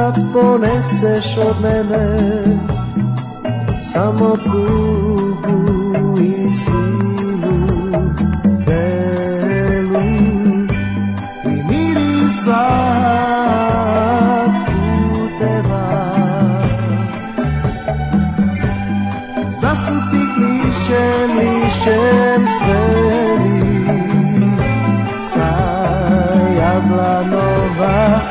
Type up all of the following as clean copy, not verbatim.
da poneseš od mene samo tugu i silu belu i miris glad puteva. Zasutih lišćem, lišćem sveli sa jablanova.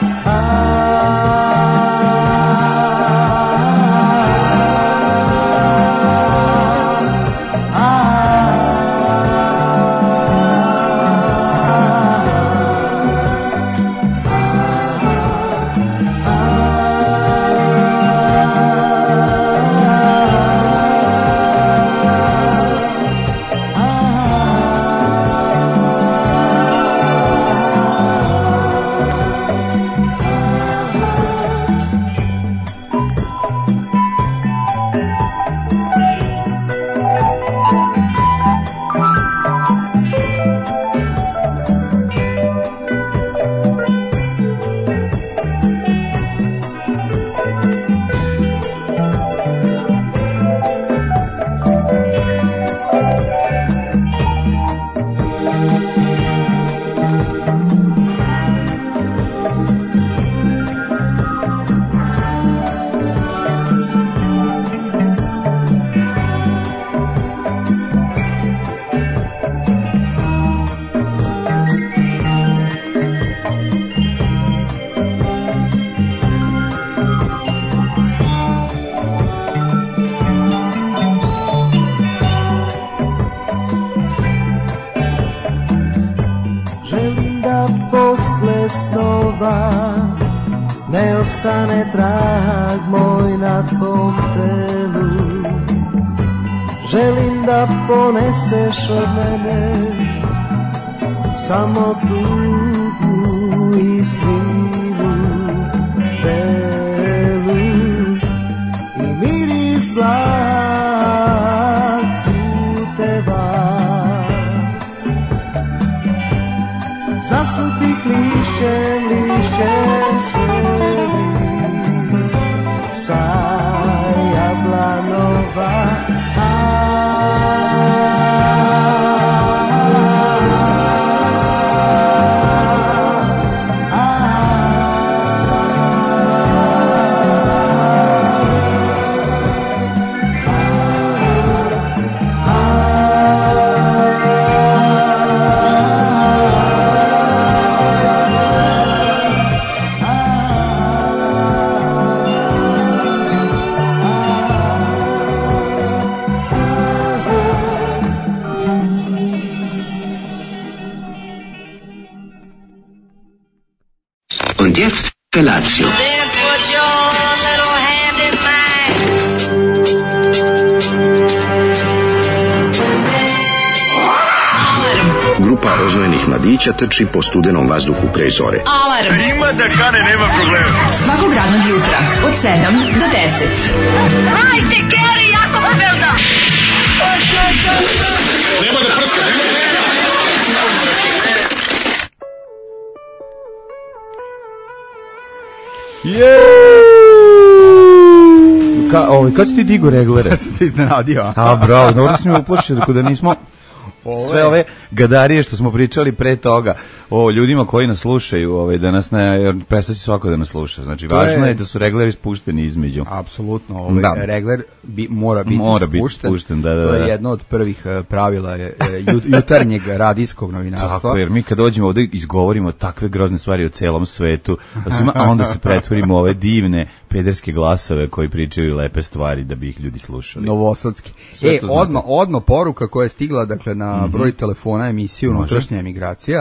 Ne ostane trag moj na tvom telu. Želim da poneseš od mene samo tugu i svilu belu i miris glad puteva. Zasutih lišćem, lišćem sveli sa jablanova. Und jetzt Felatio. Then put your little hand in mine. Grupa rozvojenih mladića trči po studenom vazduhu pre zore. Alarm. Ima da kane, nema problema. Svakog radnog jutra od 7 do 10. Hajde, Geri, jako se velda. Nema da prska, nema da prska. Kad si ti digo reglere? Ja sam te iznenadio. A bravo, dobro si me uplašio da nismo sve ove gadarije što smo pričali pre toga o ljudima koji nas slušaju, da nas ne prestaće svako da nas sluša. Znači važno je da su regleri spušteni između. Apsolutno, regler mora biti spušten. Da. To je jedno od prvih pravila jutarnjeg radijskog novinarstva. Tako, jer mi kad dođemo ovde izgovorimo takve grozne stvari o celom svetu, a onda se pretvorimo ove divne pederske glasove koji pričaju lepe stvari da bi ih ljudi slušali. Novosadski. Odmah poruka koja je stigla, dakle, na broj telefona emisiju Unutrašnja emigracija.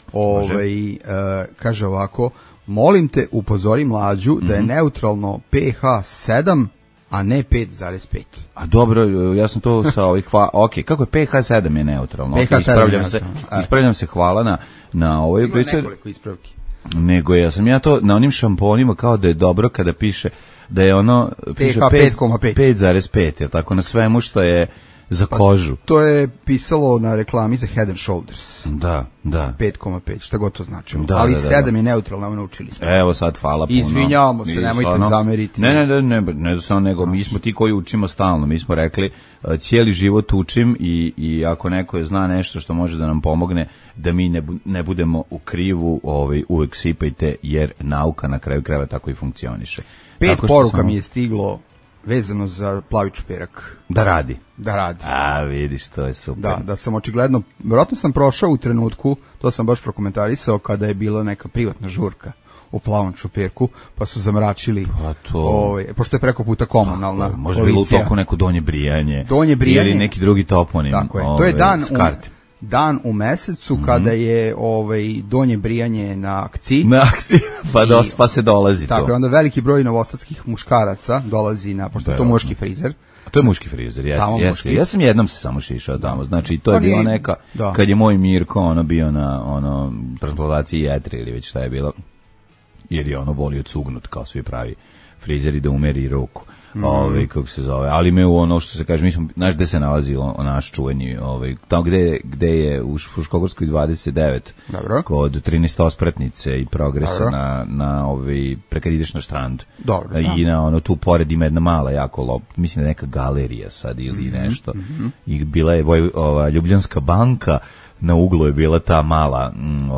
Kaže ovako: molim te, upozori Mlađu da je neutralno pH 7, a ne 5,5. A dobro, ja sam to sa ovih ok, kako je pH 7 je neutralno? pH 7 ispravljam se, hvala na ovoj priče. Ima nekoliko ispravki. Nego ja to na onim šamponima kao da je dobro kada piše da je ono piše 5,5. 5,5, je tako, na svemu što je za kožu. To je pisalo na reklami za Head and Shoulders. Da. 5,5, šta god to znači. Da, ali da. 7 je neutralno, naučili smo. Evo sad, hvala puno. Izvinjavamo se, nemojte zameriti. Ne samo nego, mi smo ti koji učimo stalno, mi smo rekli cijeli život učim i ako neko zna nešto što može da nam pomogne, da mi ne budemo u krivu, uvek sipajte, jer nauka na kraju krajeva tako i funkcioniše. 5 poruka mi je stiglo vezano za plavi čuperak. Da radi. A, vidiš, to je super. Da sam očigledno, vjerojatno sam prošao u trenutku, to sam baš prokomentarisao, kada je bila neka privatna žurka u plavom čuperku, pa su zamračili, pošto je preko puta komunalna policija. Možda bilo u toku neko donje brijanje. Ili neki drugi toponim. Tako je, to je dan u mesecu kada je donje brijanje na akciji. Pa se dolazi tako, to. Tako, onda veliki broj novosadskih muškaraca dolazi pošto je to muški frizer. To je muški frizer, jeste. Ja sam jednom se samo šišao tamo, znači to je bilo neka, kad je moj Mirko bio na transplantaciji jetre ili već šta je bilo, jer je volio cugnut kao svi pravi frizeri da umeri ruku. Kako se zove, ali me u što se kaže, znaš gde se nalazi naš čuveni, tamo gde je u Fruškogorskoj 29, dobro, kod 13 ospratnice i progresa na prekad ideš na štrand. Dobro, i na tu pored ima jedna mala jako mislim da neka galerija sad ili nešto. I bila je Ljubljanska banka, na uglu je bila ta mala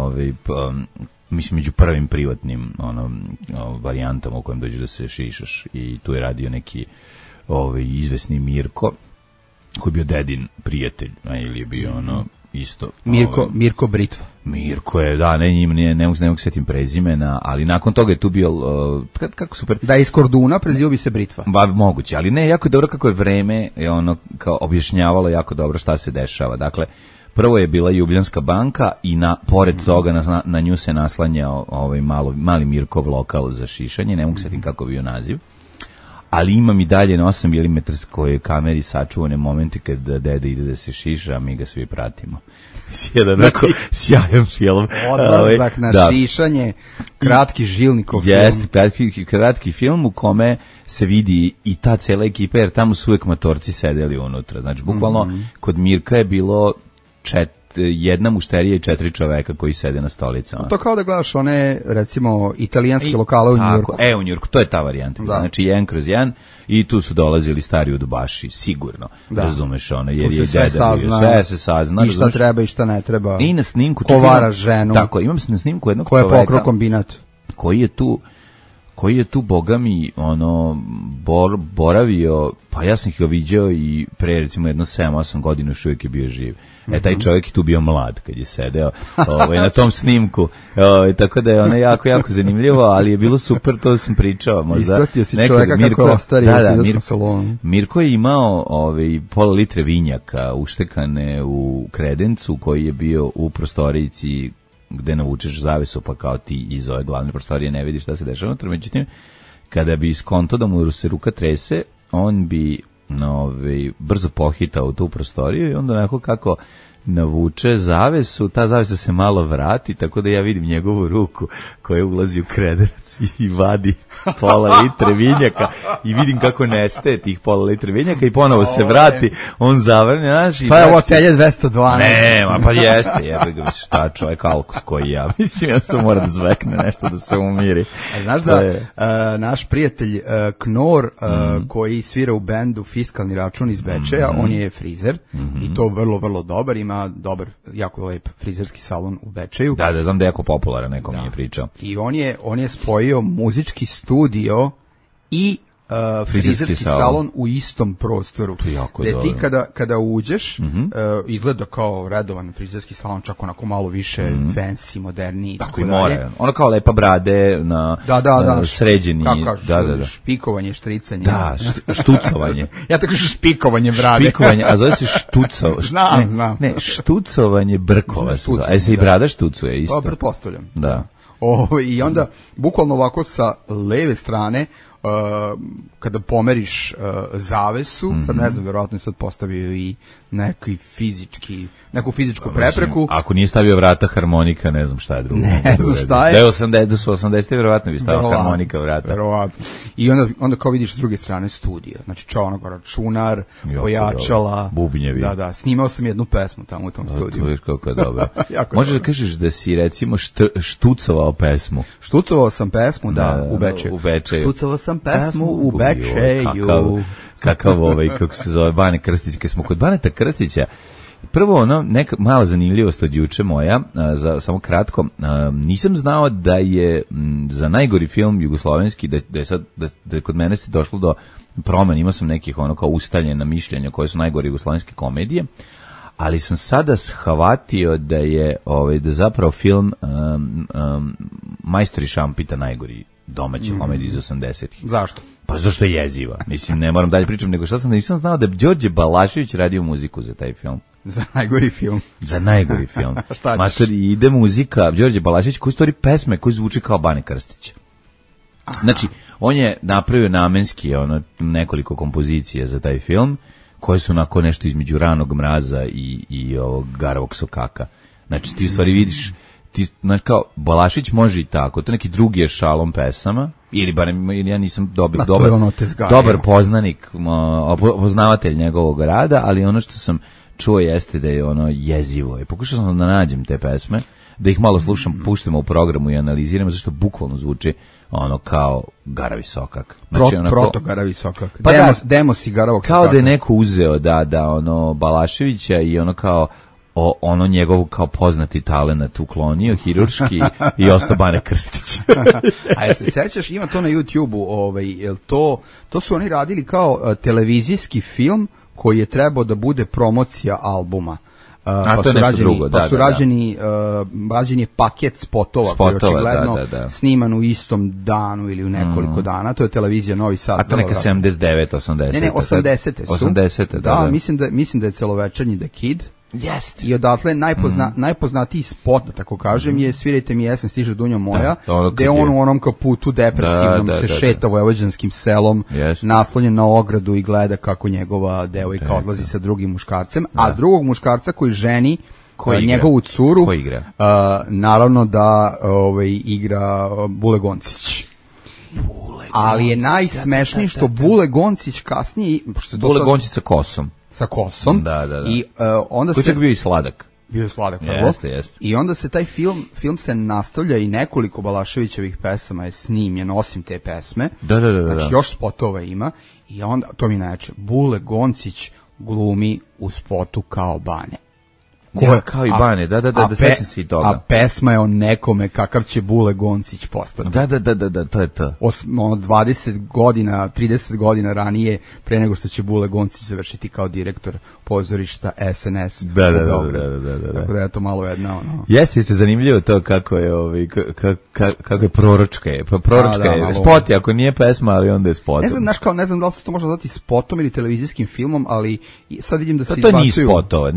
mislim među prvim privatnim varijantama u kojem dođeš da se šišaš, i tu je radio neki izvesni Mirko koji je bio dedin prijatelj, ili je bio isto Mirko Britva. Mirko je, da, ne mogu setim prezimena, ali nakon toga je tu bio kako super. Da, iz Korduna prezio bi se Britva. Moguće, ali ne, jako je dobro kako je vreme kao objašnjavalo jako dobro šta se dešava. Dakle, prvo je bila Ljubljanska banka i pored toga na nju se naslanjao mali Mirkov lokal za šišanje, ne mogu setim kako bio naziv, ali imam i dalje na 8 mm koje kameri sačuvane momente kad dede ide da se šiša, a mi ga svi pratimo. Jedan onako sjajan film. Odlazak na šišanje, kratki Žilnikov film. Jeste, kratki film u kome se vidi i ta cela ekipa, jer tamo su uvek matorci sedeli unutra. Znači, bukvalno, kod Mirka je bilo jedna mušterija i 4 čoveka koji sede na stolicama. To kao da gledaš one, recimo, italijanske lokale u Njujorku. U Njujorku, to je ta varijanta. Znači, 1/1 i tu su dolazili stari udbaši, sigurno. Razumeš, jer je deda bio. Sve se sazna. I šta treba i šta ne treba. I na snimku. Ko vara ženu. Tako, imam na snimku jednog čoveka. Ko je pokrao kombinat. Koji je tu, boga mi, boravio, pa ja sam ga viđao i pre, recimo, 7-8 godina još uvijek je bio živ. Taj čovjek je tu bio mlad kad je sedeo na tom snimku. Tako da je ono jako, jako zanimljivo, ali je bilo super, to sam pričao. Možda ispratio si čovjeka kako je ostario u salonu. Mirko je imao pola litre vinjaka uštekane u kredencu koji je bio u prostorici gde navučeš zavesu, pa kao ti iz ove glavne prostorije ne vidiš šta se dešava unutra. Međutim, kada bi skonto da mu se ruka trese, on bi brzo pohitao u tu prostoriju i onda onako kako navuče zavesu, ta zavesa se malo vrati, tako da ja vidim njegovu ruku koja ulazi u kredenac i vadi pola litre vinjaka i vidim kako nestaje tih pola litre vinjaka i ponovo se vrati, on zavrne. Šta je ovo telje 212? Ne, pa jeste, šta čovjek alkos koji ja, mislim, jednostavno mora da zvekne nešto da se umiri. Znaš da naš prijatelj Knor, koji svira u bendu Fiskalni račun iz Bečeja, on je frizer i to vrlo, vrlo dobar, ima dobar, jako lep frizerski salon u Bečeju. Da, znam da je jako popularan, neko mi je pričao. I on je spojio muzički studio i frizerski salon u istom prostoru. To je jako dobro. Ti kada uđeš, izgleda kao redovan frizerski salon, čak onako malo više fancy, moderniji. Tako i more. Ono kao lepa brade na sređeni. Kako kažeš, špikovanje, štricanje. Da, štucovanje. Ja tako kažem špikovanje brade. Špikovanje, a zove se štucovanje. Znam. Ne, štucovanje brkova. A se i brada štucuje isto? Pa, pretpostavljam. Da. I onda, bukvalno ovako sa leve strane, kada pomeriš zavesu, sad ne znam, verovatno je sad postavio i neku fizičku prepreku. Ako nije stavio vrata harmonika, ne znam šta je drugo. Ne znam šta je. Da su 80. verovatno bi stavio harmonika vrata. Verovatno. I onda kao vidiš s druge strane studija. Znači čovjek računar, pojačala. Bubnjevi. Da, snimao sam jednu pesmu tamo u tom studiju. To viš kako je dobro. Možeš da kažeš da si recimo štucovao pesmu? Štucovao sam pesmu, u Bečeju. Štucovao sam pesmu u Bečeju. Kakav kako se zove, Bane Krstić. Kad smo kod Baneta Krstića, prvo, neka mala zanimljivost od juče moja, samo kratko, nisam znao da je za najgori film jugoslovenski, da je sad, da kod mene se došlo do promena, imao sam nekih kao ustaljena mišljenja koje su najgore jugoslovenske komedije, ali sam sada shvatio da je da zapravo film Majstori šampita najgori domaći komediji iz 80-ih. Zašto? Pa zašto je jeziva? Mislim, ne moram dalje pričam, nego nisam znao da je Đorđe Balašević radio muziku za taj film. Za najgori film. Za najgori film. Šta ćeš? Mater, ide muzika, Đorđe Balašević, koji stvori pesme koji zvuči kao Bane Krstić. Znači, on je napravio namenski nekoliko kompozicija za taj film, koje su onako nešto između Ranog mraza i ovog Garavog sokaka. Znači, ti u stvari vidiš, znači kao, Balašić može i tako, to neki drugi je šalom pesama, ili ja nisam dobar poznanik, poznavatelj njegovog rada, ali ono što sam čuo jeste da je jezivo. I pokušao sam da nađem te pesme, da ih malo slušam, puštimo u programu i analiziramo, zašto bukvalno zvuči kao Garavi sokak. Znači, proto Garavi sokak. Pa Demos i Garavog sokaka. Kao da je neko uzeo Balaševića i kao njegov kao poznati talenat uklonio hirurški i ostao Bane Krstić. A se sećaš, ima to na YouTube-u, to su oni radili kao televizijski film koji je trebao da bude promocija albuma. Pa to je nešto drugo, pa su rađen je paket spotova koji je očigledno sniman u istom danu ili u nekoliko dana. To je televizija Novi Sad. A to neka 79, 80. Ne, 80. su. 80. Da, mislim da je celovečernji The Kid. Jest. I odatle najpoznatiji spot, da tako kažem, je Svirajte mi jesen, stiže Dunjo moja, gde on u onom kao putu depresivnom se šeta vojvođanskim selom, naslonjen na ogradu i gleda kako njegova devojka odlazi sa drugim muškarcem, a drugog muškarca koji ženi njegovu curu, naravno da igra Bule Goncić. Ali je najsmešniji što Bule Goncić kasnije... Bule Goncić sa kosom. Sa kosom. Da. I onda koji čak bio i sladak. Bio je sladak, jeste. I onda se taj film se nastavlja i nekoliko Balaševićevih pesama je snimljen osim te pesme. Da. Znači još spotova ima i onda, to mi najjače, Bule Goncić glumi u spotu kao Bane. Kao i Bane, da, sećam se i toga. A pesma je o nekome kakav će Bule Goncić postati. Da, to je to. 20 godina, 30 godina ranije, pre nego što će Bule Goncić završiti kao direktor pozorišta SNS. Da. Tako da je to malo jedna, Jeste zanimljivo to kako je kako je proročka je. Pa proročka je spot, ako nije pesma, ali onda je spot. Ne znam da li se to može zvati spotom ili televizijskim filmom, ali sad vidim da se izbacuju. To nije spotova,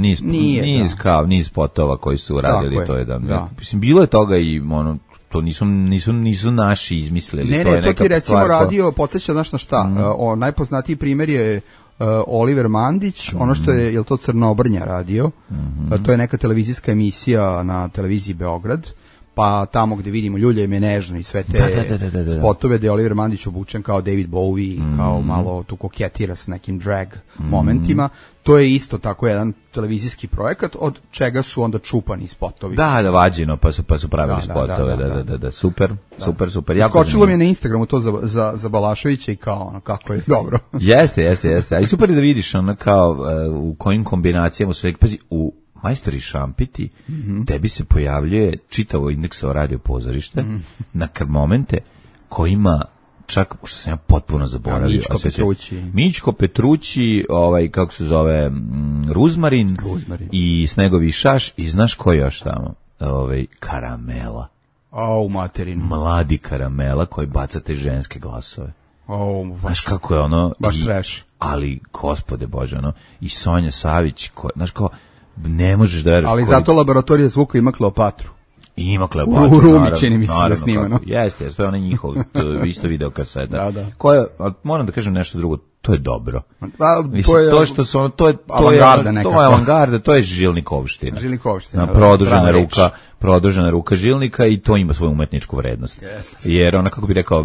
niz spotova koji su radili to jedan. Mislim, bilo je toga i to nisu naši izmislili. Ne, to ti recimo radio, podsjeća znaš na šta, najpoznatiji primjer je Oliver Mandić, ono što je to Crnobrnja radio, to je neka televizijska emisija na televiziji Beograd, pa tamo gde vidimo Ljulje me nežno i sve te spotove gde je Oliver Mandić obučen kao David Bowie, kao malo tu koketira s nekim drag momentima, to je isto tako jedan televizijski projekat od čega su onda čupani spotovi. Da, vađeno, pa su pravili spotove, da, super. Skočilo mi je na Instagramu to za Balaševića i kao kako je dobro. Jeste, a i super je da vidiš kao u kojim kombinacijama su, pazi, u Majstori šampiti, tebi se pojavljuje čitavo Indeksovo radio pozorište na momente kojima čak, što sam ja potpuno zaboravio, Mićko Petrući, kako se zove, Ruzmarin i Snegovi šaš i znaš ko još tamo? Karamela. Materinu. Mladi Karamela koji baca te ženske glasove. Znaš kako je baš trash. Ali, gospode Bože, i Sonja Savić, znaš kao, ne možeš da veruješ. Ali zato laboratorija zvuka ima Kleopatru. Ima Kleopatru. U Rumi, čini mi se da snimano. Jeste, to je onaj njihov, isto video kaseta. Da. Moram da kažem nešto drugo, to je dobro. Pa, Mislim, to što su ono, to je avangarda nekako. To je avangarda, to je Žilnikovština. Produžena ruka Žilnika i to ima svoju umetničku vrednost. Jer ona, kako bi rekao,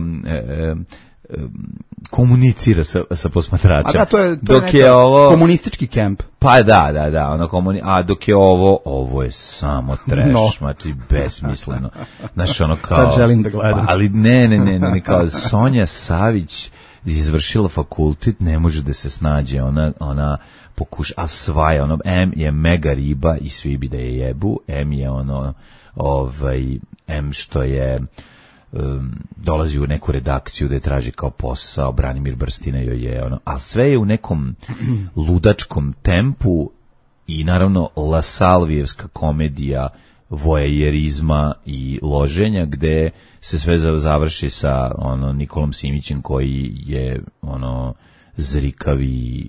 komunicira sa posmatračem. A da, to je dok je ovo komunistički kemp. Pa da, ono a dok je ovo je samo trash, mati besmisleno. Znaš, ono kao sad želim da gledam. Ali ne, kao Sonja Savić izvršila fakultet, ne može da se snađe, ona pokuša, a svaja, ono, M je mega riba i svi bi da je jebu, M je ono, M što je dolazi u neku redakciju da je traži kao posao, Branimir Brstina joj je ono, a sve je u nekom ludačkom tempu i naravno Lasalvijevska komedija voajerizma i loženja gde se sve završi sa ono Nikolom Simićem koji je ono zrikavi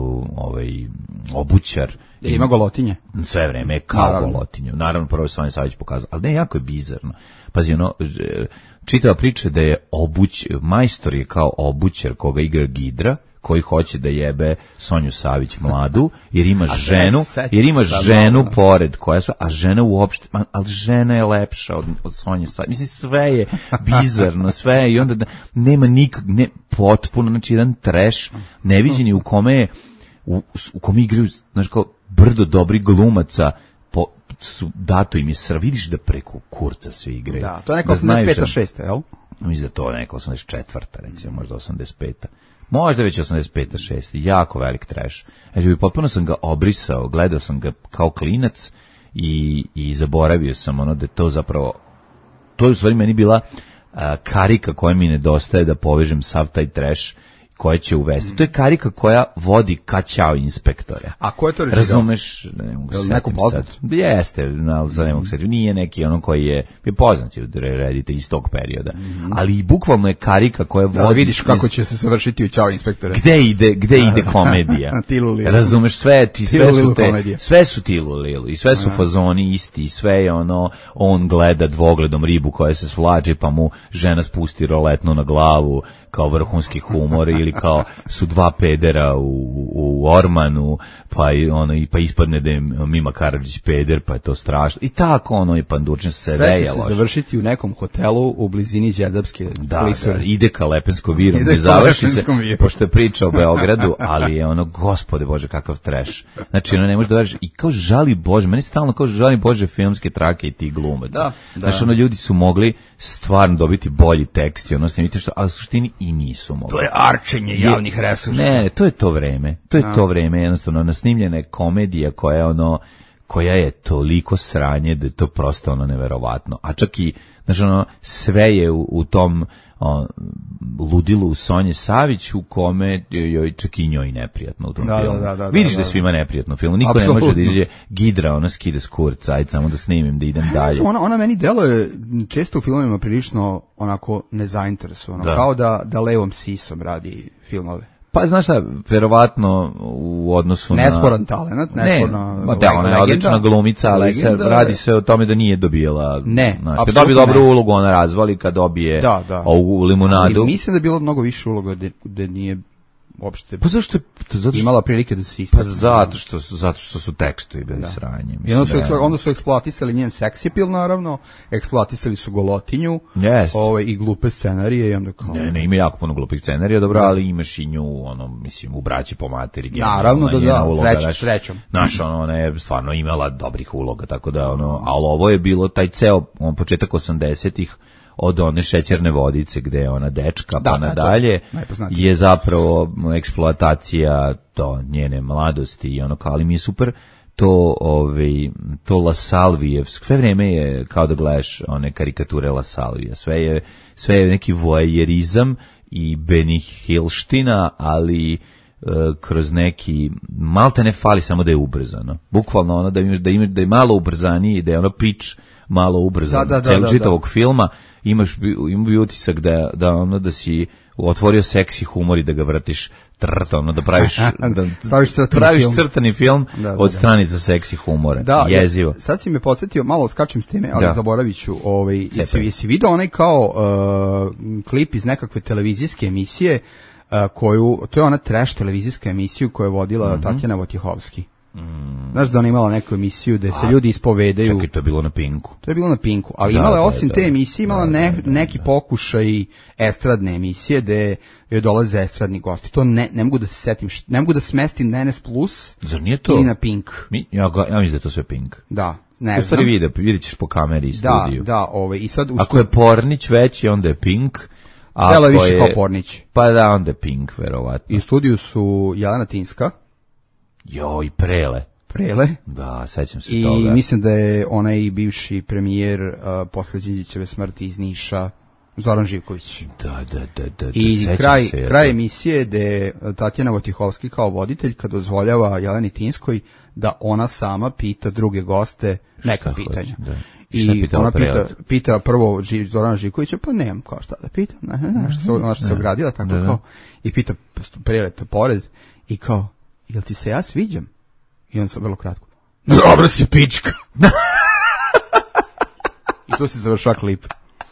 obućar. Ima golotinje. Sve vreme kao golotinju. Naravno, prvo je Sonja Savić pokazala, ali ne, jako je bizarno. Pazi, ono, čitava priča da je majstor je kao obućar koga igra Gidra, koji hoće da jebe Sonju Savić mladu, jer ima ženu pored koja je, a žena uopšte, ali žena je lepša od Sonje Savić. Mislim, sve je bizarno, sve je, i onda nema potpuno, znači jedan trash, neviđeni u kome igraju, znači kao brdo dobri glumaca, su dato im je vidiš da preko kurca svi igraju. Da, to je neka 85-6, jel? Mislim da to je neka 84, recimo, možda 85. Možda već 85-6, jako velik trash. Znači, potpuno sam ga obrisao, gledao sam ga kao klinac i zaboravio sam ono da to zapravo, to je u stvari meni bila karika koja mi nedostaje da povežem sav taj trash koja će uvesti. To je karika koja vodi ka Ćao inspektore. A ko je to režirao? Razumeš? Neko poznat? Jeste, za ne mogu setiti. Nije neki ono koji je poznat od reditelja iz tog perioda. Ali bukvalno je karika koja vodi... Da vidiš kako će se završiti u Ćao inspektore. Gde ide komedija? Razumeš, sve su Tilu Lilu i sve su fazoni isti i sve je ono, on gleda dvogledom ribu koja se svlađe pa mu žena spusti roletnu na glavu kao vrhunski humor ili kao su dva pedera u ormanu pa ispadne da je Mima Karadžić peder pa je to strašno i tako ono i pandurčin se sve će se završiti u nekom hotelu u blizini Đerdapske klisure. Da, ide ka Lepenskom viru, ne završi se pošto je priča o Beogradu, ali je ono, gospode Bože, kakav trash. Znači ono ne može da veriš i kao žali Bože, meni stalno kao žali Bože filmske trake i ti glumaca. Znači ono, ljudi su mogli stvarno dobiti bolji tekst i ono snimiti što, ali u suštini i nisu mogli. To je arčenje javnih resursa. Ne, to je to vreme. To je to vreme, jednostavno nasnimljena je komedija koja je toliko sranje da je to prosto ono neverovatno. A čak i, znači ono, sve je u tom ludilu u Sonje Savić u kome joj čak i njoj neprijatno u tom filmu. Vidiš da je svima neprijatno u filmu. Niko ne može da iđe Gidra, ona skide s kurca, ajde samo da snimim, da idem dalje. Ona meni deluje često u filmovima prilično onako nezainteresovano, kao da levom sisom radi filmove. Pa znaš šta, verovatno u odnosu nesporan talent, nesporna ona je odlična glumica, ali radi se o tome da nije dobijala. Kad dobije dobru ulogu, ona razvali, kad dobije u Limunadu. Ali mislim da je bilo mnogo više uloga gde nije uopšte zato imala prilike da se istakne. Pa zato što su tekstovi bili sranje. Onda su eksploatisali njen sex appeal, naravno, eksploatisali su golotinju, i glupe scenarije i onda kao... Ne, ima jako puno glupih scenarija, dobro, ali imaš i nju, ono, mislim, u Braći po materi. Naravno, srećom. Znaš, ona je stvarno imala dobrih uloga, tako da, ali ovo je bilo taj ceo, početak 80-ih, od one Šećerne vodice gde je ona dečka pa nadalje je zapravo eksploatacija to njene mladosti i ono kao, ali mi je super to Lasalvijevsk, sve vreme je kao da gledaš one karikature Lasalvija, sve je neki voajerizam i benihilština, ali kroz neki, malte ne fali samo da je ubrzano, bukvalno ono da je malo ubrzaniji, da je ono pič malo ubrzano, celo čitavog filma ima bi utisak da si otvorio seksi humor i da ga vratiš da praviš crtani film od stranica seksi humora. Jezivo. Sad si me podsjetio, malo skačem s teme, ali zaboravit ću, jesi vidio onaj kao klip iz nekakve televizijske emisije to je ona trash televizijska emisija koju je vodila Tatjana Vojtěchovski. Znaš da ona imala neku emisiju gde se ljudi ispovedaju. Čekaj, to je bilo na Pinku. To je bilo na Pinku, ali imala je osim te emisije, imala neki pokušaj estradne emisije gde joj dolaze estradni gosti. To ne mogu da se setim, ne mogu da smestim na NS Plus. Zar nije to? Ili na Pink. Ja mislim da je to sve Pink. Da, ne znam. U stvari vidjet ćeš po kameri i studiju. Da, i sad... Ako je Pornić veći, onda je Pink. Dela više kao Pornić. Pa da, onda je Pink, verovatno. I u studiju su Jelena Tinska. Joj, Prele. Da, sećam se toga. I mislim da je onaj bivši premijer posle Đinđićeve smrti iz Niša, Zoran Živković. Da. I kraj emisije gde Tatjana Vojtěchovski kao voditelj kad dozvoljava Jeleni Tinskoj da ona sama pita druge goste neka pitanja. I ona pita prvo Zorana Živkovića, pa nemam kao šta da pitam, ona što se ogradila tako kao, i pita Preleta pored i kao, jel ti se ja sviđam? I on sam vrlo kratko, dobro si pička. I to se završava klip.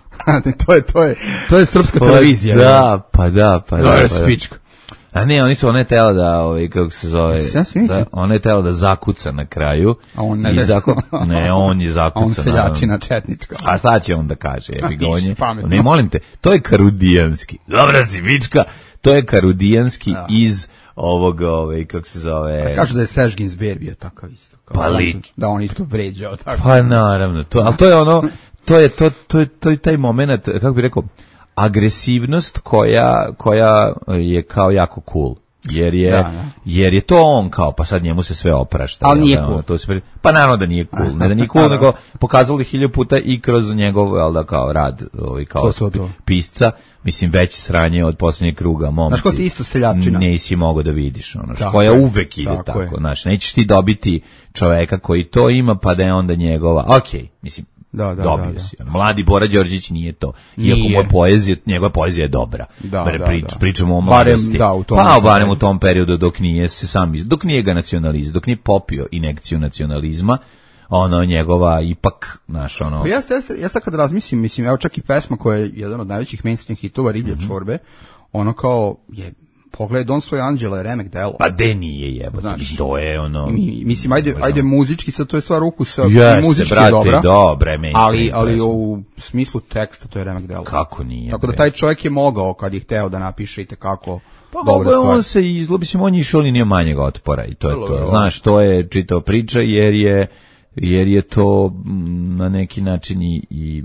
to je srpska televizija. Da, pa da. Dobro si pička. A ne, oni su, ona je tela da, kako se zove, ona je tela da zakuca na kraju. A on ne, on je zakuca. A on seljačina četnička. A šta će on da kaže? Ne, molim te, to je karudijanski. Dobra si, pička. To je karudijanski iz ovog, kako se zove... A kažu da je Sežgin Zber bio takav isto. Da on isto vređao tako. Pa naravno, ali to je ono, to je taj moment, kako bih rekao, agresivnost koja je kao jako cool. Jer je to on kao, pa sad njemu se sve oprašta. Ali nije cool. Pa naravno da nije cool. Ne da nije cool, nego pokazali 1000 puta i kroz njegov, kao rad, kao pisca. Mislim, veće sranje od posljednjeg kruga, momci. Znaš ko ti isto seljačina? Nisi mogao da vidiš, koja uvek ide tako. Znaš, nećeš ti dobiti čoveka koji to ima, pa da je onda njegova. Okej, mislim, dobio si. Mladi Bora Đorđić nije to. Iako njegova poezija je dobra. Pričamo o mladosti. Barem u tom periodu dok nije ga nacionalizam, dok nije popio injekciju nacionalizma, njegova ipak, Ja sad kad razmislim, evo čak i pesma koja je jedan od najvećih mainstream hitova, Riblje čorbe, ono kao je, pogledaj Don svoj anđela je remek delo. Pa de nije jebati, to je ono... Mislim, ajde muzički, sad to je stvar ukusa, muzički je dobra, ali u smislu teksta to je remek delo. Kako nije? Tako da taj čovjek je mogao, kad je hteo da napiše i tekako dobra stvar. On se izlobio, on je išao linija manjeg otpora i to je to. Znaš, to je čitao priča jer je to na neki način i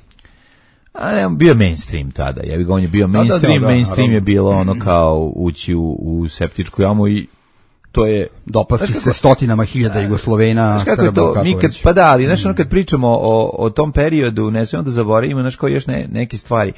bio mainstream tada. On je bio mainstream, mainstream je bilo ono kao ući u septičku jamu i to je... Dopasti se stotinama hiljada Jugoslovena, Srba, pa da, ali znaš, kad pričamo o tom periodu, ne smemo da zaboravimo, znaš, kao još neke stvari.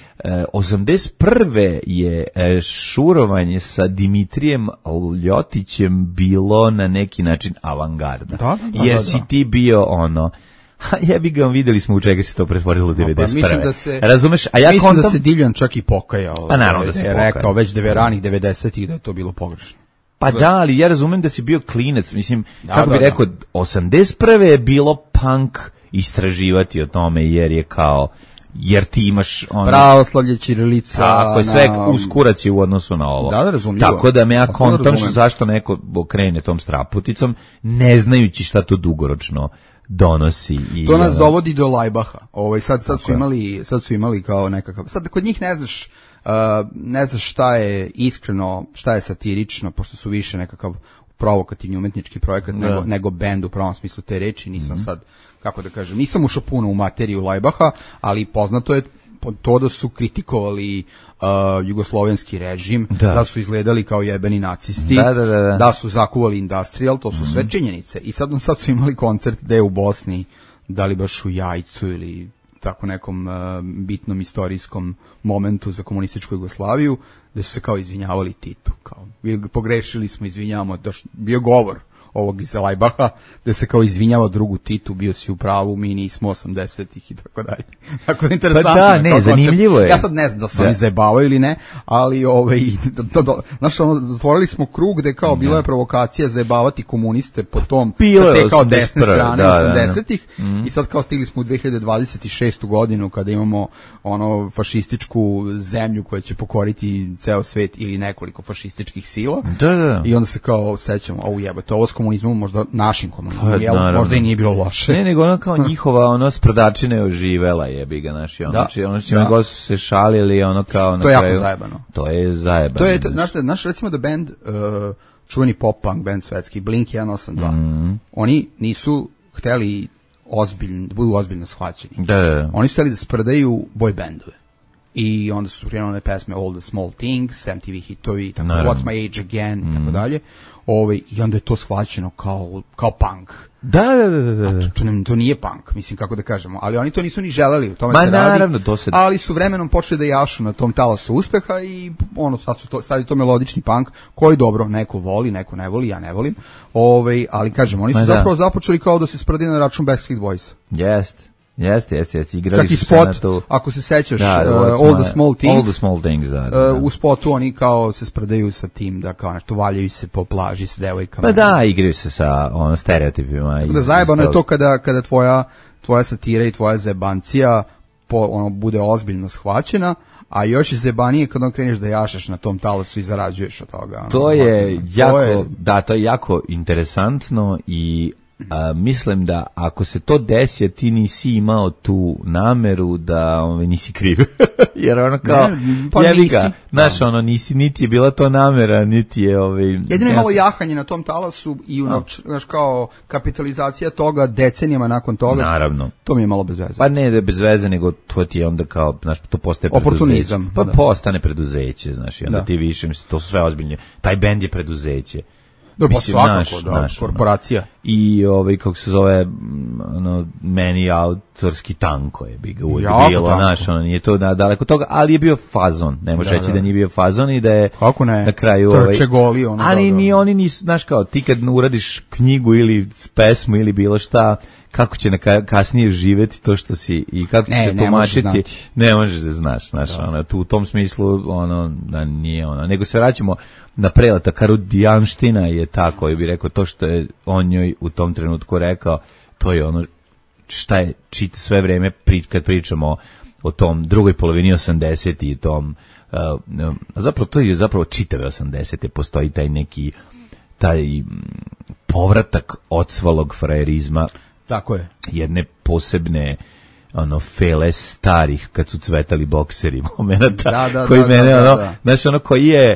81. je šurovanje sa Dimitrijem Ljotićem bilo na neki način avangarda. Jer si ti bio ono... Jebi ga, videli smo u čega se to pretvorilo u 91. Razumeš? A mislim da se Divljan čak i pokajao. Pa naravno da se pokajao. Rekao već ranih 90-ih da je to bilo pogrešno. Pa da, ali ja razumem da si bio klinac. Mislim, kako bi rekao, 81. je bilo punk istraživati o tome jer ti imaš pravoslavlje, ćirilica, tako sve uskurac je u odnosu na ovo. Da, razumljivo. Tako da me ja kontam zašto neko krene tom straputicom, ne znajući šta to dugoročno donosi. To nas dovodi do Lajbaha. Sad su imali kao nekakav... Sad kod njih ne znaš šta je iskreno, šta je satirično, pošto su više nekakav provokativni umetnički projekat nego bend u pravom smislu te reči. Nisam sad, kako da kažem, nisam ušao puno u materiju Lajbaha, ali poznato je to da su kritikovali jugoslovenski režim, da su izgledali kao jebeni nacisti, da su zakuvali industrial, to su sve činjenice. I sad su imali koncert gde je u Bosni, da li baš u Jajcu ili tako nekom bitnom istorijskom momentu za komunističku Jugoslaviju, gde su se kao izvinjavali Titu. Kao, pogrešili smo, izvinjavamo, bio govor ovog iz Lajbaha, gde se kao izvinjava drugu Titu, bio si u pravu, mi nismo 80-ih i tako dalje. Tako da interesantno. Pa da, ne, zanimljivo je. Ja sad ne znam da se oni zajebavaju ili ne, ali znaš, zatvorili smo krug gde kao bila je provokacija zajebavati komuniste po tom, sa te kao desne strane 80-ih i sad kao stigli smo u 2026. godinu kada imamo ono fašističku zemlju koja će pokoriti ceo svet ili nekoliko fašističkih sila. Da. I onda se kao sećamo, jebote, ovo s komunizmom, možda našim komunizmom, možda i nije bilo loše. Ne, nego ono kao njihova sprdačina je oživela, jebi ga, naši, ono čime god su se šalili, ono kao na kraju. To je jako zajebano. To je zajebano. Znaš, recimo da band, čuveni pop-punk band svetski, Blink-182, oni nisu hteli da budu ozbiljno shvaćeni. Da. Oni su hteli da sprdaju boy bandove. I onda su prijeli one pesme All the Small Things, MTV hitovi, tako, What's My Age Again, i tako dalje. I onda je to shvaćeno kao punk. Da. To nije punk, mislim, kako da kažemo. Ali oni to nisu ni želeli, u tome se radi. Ali su vremenom počeli da jašu na tom talasu uspeha i sad je to melodični punk koji dobro, neko voli, neko ne voli, ja ne volim. Ali kažem, oni su zapravo započeli kao da se sprdi na račun Backstreet Boys. Jeste, igrali čak i su spot, na to. Ako se sećaš, All the Small Things, da. U spotu oni kao se spredaju sa tim, da kao nešto valjaju se po plaži sa devojkama. Pa da, igraju se sa stereotipima. Da, zajebano je to kada tvoja satira i tvoja zebancija bude ozbiljno shvaćena, a još je zebanije kad kreneš da jašeš na tom talasu i zarađuješ od toga. To je jako interesantno i mislim da ako se to desi, ti nisi imao tu nameru da nisi kriv. Jer ono kao, znaš, niti je bila to namera, niti je... Jedino je malo jahanje na tom talasu i znaš kao kapitalizacija toga decenijama nakon toga. Naravno. To mi je malo bez veze. Pa ne da je bez veze, nego to ti je onda kao, znaš, to postaje oportunizam. Pa postane preduzeće, znaš, i onda ti više, mislim, to su sve ozbiljnije. Taj bend je preduzeće. Mislim, svakako, korporacija. I kako se zove, meni autorski tanko je bi ga uvijek bilo, znaš, nije to daleko toga, ali je bio fazon, ne možeš reći da nije bio fazon i da je na kraju... Trče goli, ali oni nisu, znaš kao, ti kad uradiš knjigu ili pesmu ili bilo šta, kako će kasnije živeti to što si i kako će se tumačiti, ne možeš da znaš, tu u tom smislu, da nije nego se vraćamo na prelata, karudijanština je ta koju bi rekao, to što je on njoj u tom trenutku rekao, to je ono šta je sve vreme kad pričamo o tom drugoj polovini 80 i tom, zapravo to je zapravo čitave 80 postoji taj povratak odsvalog frajerizma, tako je, jedne posebne fele starih kad su cvetali bokseri momenata, koji mene znaš, koji je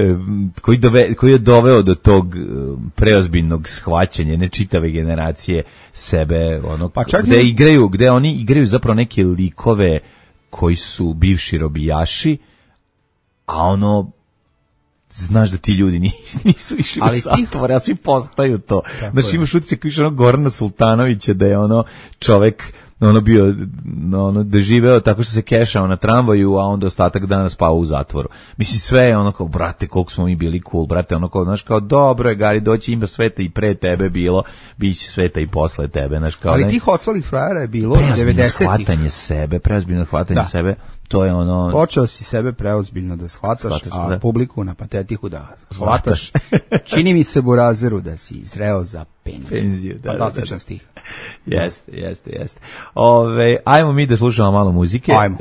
koji je doveo do tog preozbiljnog shvaćanja nečitave generacije sebe, gde oni igraju zapravo neke likove koji su bivši robijaši, a znaš da ti ljudi nisu išli u zatvor, a svi postaju to. Znaš, imaš utisak više Gorana Sultanovića da je čovek bio, da živeo tako što se kešao na tramvaju, a onda ostatak dana spao u zatvoru. Mislim, sve je kao, brate, koliko smo mi bili cool, brate, znaš, kao, dobro je, Gari, doći, ima sveta i pre tebe bilo, bit će sveta i posle tebe, znaš, kao... Ali tih odsvalih frajera je bilo 90-ih. Preozbiljno shvatanje sebe, to je Počeo si sebe preozbiljno da shvataš, a publiku na patetiku da hvataš. Čini mi se, Burazeru, da si zreo za penziju. Da. Jeste. Ajmo mi da slušamo malo muzike. Ajmo.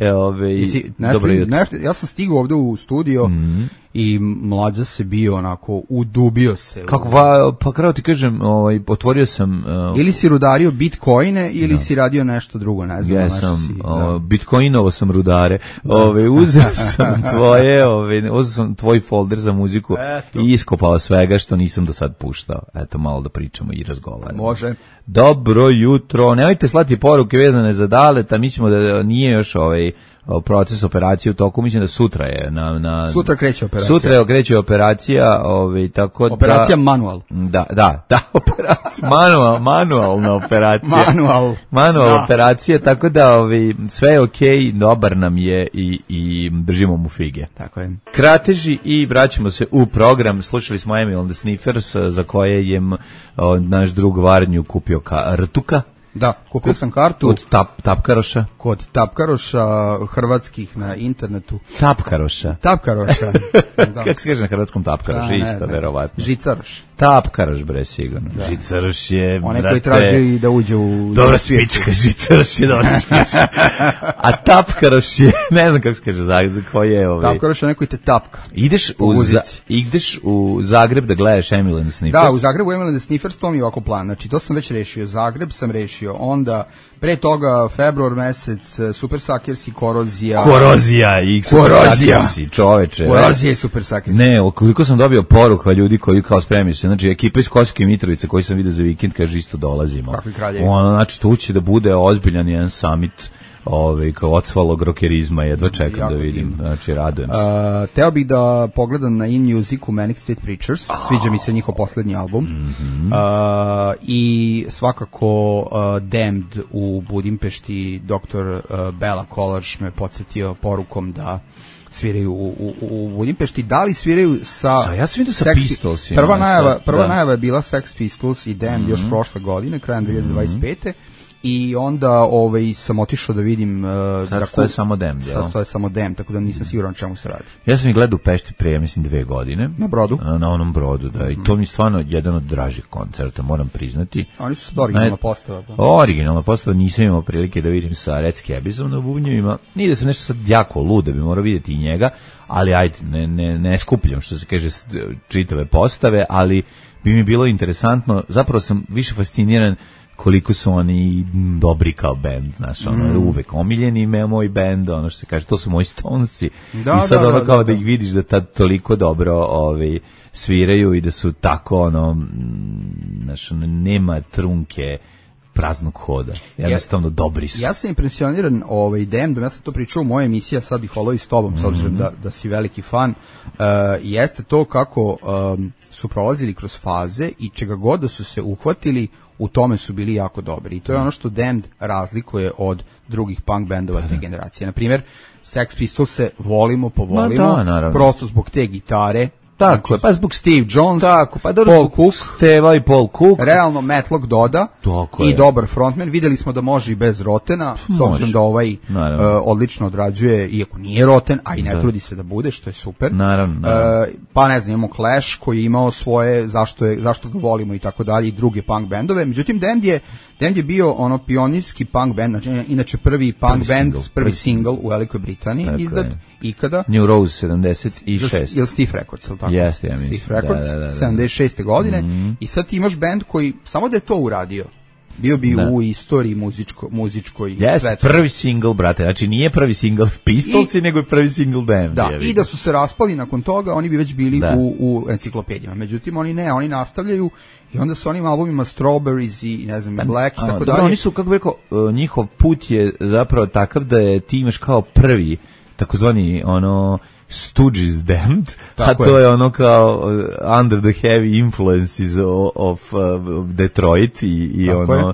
Ja sam stigao ovdje u studio i Mlađa se bio udubio se. Pa krao ti kažem, otvorio sam... Ili si rudario bitcoine ili si radio nešto drugo, ne znam. Bitcoinovo sam rudare. Uzeo sam tvoj folder za muziku i iskopao svega što nisam do sad puštao. Eto, malo da pričamo i razgovaramo. Može. Dobro jutro. Nemojte slati poruke vezane za Daleta, mislimo da nije još proces operacije u toku, mislim da sutra je Sutra kreće operacija. Sutra kreće operacija, tako operacija manual. Da, operacija manualna operacija. Manual operacija, tako da sve je okej, dobar nam je i držimo mu fige. Tako je. Krateži i vraćamo se u program. Slušali smo Emil and the Sniffers, za koje je naš drug Varnju kupio rtuka. Da, kupio sam kartu. Od Tapkaroša. Kod Tapkaroša hrvatskih na internetu. Tapkaroša. Da. Kako se kaže na hrvatskom Tapkaroš? Isto, verovatno. Žicaroš. Tapkaroš, bre, sigurno. Da. Žicaroš je, onaj koji traži da uđe u... Dobra spička, Žicaroš je dobra spička. A Tapkaroš je, ne znam kako se kaže, za koji je Tapkaroš je neko te tapka. Ideš u Zagreb da gledaš Emil and the Sniffers? Da, u Zagrebu Emil and the Sniffers, to mi je ovako plan. Znači, to sam već rešio. Zagreb sam rešio. Onda, pre toga, februar mesec, Super Suckers i Korozija. Korozija i Super Suckers, čoveče. Korozija i Super Suckers. Ne, koliko sam dobio poruka ljudi koji kao spremio se, znači ekipa iz Kosovske Mitrovice koji sam vidio za vikend, kaže isto dolazimo. Kakvi kraljevi. Znači, tu će da bude ozbiljan jedan summit kao odsvalog rokerizma, jedva čekam da vidim, znači radujem se. Teo bih da pogledam na In Music u Manic Street Preachers, sviđa mi se njihov poslednji album, i svakako Damned u Budimpešti, Dr. Bela Kolarš me podsjetio porukom da sviraju u Budimpešti. Da li sviraju sa... Ja sam vidio sa Pistolsima. Prva najava je bila Sex Pistols i Damned još prošle godine, krajem 2025. I onda sam otišao da vidim... Sad to je samo Damned, jel? Sad to je samo Damned, tako da nisam siguran čemu se radi. Ja sam ih gledao u Pešti pre, mislim, 2 godine. Na brodu? Na onom brodu, da. I to mi je stvarno jedan od dražih koncerta, moram priznati. Oni su sad originalna postava. Originalna postava, nisam imao prilike da vidim sa Red Scabizom na bubnjevima. Nije da sam nešto sad jako lud, da bi morao vidjeti i njega, ali ajde, ne skupljam, što se kaže, čitave postave, ali bi mi bilo interesantno, zapravo sam više fasciniran koliko su oni dobri kao bend, znaš, uvek omiljeni moj bend, ono što se kaže, to su moji Stonesi. I sad kao da ih vidiš da tad toliko dobro sviraju i da su tako, znaš, nema trunke praznog hoda. Jednostavno dobri su. Ja sam impresioniran Damnedom, ja sam to pričao u mojoj emisiji, a sad ih holovi s tobom, s obzirom da si veliki fan. Jeste to kako su prolazili kroz faze i čega god da su se uhvatili, u tome su bili jako dobri. I to je ono što Damned razlikuje od drugih punk bendova te generacije. Naprimjer, Sex Pistols volimo, prosto zbog te gitare. Tako je, pa zbog Steve Jones, Paul Cook, Steva i Paul Cook. Realno Matlock doda i dobar frontman. Videli smo da može i bez Rotena, s obzirom da odlično odrađuje, iako nije Roten, a i ne trudi se da bude, što je super. Naravno. Pa ne znam, imamo Clash koji je imao svoje, zašto ga volimo i tako dalje, i druge punk bendove. Međutim, Damned je bio pionirski punk band, znači inače prvi punk band, prvi single u Velikoj Britaniji izdat ikada. New Rose 76. Ili Stiff Records, ili tako? Jeste, ja mislim. Stiff Records, 76. godine. I sad ti imaš band koji, samo da je to uradio, bio bi u istoriji muzičkoj svetu. Prvi single, brate, znači nije prvi single Pistolsi, nego je prvi single Damned. Da, i da su se raspali nakon toga, oni bi već bili u enciklopedijama. Međutim, oni nastavljaju i onda sa onim albumima Strawberries i ne znam, Black i tako dalje. Oni su, kako bi rekao, njihov put je zapravo takav da je ti imaš kao prvi, takozvani Stooges Damned, a to je ono kao Under the Heavy Influences of Detroit i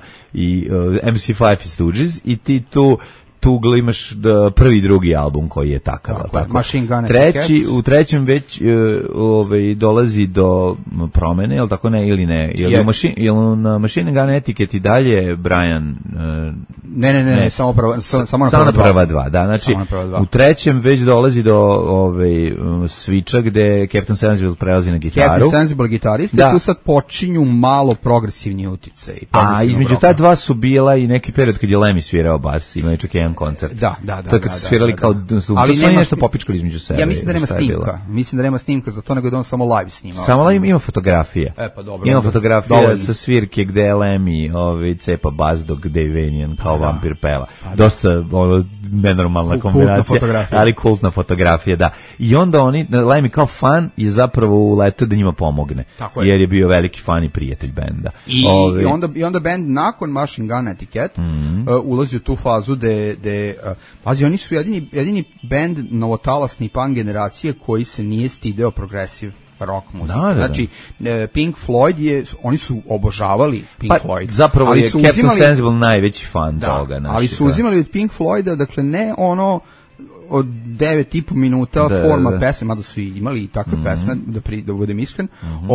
MC5 i Stooges, i ti tu imaš prvi i drugi album koji je takav. Machine Gun u trećem već dolazi do promene, jel tako, ne, ili ne? Jel na Machine Gun Etiquette i dalje Brian... Ne, samo na prva dva, da, znači u trećem već dolazi do switcha gde Captain Sensible prelazi na gitaru. Captain Sensible gitarista, i tu sad počinju malo progresivni uticaj. A između ta dva su bila i neki period kad je Lemmy svirao bas, imaju čak jedan koncert. Da. To kad su svirali kao... Ali su nešto popičkali između sebe. Ja mislim da nema snimka za to, nego da on samo live snimao. Samo live ima fotografije. Pa dobro. Ima fotografija sa svirke gde je Lemmy cepa bas dok Dave Vanian kao vampir peva. Dosta nenormalna kombinacija, ali kultna fotografija, da. I onda Lemmy kao fan je zapravo uletao da njima pomogne. Jer je bio veliki fan i prijatelj benda. I onda bend nakon Machine Gun Etiquette ulazi u tu fazu gde pazi, oni su jedini bend novotalasni punk generacije koji se nije stideo progresiv rock muzika. Znači, Pink Floyd oni su obožavali Pink Floyd. Zapravo ali je Captain Sensible najveći fan toga. Znači, ali su uzimali od Pink Floyda, dakle, ne ono od 9,5 minuta forma pesme, mada su imali i takve pesme, da budem iskren,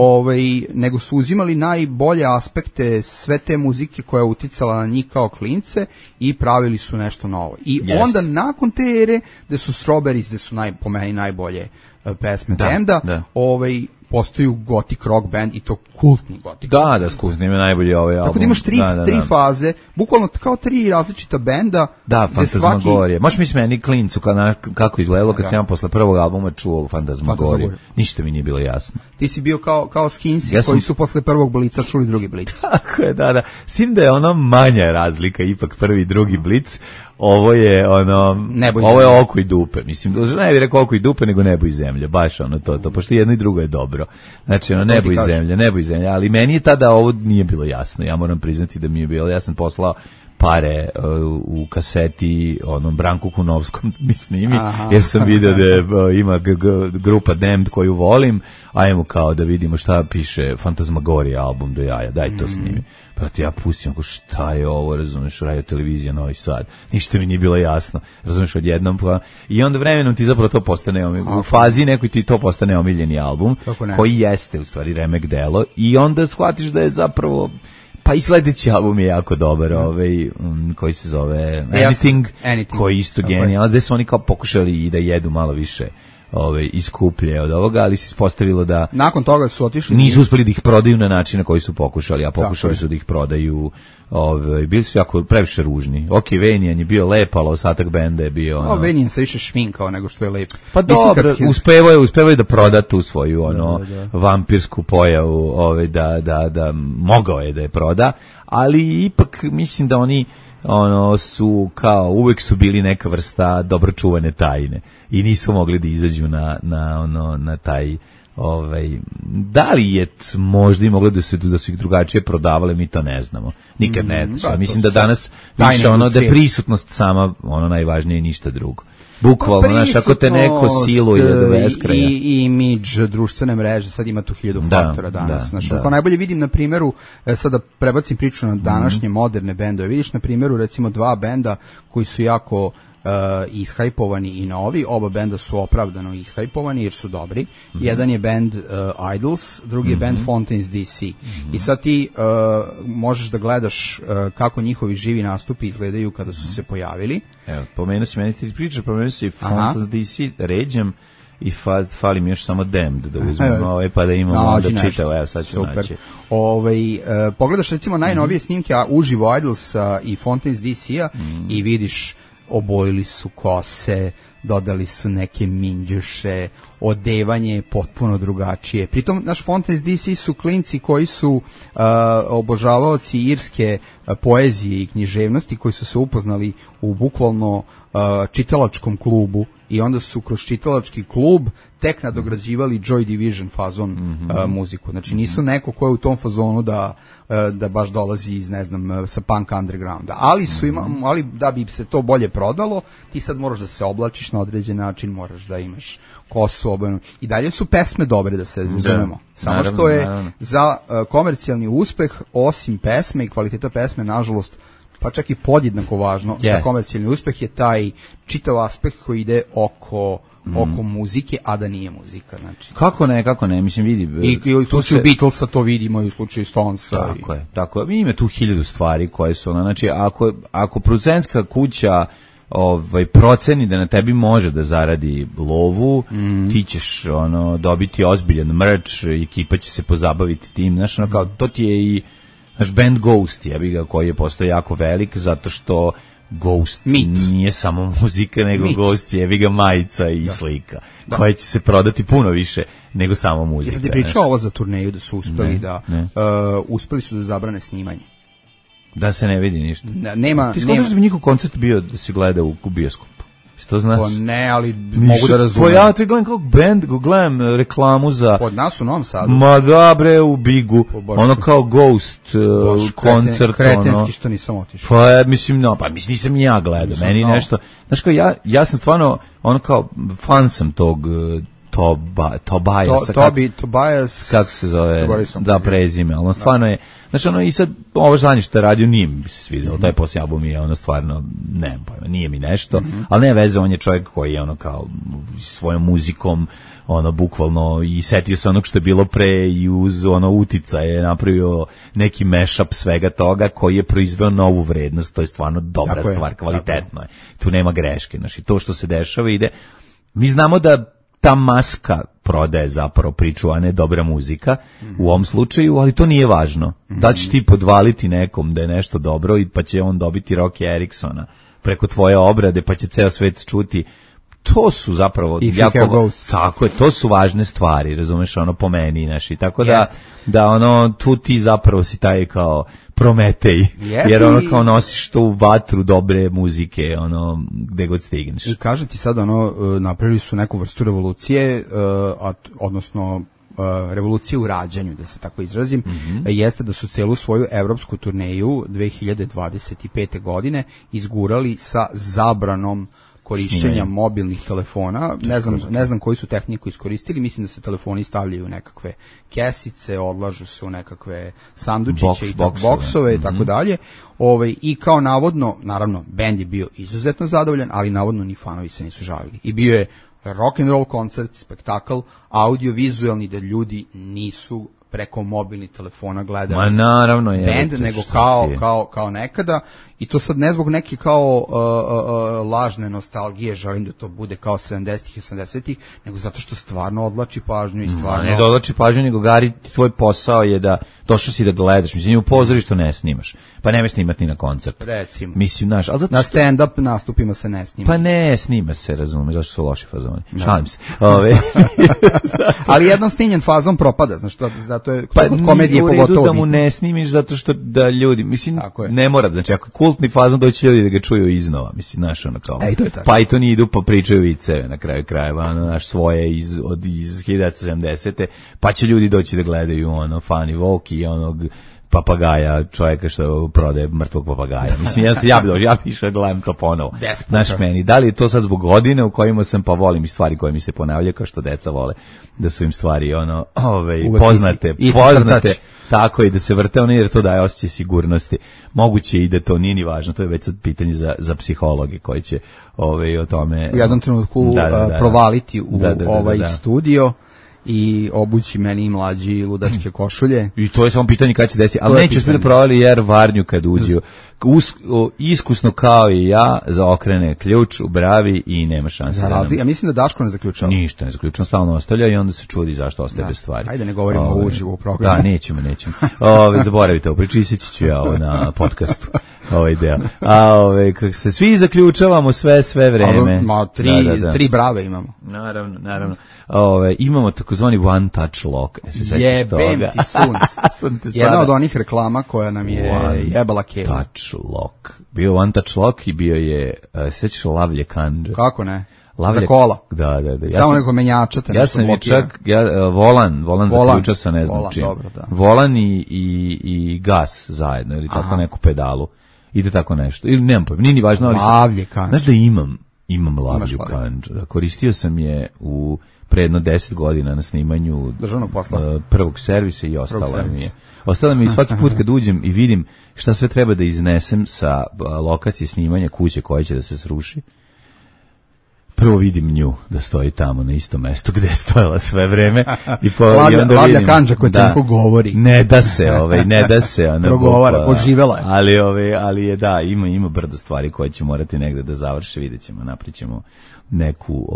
nego su uzimali najbolje aspekte sve te muzike koja je uticala na njih kao klince i pravili su nešto novo. I onda nakon te ere, gde su Strawberries, gde su po meni najbolje pesme benda, postaju gothic rock band i to kultni gothic. Da, Skuzne ima najbolji album. Tako da imaš tri faze, bukvalno kao 3 različita benda. Da, Fantasmagorija. Možeš misli meni klincu kako izgledalo kad sam posle prvog albuma čuo Fantasmagoriju. Ništa mi nije bilo jasno. Ti si bio kao Skinsi koji su posle prvog Blica čuli drugi Blic. Tako je, da. S tim da je ono manja razlika, ipak prvi i drugi Blic. Ovo je ovo je oko i dupe. Mislim, ne bih rekao oko i dupe, nego nebo i zemlja. Baš to, pošto jedno i drugo je dobro. Znači, nebo i zemlja, ali meni je tada ovo nije bilo jasno. Ja moram priznati da mi je bilo, ja sam poslao pare u kaseti Branku Kunovskom mi snimi, jer sam vidio da ima grupa Damned koju volim, ajmo kao da vidimo šta piše Fantasmagorija album do jaja, daj to snimi. Pa ti ja pustim, šta je ovo, razumeš, Radio Televizija Novi Sad, ništa mi nije bilo jasno, razumeš, odjednom, i onda vremenom ti zapravo to postane u fazi nekoj ti to postane omiljeni album, koji jeste u stvari remek delo, i onda shvatiš da je zapravo, pa i sledeći album je jako dobar, koji se zove Anything, koji isto genijalan, gde su oni kao pokušali i da jedu malo više iskuplje od ovoga, ali se ispostavilo da nakon toga su otišli, nisu uspeli da ih prodaju na način na koji su pokušali, a pokušali su da ih prodaju, bili su jako previše ružni. Ok, Venijan je bio lep, ali ostatak benda je bio Venijan se više šminkao nego što je lep. Pa dobro, uspevaju da proda tu svoju vampirsku pojavu, da mogao je da je proda, ali ipak mislim da oni su kao uvek su bili neka vrsta dobro čuvane tajne i nisu mogli da izađu na taj da li je možda i moglo da su ih drugačije prodavale, mi to ne znamo, nikad ne znaš. Mislim da danas više da je prisutnost sama najvažnije i ništa drugo. Bukvalno, znaš, ako te neko siluje do beskraja. I imidž društvene mreže, sad ima tu 1000 faktora danas. Znaš, ako najbolje vidim na primjeru, sada prebacim priču na današnje moderne bendove, vidiš na primjeru recimo 2 benda koji su jako ishajpovani i novi, oba benda su opravdano ishajpovani jer su dobri. Jedan je band Idols, drugi je band Fontaines DC. I sad ti možeš da gledaš kako njihovi živi nastupi izgledaju kada su se pojavili. Evo, pomenuo si meni ti pričaš, pomenuo si Fontaines DC, ređam i fali mi još samo Damned da uzmemo pa da imamo onda čitao, evo sad ću naći. Pogledaš recimo najnovije snimke uživo Idolsa i Fontaines DC-a i vidiš obojili su kose, dodali su neke minđuše, odevanje je potpuno drugačije. Pritom, naš Fontaines DC su klinci koji su obožavaoci irske poezije i književnosti, koji su se upoznali u bukvalno čitalačkom klubu i onda su kroz čitalački klub tek nadograđivali Joy Division fazon muziku. Znači nisu neko ko je u tom fazonu da baš dolazi iz, ne znam, sa punk undergrounda. Ali ali da bi se to bolje prodalo, ti sad moraš da se oblačiš na određen način, moraš da imaš kosu obojenu. I dalje su pesme dobre, da se razumemo. Samo što je za komercijalni uspeh, osim pesme i kvaliteta pesme, nažalost, pa čak i podjednako važno za komercijalni uspeh je taj čitav aspekt koji ide oko muzike, a da nije muzika. Znači. Kako ne, mislim vidi. I u slučaju Beatlesa to vidimo i u slučaju Stonesa. Tako je. Ima tu 1000 stvari koje su, znači ako producentska kuća proceni da na tebi može da zaradi lovu, ti ćeš dobiti ozbiljan merch, ekipa će se pozabaviti tim, znaš, kao to ti je i naš band Ghost, jebi ga, koji je postao jako velik, zato što Ghost nije samo muzika, nego Ghost je, jebi ga, majica i slika, koja će se prodati puno više nego samo muzika. Jesi ti pričao ovo za turneju da su uspeli uspeli su da zabrane snimanje? Da se ne vidi ništa. Nema. Ti skočiš da bi njihov koncert bio da se gleda u bioskopu? Što znaš? Pa ne, ali mogu da razumem. Pa ja ti gledam kao band, gledam reklamu za... Pod nas u Novom Sadu. Ma da bre, u Bigu, ono kao Ghost koncert. Kretenski što nisam otišao. Pa mislim, mislim nisam ni ja gledao, meni nešto... Znaš kao, ja sam stvarno, ono kao, fan sam tog... Tobias. Tobias. Kako se zove? Da, prezime, ali on stvarno je... Znači, ono, i sad, ovo zadnje što je radio, nije mi se svidjelo, taj posljednji album je, ono, stvarno, nemam pojma, nije mi nešto, ali ne veze, on je čovjek koji je, ono, kao, svojom muzikom, ono, bukvalno, i setio se onog što je bilo pre i uz, ono, utica je napravio neki mashup svega toga koji je proizveo novu vrednost, to je stvarno dobra stvar, kvalitetno je. Tu nema greške, znači, to što se dešava ide, mi znamo da ta maska prodaje zapravo priču, a ne dobra muzika u ovom slučaju, ali to nije važno. Da ćeš ti podvaliti nekom da je nešto dobro i pa će on dobiti Rocky Eriksona preko tvoje obrade, pa će ceo svet čuti. To su zapravo tako je, to su važne stvari, razumeš, ono po meni, naši. Tako da ono tu ti zapravo si taj kao Prometej, jer ono kao nosiš tu vatru dobre muzike, ono, gde god stigneš. I kaže ti sad, ono, napravili su neku vrstu revolucije, odnosno revolucije u rađanju, da se tako izrazim, jeste da su celu svoju evropsku turneju 2025. godine izgurali sa zabranom korišćenja mobilnih telefona. Ne znam koju su tehniku iskoristili, mislim da se telefoni stavljaju u nekakve kesice, odlažu se u nekakve sandučiće i boksove i tako dalje. I kao naravno, bend je bio izuzetno zadovoljan, ali navodno ni fanovi se nisu žalili. I bio je rock and roll koncert, spektakl, audio-vizualni, da ljudi nisu preko mobilnih telefona gledali. Ma naravno je. Bend, nego kao nekada. I to sad ne zbog neke kao lažne nostalgije, želim da to bude kao 70-ih i 80-ih, nego zato što stvarno odlači pažnju i stvarno... Ne da odlači pažnju, nego Gari, tvoj posao je da došao si da gledaš, mislim, u pozorištu ne snimaš, pa nemoj snimati ni na koncert. Recimo. Mislim, znaš, ali zato na stand-up nastupima se ne snima. Pa ne snima se, razumeš, zašto su loši fazoni. Šalim se. Ali jednom snimljen fazon propada, znaš, zato je kod komedije pogotovo bitno. Da mu ne snimiš zato što da ljudi, mislim, ne mora, znači ako kultni fazon doći ljudi da ga čuju iznova, mislim, znaš, ono kao, Pythoni idu pa pričaju viceve na kraju krajeva, ono, naš svoje iz 1970. Pa će ljudi doći da gledaju, ono, Funny Walk i onog papagaja, čovjeka što prodaje mrtvog papagaja. Mislim, ja bi išao gledam to ponovo. Znaš meni, da li je to sad zbog godine u kojima sam, pa volim i stvari koje mi se ponavljaju, kao što deca vole, da su im stvari, ono, poznate, tako i da se vrte ono, jer to daje osjećaj sigurnosti. Moguće i da to nije ni važno, to je već sad pitanje za psihologe koji će o tome... U jednom trenutku provaliti u ovaj studio i obući meni i mlađi ludačke košulje. I to je samo pitanje kada će desiti, ali neće uspjeti provali jer Varnju kad uđu. Iskusno kao i ja zaokrene ključ u bravi i nema šanse. Ja mislim da Daško ne zaključava. Ništa ne zaključava, stalno ostavlja i onda se čudi zašto ostaje bez stvari. Ajde ne govorimo uživo u programu. Da, nećemo. Zaboravite, pričistit ću ja na podcastu. Ovaj deo. Kako se svi zaključavamo sve vreme. Tri brave imamo. Naravno. Imamo takozvani one touch lock. Jebem ti sunce. Jedna od onih reklama koja nam je jebala kevu. One touch lock. Bio one touch lock i bio je, sećaš Lavlje Kandže? Kako ne? Za kola. Da. Tamo neko menjača te nešto blokira. Volan zaključao sa ne znam čim. Volan i gas zajedno, ili tako neku pedalu. Ide tako nešto. Ili nemam pojma, nije ni važno, ali Lavlje Kandže. Znaš da imam Lavlju Kandže. Koristio sam je pre jedno 10 godina na snimanju državnog posla, prvog servisa i ostala mi je svaki put kad uđem i vidim šta sve treba da iznesem sa lokacije snimanja kuće koja će da se sruši. Prvo vidim nju da stoji tamo na istom mestu gde je stojala sve vreme i Lavlja Kandža koja ti neko govori. Ne da se ona progovara, poživela je. Ali je ima brdo stvari koje će morati negde da završi, videćemo, napričemo neku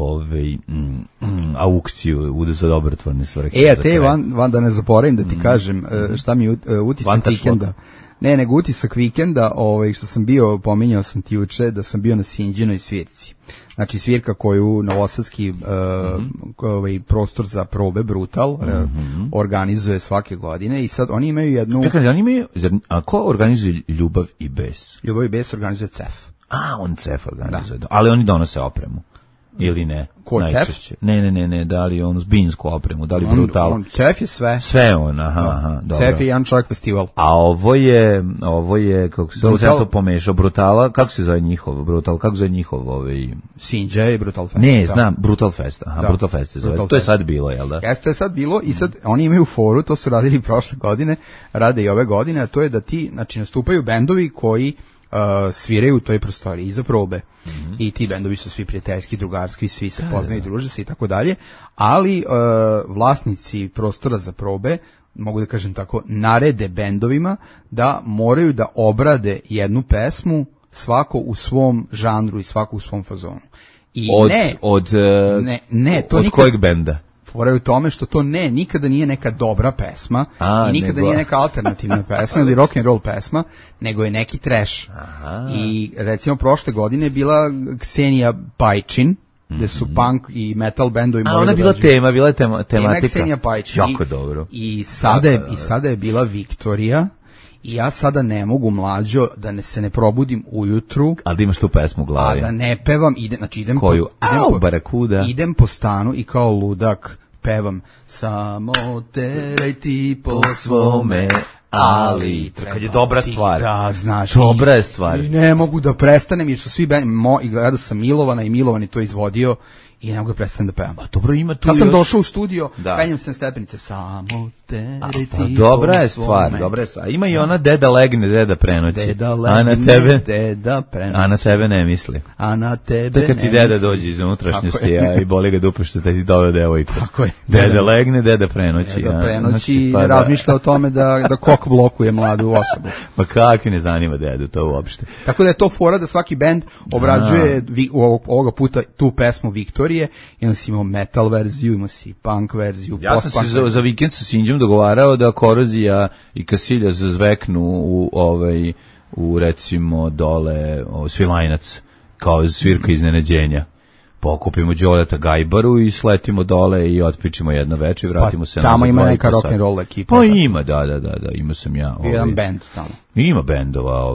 aukciju za dobrotvorne svrhe. A te van da ne zaboravim da ti kažem šta mi utisak vikenda. Ne, nego utisak vikenda, što sam bio, pominjao sam ti juče, da sam bio na Sinđinoj svirci. Znači svirka koju novosadski prostor za probe Brutal organizuje svake godine i sad oni imaju jednu... Čekaj, a ko organizuje Ljubav i bes? Ljubav i bes organizuje CEF. A, on CEF organizuje. Ali oni donose opremu. Ili ne? Ko, najčešće. Ne, da li on zbinsku opremu, da li Brutal? On CEF je sve. Sve on, aha, dobro. CEF je jedan čovjek festival. A ovo je, kako se to pomešao, Brutala, kako se zove njihov, Brutal, kako se zove njihov, Sinđa i Brutal Fest. Ne, znam, Brutal Fest, Brutal Fest se zove, Brutal to je Fest. sad bilo, jel da? Jeste, to je sad bilo i sad oni imaju foru, to su radili prošle godine, rade i ove godine, a to je da znači nastupaju bendovi koji sviraju u toj prostoriji iza probe. I ti bendovi su svi prijateljski, drugarski, svi se poznaju, druže se i tako dalje, ali vlasnici prostora za probe, mogu da kažem tako, narede bendovima da moraju da obrade jednu pesmu svako u svom žanru i svako u svom fazonu. I od to kojeg benda? Fora je u tome što to nikada nije neka dobra pesma i nikada nije neka alternativna pesma ili rock and roll pesma, nego je neki trash. Aha. I recimo prošle godine je bila Ksenija Pajčin, gde su punk i metal bendovi morali da dođu. Bila je tematika. Ksenija Pajčin. Jako dobro. I sada je bila Viktorija. I ja sada ne mogu, mlađo, da se ne probudim ujutru. Ali da imaš tu pesmu u glavi. A da ne pevam, idem po stanu i kao ludak pevam samo teraj ti po svome, ali kad je dobra stvar. Da, znaš. Dobra je stvar. I ne mogu da prestanem jer su svi i gledao sam Milovana i Milovan je to izvodio. I ne mogu da prestanem da pevam. A dobro, ima tu sad sam došao u studio, penjam se na stepenice, samo teraj ti dobra je stvar. Ima i ona deda legne, deda prenoći. A na tebe ne misli. A na tebe ne misli. Kad ti deda dođe iz unutrašnjosti, i boli ga dupe što te si doveo devojku. Tako je. Deda legne, deda prenoći. Deda prenoći i razmišlja o tome da kok blokuje mladu osobu. Pa kakvi ne zanima dedu to uopšte. Tako da je to fora da svaki bend obrađuje ovoga puta tu pesmu Viktorije. I onda si imao metal verziju, imao si punk verziju. Ja sam se za vikend sa Sinđom dogovarao da Korozija i Kasilja zazveknu u recimo dole Svilajnac kao svirka iznenađenja. Pokupimo Đoleta Gajbaru i sletimo dole i otpičimo jedno veče i vratimo se tamo ima neka rock and roll ekipa. Pa ima, da, ima sam ja. Jedan bend tamo. Ima bendova,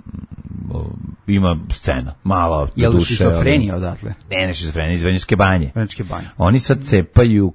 ima scena, mala je li šizofrenija odatle? Ne šizofrenija, iz Vrnjačke banje. Oni sad cepaju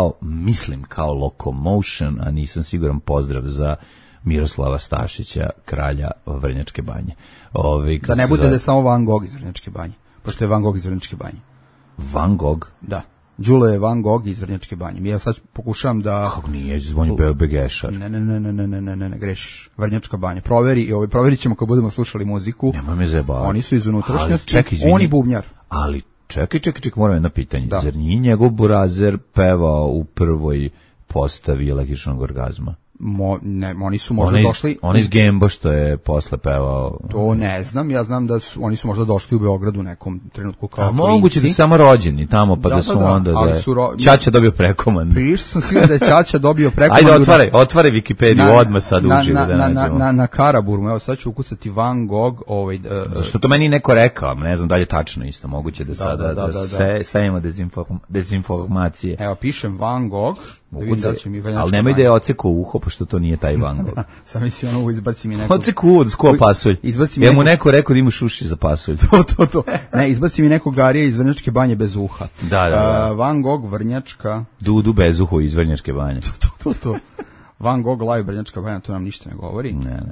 kao Locomotion, a nisam siguran, pozdrav za Miroslava Stašića, kralja Vrnjačke banje. Da ne bude da je samo Van Gogh iz Vrnjačke banje, pošto je Van Gogh iz Vrnjačke banje. Van Gogh? Da. Đule je Van Gogh iz Vrnjačke banje. Ja sad pokušavam da... Kako nije, zvoni Begešar. Ne, grešiš. Vrnjačka banja. Proveri i proverit ćemo kad budemo slušali muziku. Nema me zebavati. Oni su iz unutrašnjosti, oni bubnjar. Ali čekaj, moram jedno pitanje. Da. Zar nije njegov burazer pevao u prvoj postavi električnog orgazma? Oni su možda došli... On iz Gembo što je posle pevao... To ne znam, ja znam da oni su možda došli u Beogradu u nekom trenutku kao klinci. A moguće da su samo rođeni tamo, pa da su onda... Ćaća dobio prekomandu. Prišto sam siguran da je Ćaća dobio prekomandu... Ajde, otvaraj Wikipediju, odmah sad uživo da nađemo. Na Karaburmu, evo sad ću ukucati Van Gogh... Zašto to meni neko rekao, ne znam da li je tačno isto, moguće da sada sve ima dezinformacije. Evo, pišem Van Gogh... Ali nemoj da je oceko uho, pošto to nije taj Van Gogh. Sam misli izbaci mi neko... Oceko uho, da skuva pasulj. Ja mu neko rekao da imaš uši za pasulj. To. Ne, izbaci mi neko Garija iz Vrnjačke banje bez uha. Da. Van Gogh, Vrnjačka... Dudu bez uho iz Vrnjačke banje. To. Van Gogh live Vrnjačka banja, to nam ništa ne govori. Ne.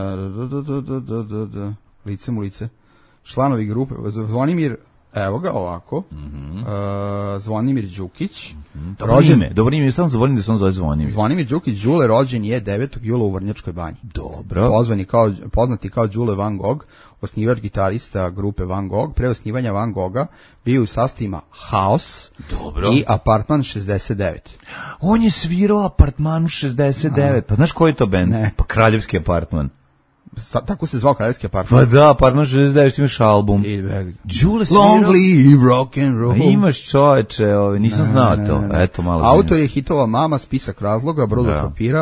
Lice mu lice. Članovi grupe, Zvonimir... Evo ga ovako, Zvonimir Đukić. Dobro ime, stalno zavolim da se on zove Zvonimir. Zvonimir Đukić, Đule, rođen je 9. jula u Vrnjačkoj banji. Dobro. Poznati kao Đule Van Gogh, osnivač gitarista grupe Van Gogh. Pre osnivanja Van Gogha bio u sastavima Haos i Apartman 69. On je svirao Apartmanu 69, pa znaš koji je to bend? Ne. Pa Kraljevski apartman. Tako se zvao Kraljevski apartman. Pa da, Apartman 69 imaš album. Đule svirao. Long live rock and roll. Imaš čoveče, nisam znao to. Eto, malo autor je hitova Mama, Spisak razloga, Brodo papira,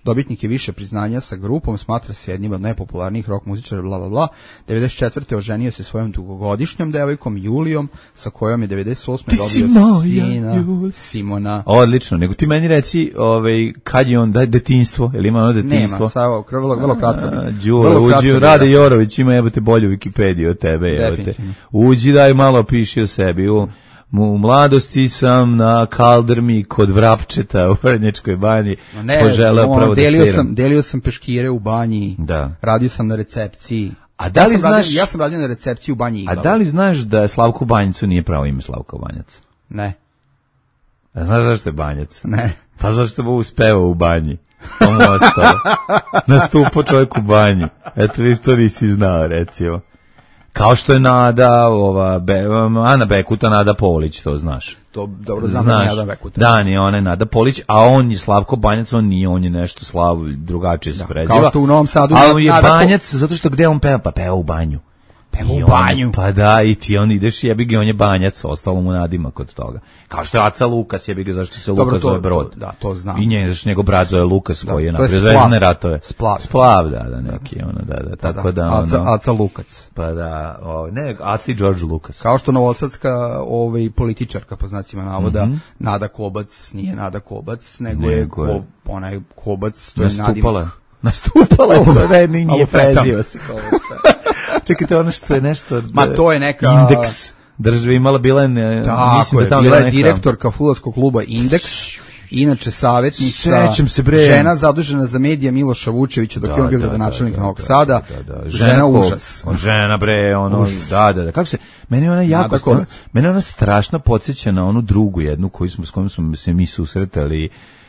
dobitnik je više priznanja sa grupom, smatra se jednim od najpopularnijih rock muzičara, bla bla bla. 94. oženio se svojom dugogodišnjom devojkom Julijom, sa kojom je 98. dobio sina Simona. Odlično, nego ti meni reci, kad je on detinjstvo, ili ima ono detinjstvo? Nema, samo vrlo kratko. Đule, uđi, Rade Jorović ima jebote bolju Wikipediju od tebe, jebote. Uđi, daj malo piši o sebi. U mladosti sam na Kaldrmi kod Vrapčeta u Vrnjačkoj banji poželeo pravo da sviram. Delio sam peškire u banji, radio sam na recepciji. A da li znaš, ja sam radio na recepciji u banji Iglava. A da li znaš da Slavko Banjicu nije pravo ime Slavko Banjac? Ne. A znaš zašto je Banjac? Ne. Pa zašto je uspevao u banji? To mu ostalo. Nastupao čovjek u banji. Eto viš, to nisi znao, recimo. Kao što je Nada, Ana Bekuta, Nada Polić, to znaš. To dobro znam da je Nada Bekuta. Da, nije ona je Nada Polić, a on je Slavko Banjac, on nije, on je nešto drugačije se preziva. Kao što u Novom Sadu ali je Banjac, zato što gde on peva? Pa peva u banju. U banju. Pa da, i ti on ideš, jebi ga, on je Banjac, ostalo mu nadima kod toga. Kao što je Aca Lukas, jebi ga, zašto se Lukas zove Brod. Da, to znam. I njegov brat zove Lukas, koji je napravio Zvezdane ratove. Splav, da, neki, tako da. Aca Lukac. Pa da, ne, Aca i George Lukas. Kao što novosadska političarka, po znacima navoda, Nada Kobac, nije Nada Kobac, nego je onaj Kobac, to je nadimak. Nastupala je, nije prezio se Kobac. Čekajte, ono što je nešto... Ma to je neka... Indeks države imala, bila je... bila je direktorka fudbalskog kluba Indeks, inače savjetnica, žena zadužena za medije Miloša Vučevića dok je on bio gradonačelnik Novog Sada, žena užas. Žena bre, ono, da. Kako se... Mene ona jako... Mene ona strašno podsjeća na onu drugu jednu s kojom smo se mi susretali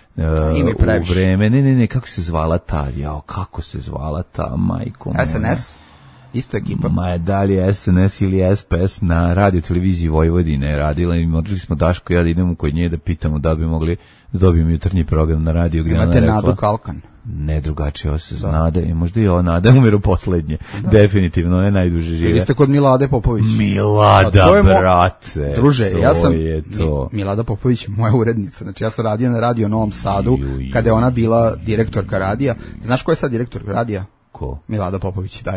u vreme... Ne, kako se zvala ta? Kako se zvala ta, majko? SNS? Isto ekipa. Da li je SNS ili SPS na radio televiziji Vojvodine radila i morali smo Daško i ja da idemo kod nje da pitamo da bi mogli da dobijemo jutarnji program na radio gdje ona rekla. Imate Nadu Kalkan. Ne, drugačije, ovo se Nada i možda i ova Nada umiru poslednje. Definitivno, ona je najduže žive. Vi ste kod Milade Popović. Milada, brate. Druže, ja sam, Milada Popović je moja urednica, znači ja sam radio na radio Novom Sadu, kada je ona bila direktorka radija. Znaš ko je sad direktorka radija? Ko? Milada Popović dalje.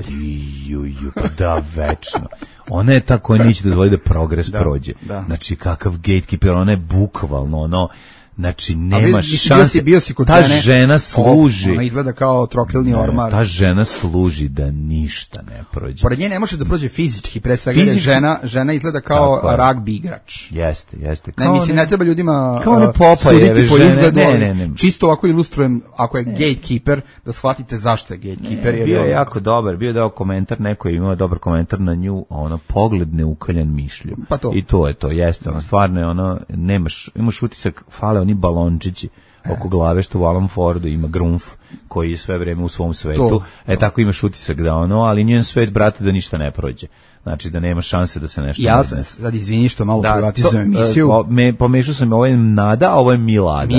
Da, večno. Ona je ta koja neće dozvoliti da progres prođe. Znači, kakav gatekeeper, ona je bukvalno, ono, znači, nema šanse. Bio si kod ta žena služi. Ona izgleda kao trokrilni ormar. Ta žena služi da ništa ne prođe. Pored nje ne može da prođe fizički, pre svega žena izgleda kao ragbi igrač. Jeste. Ne, mislim, ne treba ljudima suditi po izgledu. Ne. Čisto ovako ilustrujem, ako je gatekeeper, da shvatite zašto je gatekeeper. Bio je jako dobar, bio je dao komentar, neko je imao dobar komentar na nju, ono, pogled neukaljan mišlju. Pa to. I to je to, jeste, ono, stvarno je ono, imaš utisak, fale oni balončići oko glave što u Alan Fordu ima grunf koji je sve vreme u svom svetu. Tako imaš utisak da ono, ali njen svet, brate, da ništa ne prođe. Znači da nema šanse da se nešto... Ja sam, sad izvini što malo privatizujem emisiju. Pomešao sam, ovo je Nada, a ovo je Milada.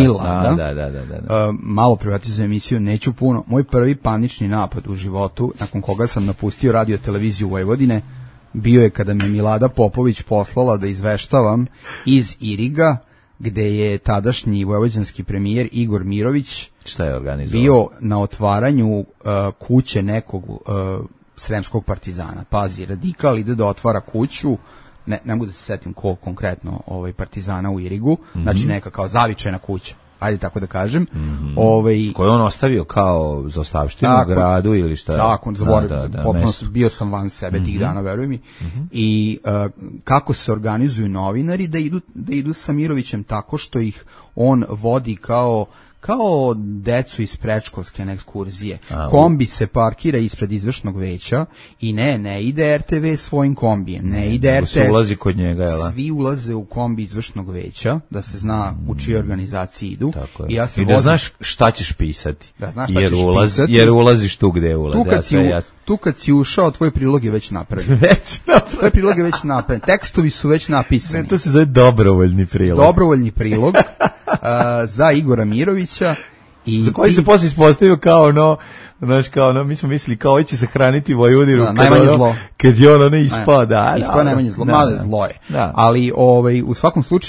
Da. Malo privatizujem emisiju, neću puno. Moj prvi panični napad u životu, nakon koga sam napustio radio televiziju Vojvodine, bio je kada me Milada Popović poslala da izveštavam iz Iriga, gde je tadašnji vojvođanski premijer Igor Mirović bio na otvaranju kuće nekog sremskog partizana. Pazi, radikal ide da otvara kuću, ne mogu da se setim ko konkretno partizana u Irigu, znači neka kao zavičajna kuća, ajde tako da kažem. Koju on ostavio kao za ostavštinu u gradu ili šta? Tako, potpuno bio sam van sebe tih dana, veruj mi. I kako se organizuju novinari da idu sa Mirovićem tako što ih on vodi kao decu iz predškolske ekskurzije. Kombi se parkira ispred izvršnog veća i ne ide RTV svojim kombijem, ne ide RTS. Ulazi kod njega, jel? Svi ulaze u kombi izvršnog veća, da se zna u čijoj organizaciji idu. I da znaš šta ćeš pisati. Jer ulaziš tu gde ulazi. Tu kad si ušao, tvoj prilog je već napravljen. Tvoj prilog je već napravljen. Tekstovi su već napisani. Ne, to se zove dobrovoljni prilog. Dobrovoljni prilog za Igora Mirovića. Za koji se posle ispostavio kao ono, znaš, kao ono, mi smo mislili kao ovo će se hraniti Vojvodinu. Najmanje zlo. Kad je ono ne ispao, Ispao najmanje zlo, mada zlo je. Ali u svakom slučaju,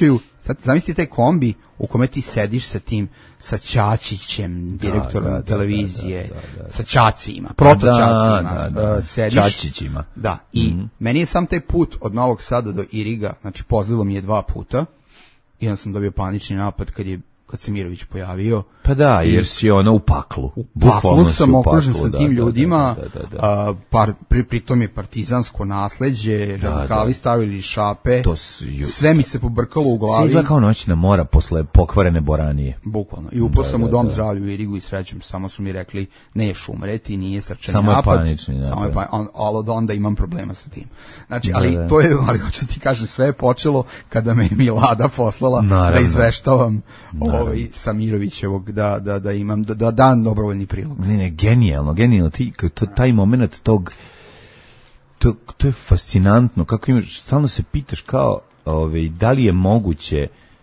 Zamisli taj kombi u kome ti sediš sa Čačićem, direktorom televizije, sa Čacima, protočacima, sediš. Čačićima. Da, i meni je sam taj put od Novog Sada do Iriga, znači pozlilo mi je 2 puta, i onda sam dobio panični napad kad se Mirović pojavio. Pa da, jer si u paklu. U paklu sam okružen sa tim ljudima, pritom je partizansko nasleđe, radikali stavili šape, sve mi se pobrkalo u glavi. Sve izgleda kao noćna mora posle pokvarene boranije. Bukvalno. I upao sam u dom zdravlja u Irigu i srećem, samo su mi rekli neš umreti, nije srčani samo napad. Panični, samo je panični, ali od onda imam problema sa tim. Znači, ali hoću ti kažem, sve je počelo kada me je Milada poslala da izveštavam sa Mirovićevog, da imam, da dan dobrovoljni prilog. Ne, genijalno, taj moment tog, to je fascinantno, kako imaš, stalno se pitaš kao, da li je moguće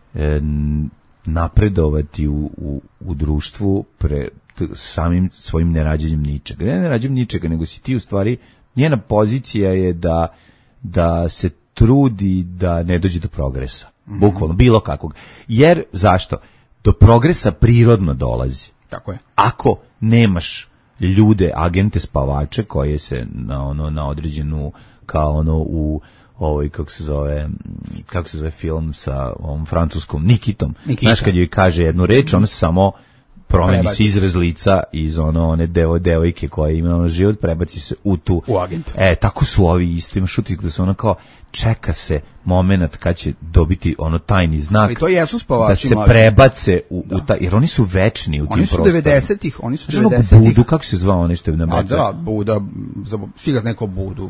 napredovati u društvu samim svojim nerađanjem ničega. Ne nerađanjem ničega, nego si ti u stvari, njena pozicija je da se trudi da ne dođe do progresa. Bukvalno, bilo kakvog. Jer, zašto? Do progresa prirodno dolazi. Tako je. Ako nemaš ljude, agente spavače koje se na određenu, kao u kako se zove film sa ovom francuskom Nikitom. Znaš, kad joj kaže jednu reč, ona se samo promeni se izraz lica iz one devojke koja ima život, prebaci se u agentu. Tako su ovi isto, imaš utisak da se ona kao čeka se moment kad će dobiti tajni znak. Ali to jesu spavači, da se prebace u taj, jer oni su večni u tim prostorima. Oni su 90-ih. Budu, kako se zvao oni što je na metre? Buda, siga neko Budu.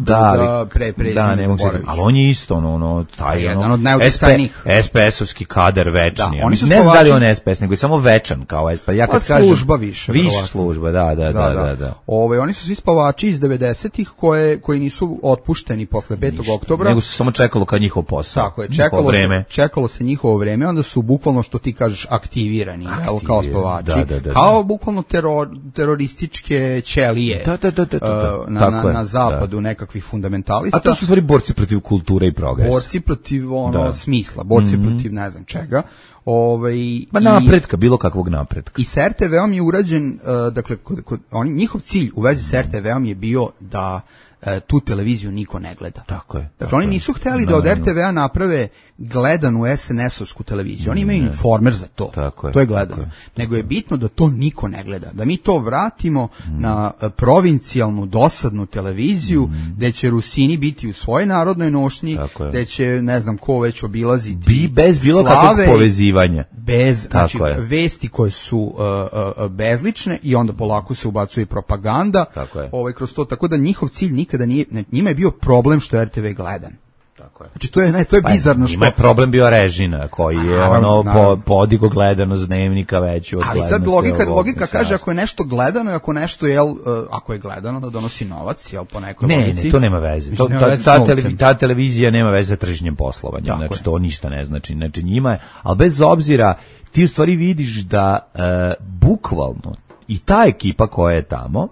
Ne mogu se, ali on je isto, taj, jedan od najuticajnijih. SPS-ovski kadar večni. Oni su ne znam da li on SPS, nego je samo večan kao SPS. Ja kad kažem, služba više. Više služba, da. Oni su svi spavači iz 90-ih koji nisu otpušteni posle 5. oktobra. Nego se samo čekalo kad njihov posao. Tako je, čekalo se njihovo vreme, onda su bukvalno, što ti kažeš, aktivirani, kao spavači. Kao bukvalno terorističke ćelije na zapadu nekakvih fundamentalista. A to su stvari borci protiv kulture i progresa. Borci protiv smisla, borci protiv ne znam čega. Napretka, bilo kakvog napretka. I sa RTV-om je urađen, dakle, njihov cilj u vezi sa RTV-om je bio da tu televiziju niko ne gleda. Tako je. Dakle, oni nisu hteli da od RTV-a naprave gledanu SNS-ovsku televiziju. Oni imaju Informer za to. To je gledano. Nego je bitno da to niko ne gleda. Da mi to vratimo na provincijalnu, dosadnu televiziju, gde će Rusini biti u svojoj narodnoj nošnji, gde će, ne znam ko već obilaziti bez bilo kakvog povezivanja. Znači, vesti koje su bezlične i onda polako se ubacuje propaganda kroz to. Tako da njihov cilj nikada nije, njima je bio problem što je RTV gledan. Znači, to je bizarno što... Ima je problem bio Režina, koji je podigo gledanost Dnevnika veću od gledanosti. Ali sad logika kaže, ako je nešto gledano, ako je gledano da donosi novac, po nekoj logici... Ne, to nema veze. Ta televizija nema veze sa tržišnjem poslovanjem, znači to ništa ne znači. Znači njima je, ali bez obzira, ti u stvari vidiš da bukvalno i ta ekipa koja je tamo,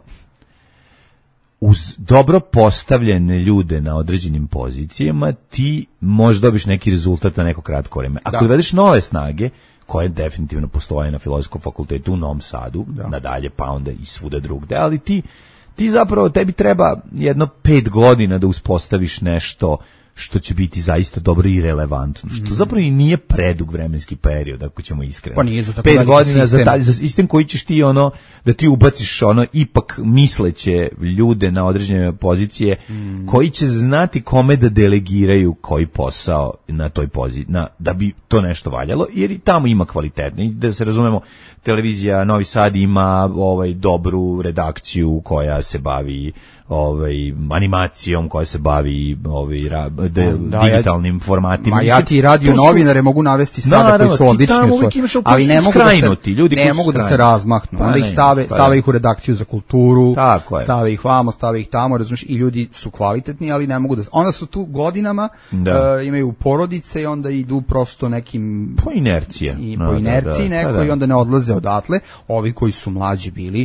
uz dobro postavljene ljude na određenim pozicijama, ti možeš dobiš neki rezultat na neko kratko vreme. Ako dovedeš nove snage, koje definitivno postoje na Filozofskom fakultetu u Novom Sadu, nadalje, pa onda i svuda drugde, ali ti zapravo, tebi treba jedno 5 godina da uspostaviš nešto što će biti zaista dobro i relevantno, što zapravo i nije predug vremenski period, ako ćemo iskreno. Pa nije za tako 5 godina za sistem koji ćeš ti da ti ubaciš ipak misleće ljude na određene pozicije, koji će znati kome da delegiraju koji posao na toj poziciji, da bi to nešto valjalo, jer i tamo ima kvalitetno. I da se razumemo, televizija Novi Sad ima dobru redakciju koja se bavi animacijom, koja se bavi digitalnim formatima. Ja ti radio novinare mogu navesti sada koji su odlični, ali ne mogu da se razmahnu. Onda ih stave ih u redakciju za kulturu, stave ih vamo, stave ih tamo, razumiješ, i ljudi su kvalitetni, ali ne mogu da... Onda su tu godinama, imaju porodice i onda idu prosto nekim... Po inerciji neko i onda ne odlaze odatle. Ovi koji su mlađi bili,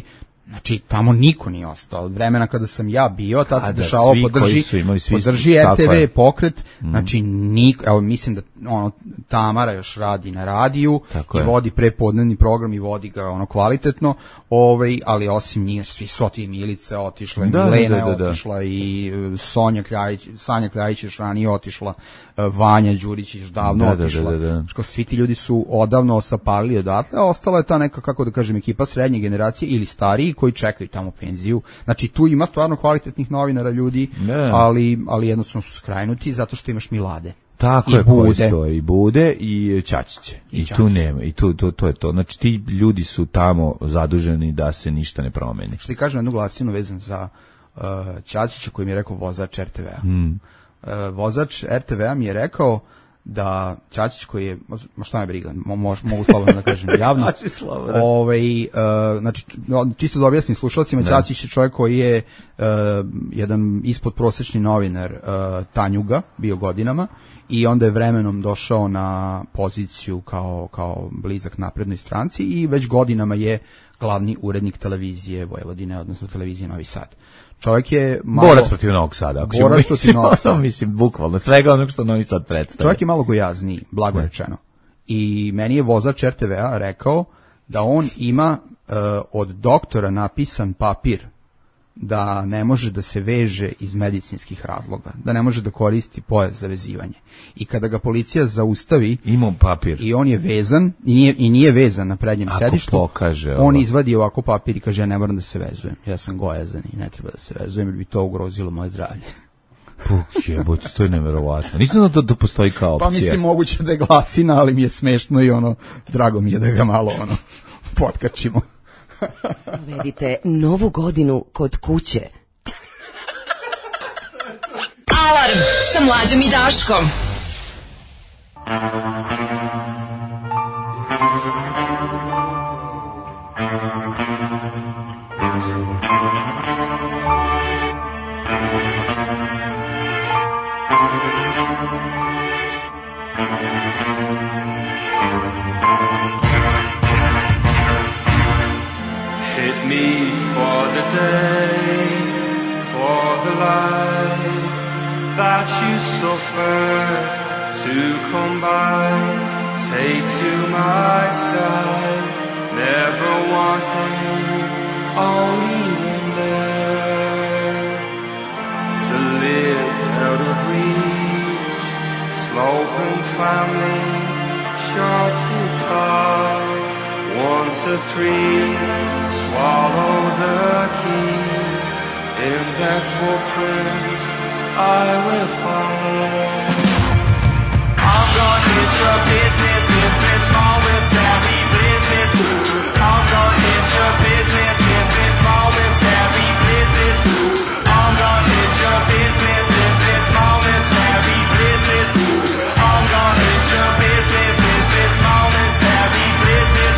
Znači, tamo niko nije ostao. Od vremena kada sam ja bio, tad se da, dešavao, svi koji su imali, svi podrži su, tako je. RTV pokret, znači, evo, mislim da Tamara još radi na radiju Tako i je. vodi prepodnevni program i vodi ga kvalitetno, ali osim njih, svi su otišli, Milica otišla, Milena je otišla i Sanja Kljajić još ranije otišla, Vanja Đurić još davno otišla. Svi ti ljudi su odavno osapalili odatle, a ostala je ta neka, kako da kažem, ekipa srednje generacije ili stariji koji čekaju tamo penziju. Znači, tu ima stvarno kvalitetnih novinara ljudi, ali jednostavno su skrajnuti zato što imaš Milade. Tako je, i Bude i Ćačiće. I tu nema, i to je to. Znači, ti ljudi su tamo zaduženi da se ništa ne promeni. Što ti kažem jednu glasinu vezanu za Ćačića koji mi je rekao vozač RTV-a. Vozač RTV-a mi je rekao da Ćačić koji je, šta me briga, mogu slobodno da kažem javno, znači, čisto da objasnim slušalcima, Ćačić je čovjek koji je jedan ispodprosečni novinar Tanjuga, bio godinama, i onda je vremenom došao na poziciju kao blizak naprednoj stranci i već godinama je glavni urednik televizije Vojvodine, odnosno televizije Novi Sad. Čovjek je malo... Borac protiv Novog Sada. Borac protiv Novog Sada. Mislim, bukvalno, svega onog što Novi Sad predstavlja. Čovjek je malo gojazniji, blago rečeno. I meni je vozač RTV-a rekao da on ima od doktora napisan papir da ne može da se veže iz medicinskih razloga, da ne može da koristi pojas za vezivanje. I kada ga policija zaustavi, ima papir i on je vezan i nije vezan na prednjem sedištu, pokaže, on izvadi ovako papir i kaže ja ne moram da se vezujem, ja sam gojazan i ne treba da se vezujem jer bi to ugrozilo moje zdravlje. Jebote, to je neverovatno. Nisam da postoji kao opcija. Pa mislim moguće da je glasina, ali mi je smešno i drago mi je da ga malo potkačimo. Vedite Novu godinu kod kuće. Alarm sa Mlađom i Daškom. Hit me for the day, for the light that you suffer to come by. Take to my sky, never wanting, only wonder to live out of reach. Sloping family, short to tall. 1 to 3, swallow the key. In that footprint, I will follow. I'm gonna hit your business if it's momentary business. I'm gonna hit your business if it's momentary business. I'm gonna hit your business if it's momentary business. I'm gonna hit your business if it's momentary business.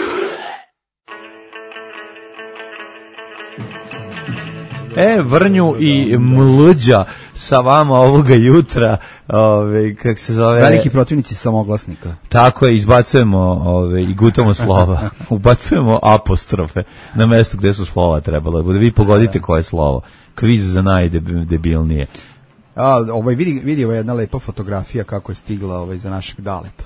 Vrnju i Mlđa sa vama ovoga jutra, kako se zove... Veliki protivnici samoglasnika. Tako je, izbacujemo i gutamo slova. Ubacujemo apostrofe na mesto gde su slova trebalo. Da vi pogodite koje slovo. Kviz za najdebilnije. Vidi ovo jedna lepa fotografija kako je stigla za našeg Daleta.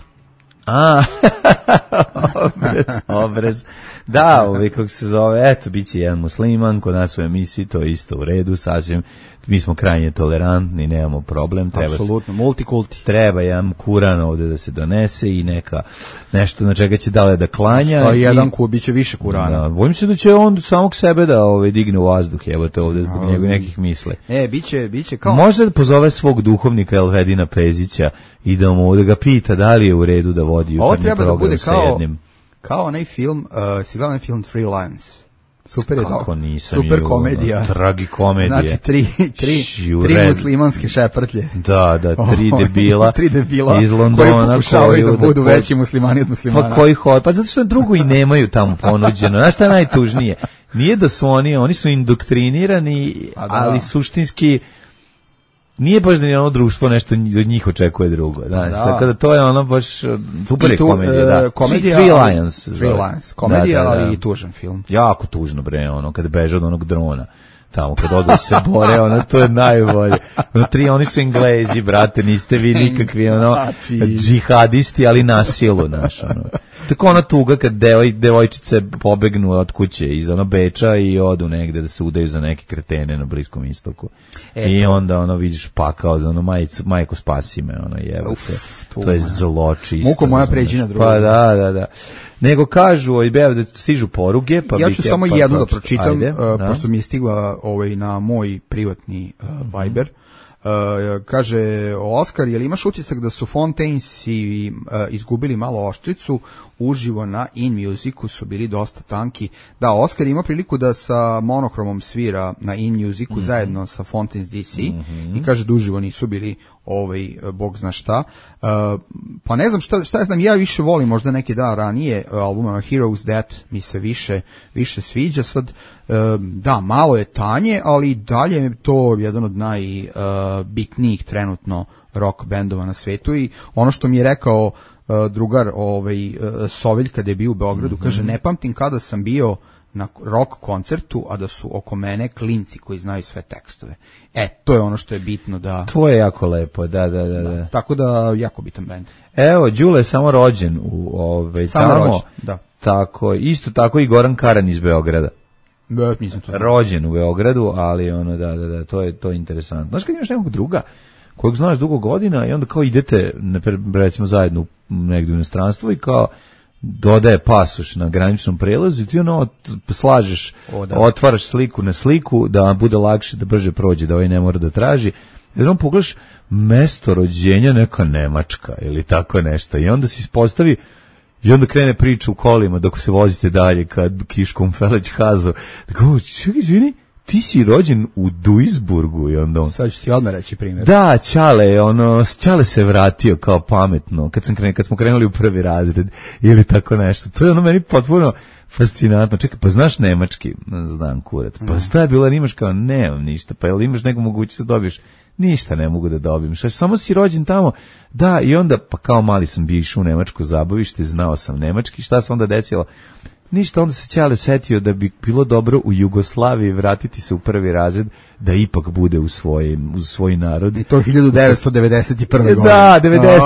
Obrez. Da, kako se zove, eto, bit će jedan musliman, kod nas u emisiji, to je isto u redu, sasvim, mi smo krajnje tolerantni, nemamo problem. Apsolutno, multikulti. Treba jedan Kuran ovde da se donese i nešto na čega će dale da klanja. Šta jedan bit će više Kurana. Da, bojim se da će on samog sebe da digne u vazduh, evo te ovde zbog njegov nekih misli. Biće kao... Možda da pozove svog duhovnika Elvedina Pezića i da ga pita da li je u redu da vodi jutarnji program sa jednim. Kao onaj film, si gledao onaj film Three Lions? Super je kako nisam, super komedija. Tragikomedija. Znači, tri muslimanske šeprtlje. Da, tri debila. Tri debila iz Londona koji pokušavaju da budu veći muslimani od muslimana. Pa zato što drugo i nemaju tamo ponuđeno. Znaš šta je najtužnije? Nije da su oni su indoktrinirani, ali suštinski nije baš da ni ono društvo nešto od njih očekuje drugo, znači, tako da to je ono baš super je komedija, da. Three Lions, komedija, ali i tužan film. Jako tužno, bre, ono, kad beže od onog drona. Tamo kad odu se bore, ono, to je najbolje. Oni su Englezi, brate, niste vi nikakvi, ono, džihadisti, ali na silu, znaš, ono. Tako ona tuga kad devojčice pobegnu od kuće iz ono Beča i odu negde da se udaju za neke kretene na Bliskom istoku. I onda ono vidiš pakao za ono majko spasi me, ono jebate. To je zlo čisto. Muko moja pređi na drugo. Pa da. Nego kažu da stižu poruge, pa ja ću samo jednu da pročitam, pošto mi je stigla na moj privatni Viber. Kaže Oskar, jel imaš utisak da su Fontainesi izgubili malo oštricu, uživo na In Musicu su bili dosta tanki. Da, Oskar ima priliku da sa Monokromom svira na In Musicu zajedno sa Fontaines DC i kaže da uživo nisu bili bog zna šta. Pa ne znam šta ja znam, ja više volim možda neki dan ranije albuma Heroes That mi se više sviđa. Sad da, malo je tanje, ali dalje je to jedan od najbitnijih trenutno rock bendova na svetu i ono što mi je rekao drugar Sovilj kada je bio u Beogradu, kaže ne pamtim kada sam bio na rock koncertu, a da su oko mene klinci koji znaju sve tekstove. To je ono što je bitno da... To je jako lepo, da. Tako da, jako bitan bend. Evo, Đule je samo rođen u samo tamo. Rođen, da. Tako, isto tako i Goran Karan iz Beograda. Da, nisam to. Rođen u Beogradu, ali ono, da, to je interesantno. Znaš kad imaš nekog druga kojeg znaš dugo godina i onda kao idete, recimo zajedno negdje u inostranstvo i kao dodaje pasoš na graničnom prelazu i ti ono slažeš, otvaraš sliku na sliku da bude lakše, da brže prođe, da ne mora da traži. Jer on pogledaš mesto rođenja neka Nemačka ili tako nešto i onda se ispostavi i onda krene priča u kolima dok se vozite dalje kad kiškom Feleć-Hazo. Tako, čekaj, izvini, ti si rođen u Duisburgu i onda on... Sad ću ti odmah reći primjer. Da, Ćale se vratio kao pametno kad smo krenuli u prvi razred ili tako nešto. To je ono meni potpuno fascinantno. Čekaj, pa znaš nemački? Znam, kurac. Pa šta je bilo, imaš kao, nemam ništa. Pa jel imaš neku mogućnost da dobiješ? Ništa ne mogu da dobijem. Šta, samo si rođen tamo? Da, i onda, pa kao mali sam bio išao u nemačko zabavište, znao sam nemački. Šta se onda desilo? Ništa, onda se Ćale setio da bi bilo dobro u Jugoslaviji vratiti se u prvi razred, da ipak bude uz svoj narod. I to 1991. godine. Da,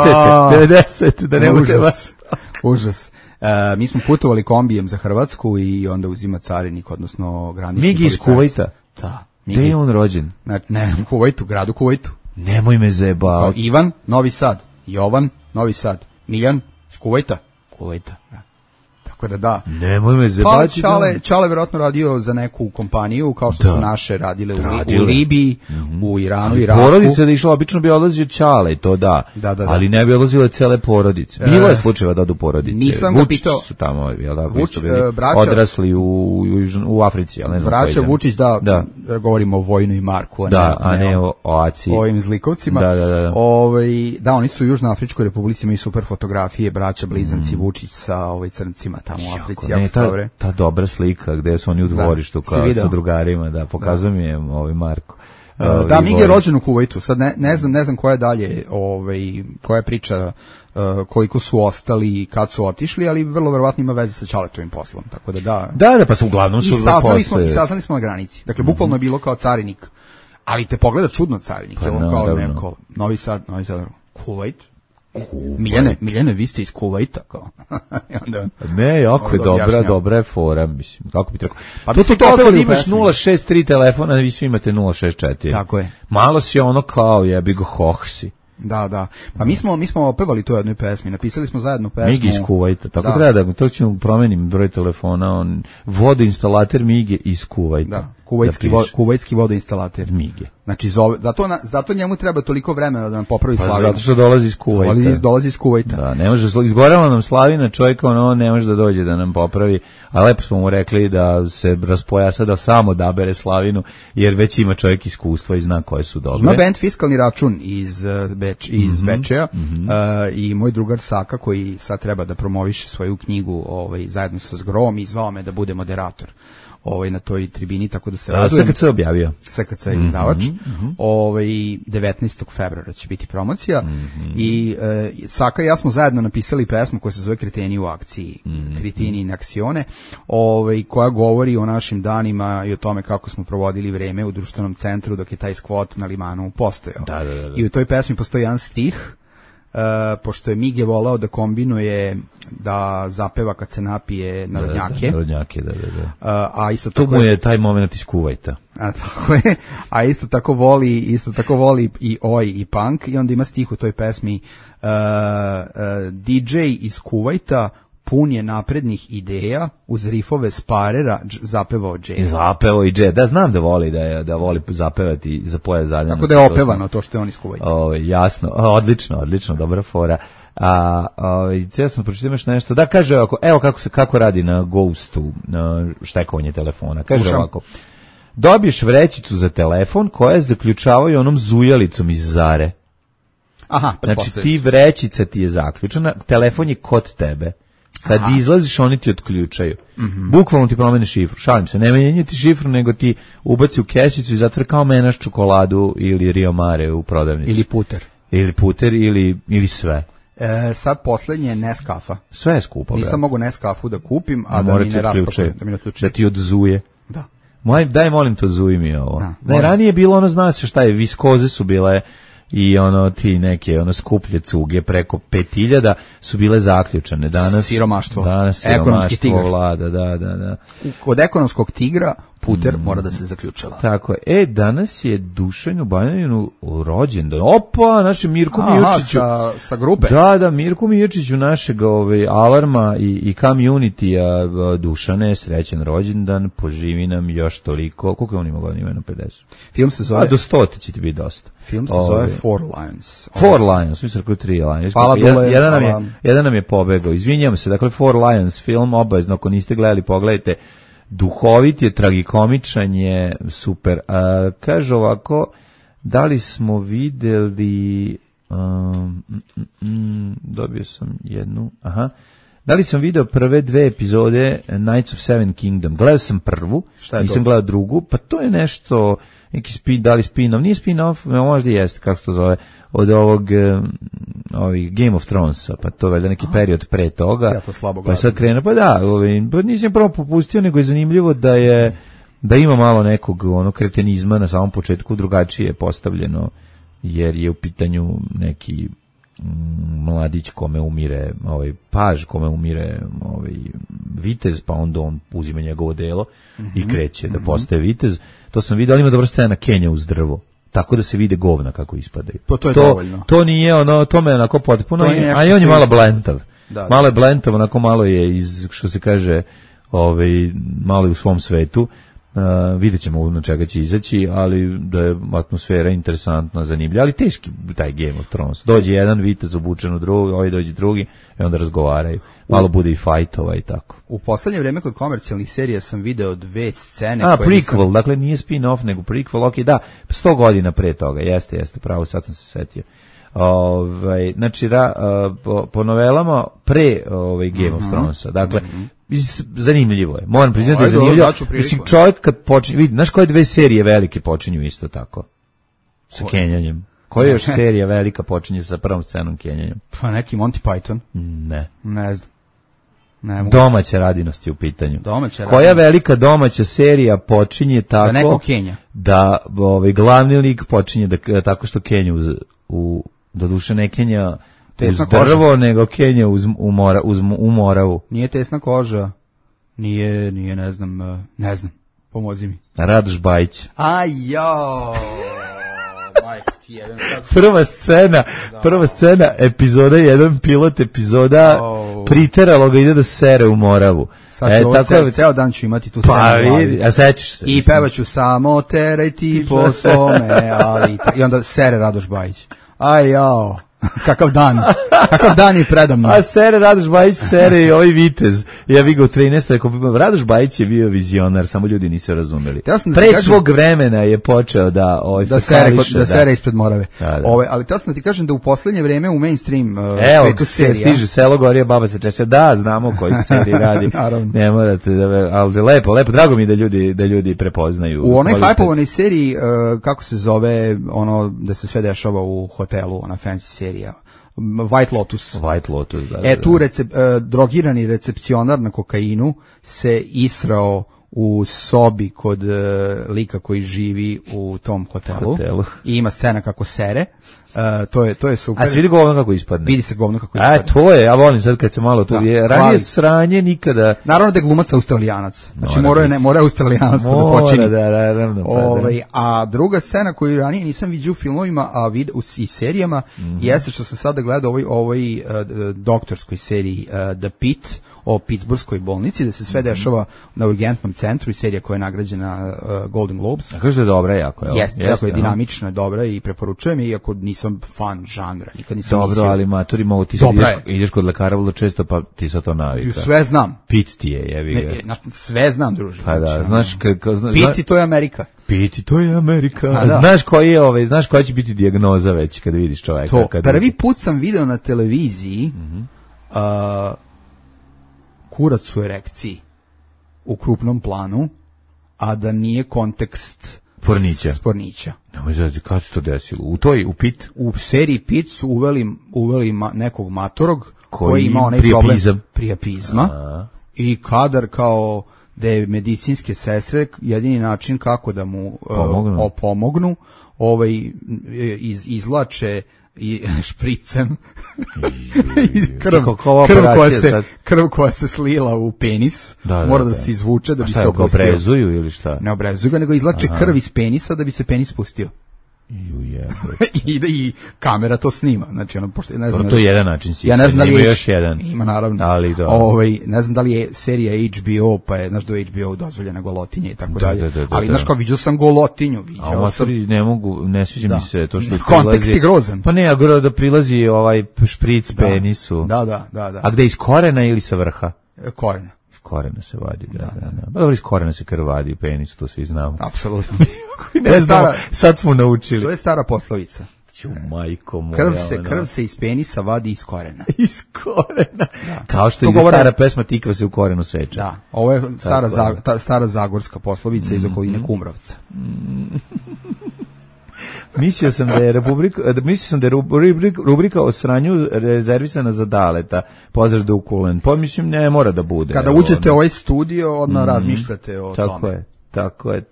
90. Da ne bude užas. Mi smo putovali kombijem za Hrvatsku i onda uzima carinik, odnosno granični Migi iz Kuvajta? Da. Gde je on rođen? Ne, u Kuvajtu, gradu Kuvajtu. Nemoj me zajebao. Ivan, Novi Sad. Jovan, Novi Sad. Miljan, iz Kuvajta. Tako da. Nemoj me zebati. Pa Ćale verovatno radio za neku kompaniju, kao što su naše radile u Libiji, u Iranu, Iraku. Porodice da išla, obično bi odlazio Ćale, to da. Ali ne bi odlazile cele porodice. Bilo je slučajeva da odu porodice. Nisam ga pitao. Vučić su tamo, odrasli u Africi, ali ne znam. Braća Vučić, da, govorimo o Vojnu i Marku, a ne o Aci. O ovim zlikovcima. Da, oni su u Južnoafričkoj republici, imaju super fotografije, braća blizanci Vučić sa crncima tamo u Africi, jako su dobre. Ta dobra slika gde su oni u dvorištu kao sa drugarima, da, pokazuje mi je Marko. Da, Mig je rođen u Kuvajtu, sad ne znam koja je dalje, koja je priča, koliko su ostali i kad su otišli, ali vrlo verovatno ima veze sa Ćaletovim poslom, tako da. Da, pa uglavnom su saznali smo na granici, dakle, bukvalno je bilo kao carinik, ali te pogleda čudno carinik, kao neko, Novi Sad, Kuvajt. Miljane, vi ste iz Kuvajta, kao. Ne, jako je dobra je fora, mislim, kako bi trebalo. Pa to opet imaš 063 telefona, vi svi imate 064. Tako je. Malo si ono kao jebi go hohsi. Da. Pa mi smo pevali to u jednoj pesmi, napisali smo zajedno pesmu. Migi iz Kuvajta, tako treba da, to ćemo promenim broj telefona, vodoinstalater Mige iz Kuvajta. Da, kuvajtski vodoinstalater Mige. Znači, zato njemu treba toliko vremena da nam popravi Slavinu. Zato što dolazi iz Kuvajta. Dolazi iz Kuvajta. Da, ne može, izgorela nam Slavina, čovjeka, on ne može da dođe da nam popravi, a lepo smo mu rekli da se raspojasa, da samo odabere Slavinu, jer već ima čovjek iskustva i zna koje su dobre. Ima band Fiskalni račun iz Bečeja i moj drugar Saka, koji sad treba da promoviše svoju knjigu zajedno sa Zgrom, i zvao me da bude moderator na toj tribini, tako da se radujem. SKC objavio. SKC je izdavač. 19. februara će biti promocija i Saka i ja smo zajedno napisali pesmu koja se zove Kreteni u akciji, Kretini in akcione, koja govori o našim danima i o tome kako smo provodili vreme u društvenom centru dok je taj skvot na Limanu postojao. Da. I u toj pesmi postoji jedan stih, pošto je Mige volao da kombinuje, da zapeva kad se napije narodnjake. Narodnjake, da. A isto to tako mu je taj moment iz Kuvajta. Tako je. A isto tako voli i oj i punk, i onda ima stih u toj pesmi DJ iz Kuvajta pun je naprednih ideja, uz rifove Sparera zapevao džez. Zapevao i džez. Da, znam da voli da voli zapevati za pojas zadnjeno. Tako da je opevano to što je on iz Kuvajta. Jasno. Odlično, dobra fora. Ja sam pročitao još nešto. Da, kaže ovako, evo kako radi na Ghostu, na štekovanje telefona. Kaže ovako, dobiješ vrećicu za telefon koja zaključavaju onom zujalicom iz Zare. Aha, znači ti vrećica ti je zaključena, telefon je kod tebe. Kad izlaziš, oni ti otključaju. Bukvalno ti promene šifru. Šalim se, ne menjaju ti šifru, nego ti ubaci u kesicu i zatvori kao menaš čokoladu ili Rio Mare u prodavnici. Ili puter ili sve. Sad poslednje je Nescafa. Sve je skupo. Nisam mogu Nescafu da kupim, a da mi ne raspakuju. Da ti odzuje. Da. Daj molim te, odzuj mi ovo. Ranije je bilo zna se šta je, viskoze su bile i ti neke skuplje cuge preko 5000 su bile zaključane. Danas siromaštvo ekonomski tigar vlada, da. Od ekonomskog tigra puter mora da se zaključava. Tako je. Danas je Dušan u Banjaninu rođendan. Opa, našem Mirku Mijočiću. Sa grupe. Da, Mirku Mijočiću, našeg Alarma i community-a. Dušane, srećan rođendan, poživi nam još toliko. Koliko on ima godina? Ima 50. Film se zove... do 100 će ti biti dosta. Film se zove Four Lions. Four Lions, mi se rekao 3 Lions. Jedan nam je pobegao. Izvinjam se, dakle Four Lions film, obavezno, ako niste gledali, pogledajte. Duhovit je, tragikomičan je, super. Kaže ovako, da li smo videli, dobio sam jednu, da li sam video prve 2 epizode Knights of Seven Kingdom? Gledao sam prvu, nisam gledao drugu, pa to je nešto, neki da li spin-off, nije spin-off, možda jeste, kako se to zove, od ovog Game of Thronesa, pa to je neki period pre toga. Ja to slabo gledam. Pa sad krene, pa nisam prvo popustio, nego je zanimljivo da ima malo nekog kretenizma na samom početku, drugačije je postavljeno, jer je u pitanju neki mladić kome umire, paž kome umire vitez, pa onda on uzima njegovo delo i kreće da postaje vitez. To sam vidio, ali ima dobra scena Kenja uz drvo. Tako da se vide govna kako ispadaju. To je dovoljno. To nije to me onako potpuno, a i on je malo blentav. Malo je blentav, onako malo je što se kaže, malo je u svom svetu. Vidjet ćemo na čega će izaći, ali da je atmosfera interesantna, zanimljiva, ali teški taj Game of Thrones. Dođe jedan vitez obučen u drugi, dođe drugi i onda razgovaraju. Malo bude i fajtova i tako. U poslednje vreme kod komercijalnih serija sam video 2 scene. Prequel, dakle nije spin-off, nego prequel, ok, da, 100 godina pre toga, jeste, pravo, sad sam se setio. Znači, po novelama pre Game of Thronesa, dakle, zanimljivo je, moram priznati da je zanimljivo. Mislim, čovjek kad počinje, vidi, znaš koje 2 serije velike počinju isto tako? Sa kenjanjem. Koja još serija velika počinje sa prvom scenom kenjanjem? Pa neki Monty Python. Ne znam. Domaća radinost je u pitanju. Koja velika domaća serija počinje tako da neko Kenja? Da glavni lik počinje tako što Kenja doduše ne Kenja uz drvo, nego Kenja uz Moravu. Nije tesna koža. Nije, ne znam. Pomozi mi. Radoš Bajić. Prva scena, epizoda 1, pilot epizoda, priteralo ga ide da sere u Moravu. Sad ceo dan ću imati tu scenu. Pa vidi, a sećaš se. I pevaću samo teraj ti po svome, i onda sere Radoš Bajić. Kakav dan je predamno. A sere Radoš Bajić, sere i ovaj vitez. Ja vi ga u 13. rekao, Radoš Bajić je bio vizionar, samo ljudi nisu razumeli. Pre svog vremena je počeo da sere ispred Morave. Da. Ali teo sam da ti kažem da u poslednje vreme u mainstream svetu serija. Stiže Selo Gorija, baba se češće. Da, znamo koji se seriji radi. Ne morate ali lepo, drago mi da ljudi prepoznaju. U onoj hajpovanoj seriji, kako se zove, ono da se sve dešava u hotelu, ona fancy serija, White Lotus, da. Tu drogirani recepcionar na kokainu se israo u sobi kod lika koji živi u tom hotelu. I ima scena kako sere. To je super. A se vidi govno kako ispadne? Vidi se govno kako ispadne. To je, ja volim sad kad se malo to je. Ranije sranje nikada. Naravno da je glumac Australijanac. Znači mora Australijanac da počini. Naravno. A druga scena koju ranije nisam vidio u filmovima, a i serijama, jeste što sam sada gledao ovoj doktorskoj seriji The Pitt, o Pittsburghskoj bolnici, da se sve dešava na urgentnom centru i serija koja je nagrađena Golden Globes. A kažeš da je dobra, jako je. Jeste, dinamična, dobra i preporučujem je, iako nisam fan žanra, nikad nisam dobro, ali maturi mogu, ti ideš kod lekara vrlo često, pa ti sa to navika. Sve znam. Pitt ti je, jevi ga. Sve znam, druže. Pa da, znaš... Pitt to je Amerika. Pitt to je Amerika. Znaš koja će biti dijagnoza već kad vidiš čoveka. Prvi put sam video na televiziji kurac u erekciji u krupnom planu, a da nije kontekst spornića. Nemoj znati, kada se to desilo? U Pitt? U seriji Pitt su uveli nekog matorog koji ima onaj problem priapizma i kadar kao da je medicinske sestre jedini način kako da mu pomognu izvlače i špricem krv koja se slila u penis mora da se izvuče da bi se opustio. Obrezuju ili šta? Ne obrezuju ga, nego izvlače krv iz penisa da bi se penis pustio. I kamera to snima. Znači, ne znam, to je jedan način. Ja ne znam da li je još jedan. Ima naravno. Ne znam da li je serija HBO, pa je, znaš da je HBO dozvoljena golotinje i tako dalje. Ali znaš kao, vidio sam golotinju. Ne sviđa mi se to što kontekst je grozan. Pa ne, da prilazi ovaj špric penisu. Da. A gde iz korena ili sa vrha? Korena. Korena se vadi, da. Dobro, iz korena se krv vadi u penisu, to svi znamo. Apsolutno. Ne znamo, sad smo naučili. To je stara poslovica. Majko moja. Krv se iz penisa vadi iz korena. Iz korena. Kao što je stara pesma Tikva se u korenu seče. Da, ovo je stara zagorska poslovica iz okoline Kumrovca. Mislio sam da je rubrika o sranju rezervisana za Daleta. Pozdrav da ukulen. Pa mislim ne mora da bude. Kada uđete u ovaj studio, odmah razmišljate o tome. Tako je.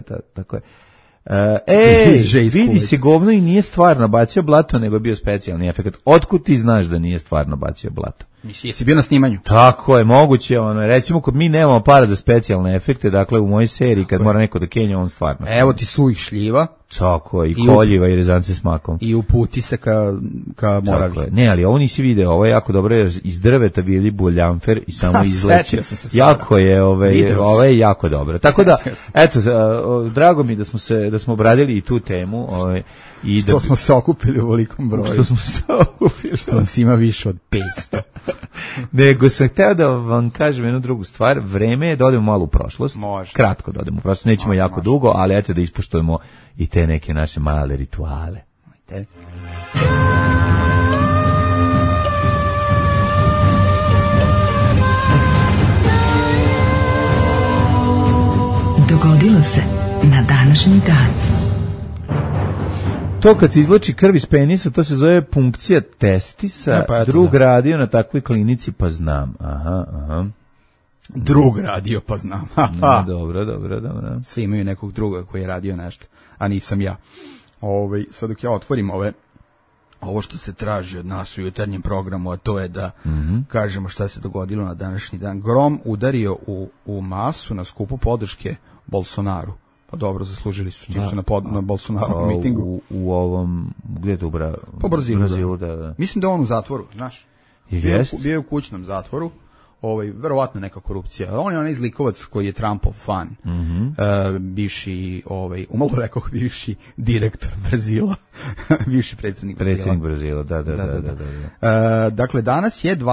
Vidi se govno i nije stvarno bacio blato, nego je bio specijalni efekt. Otkud ti znaš da nije stvarno bacio blato? Jesi bio na snimanju? Tako je, moguće. Recimo, kod mi nemamo para za specijalne efekte, dakle u mojoj seriji kad mora neko da kenja, on stvarno. Evo ti suih šljiva. Tako je, i koljiva i rezance s makom. I uputi se ka Moravi. Ne, ali ovo nisi video, ovo je jako dobro, jer iz drveta vidi buljanfer i samo izleće. Jako je, ovo je jako dobro. Tako da, eto, drago mi da smo obradili i tu temu. Što smo se okupili u velikom broju. Što nas ima više od 500. Nego sam hteo da vam kažem jednu drugu stvar. Vreme je da odemo malo u prošlost. Kratko da odemo u prošlost. Nećemo jako dugo, ali eto da ispoštujemo i te neke naše male rituale. Dogodilo se na današnji dan. To kad se izvlači krv iz penisa, to se zove punkcija testisa. Drug radio na takvoj klinici, pa znam. Aha. Drug radio, pa znam. Dobro. Svi imaju nekog druga koji je radio nešto, a nisam ja. Sad dok ja otvorim ovo što se traži od nas u jutarnjem programu, a to je da kažemo šta se dogodilo na današnji dan. Grom udario u masu na skupu podrške Bolsonaru. Pa dobro, zaslužili su, čim su na Bolsonarovom mitingu. U ovom, gdje je to po Brazilu, da. Mislim da je on u zatvoru, znaš. Bio je u kućnom zatvoru, verovatno neka korupcija. On je onaj zlikovac koji je Trumpov fan, bivši, umalo rekao, bivši direktor Brazila. Bivši predsjednik Brazila. Predsjednik Brazila, da. Dakle, danas je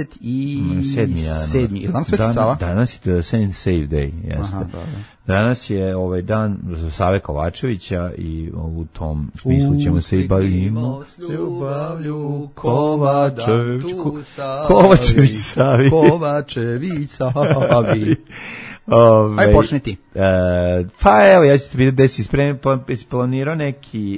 27. Je dan Sveti Sava? Danas je Saint Save Day, jeste. Aha, danas je ovaj dan Save Kovačevića i u tom smislu ćemo se i bavimo s ljubavlju Kovačevićku Kovačević Savi. Kovačević Savi. Aj, počni ti. Pa evo, ja ću ti vidjeti da si spremio, planirao neki,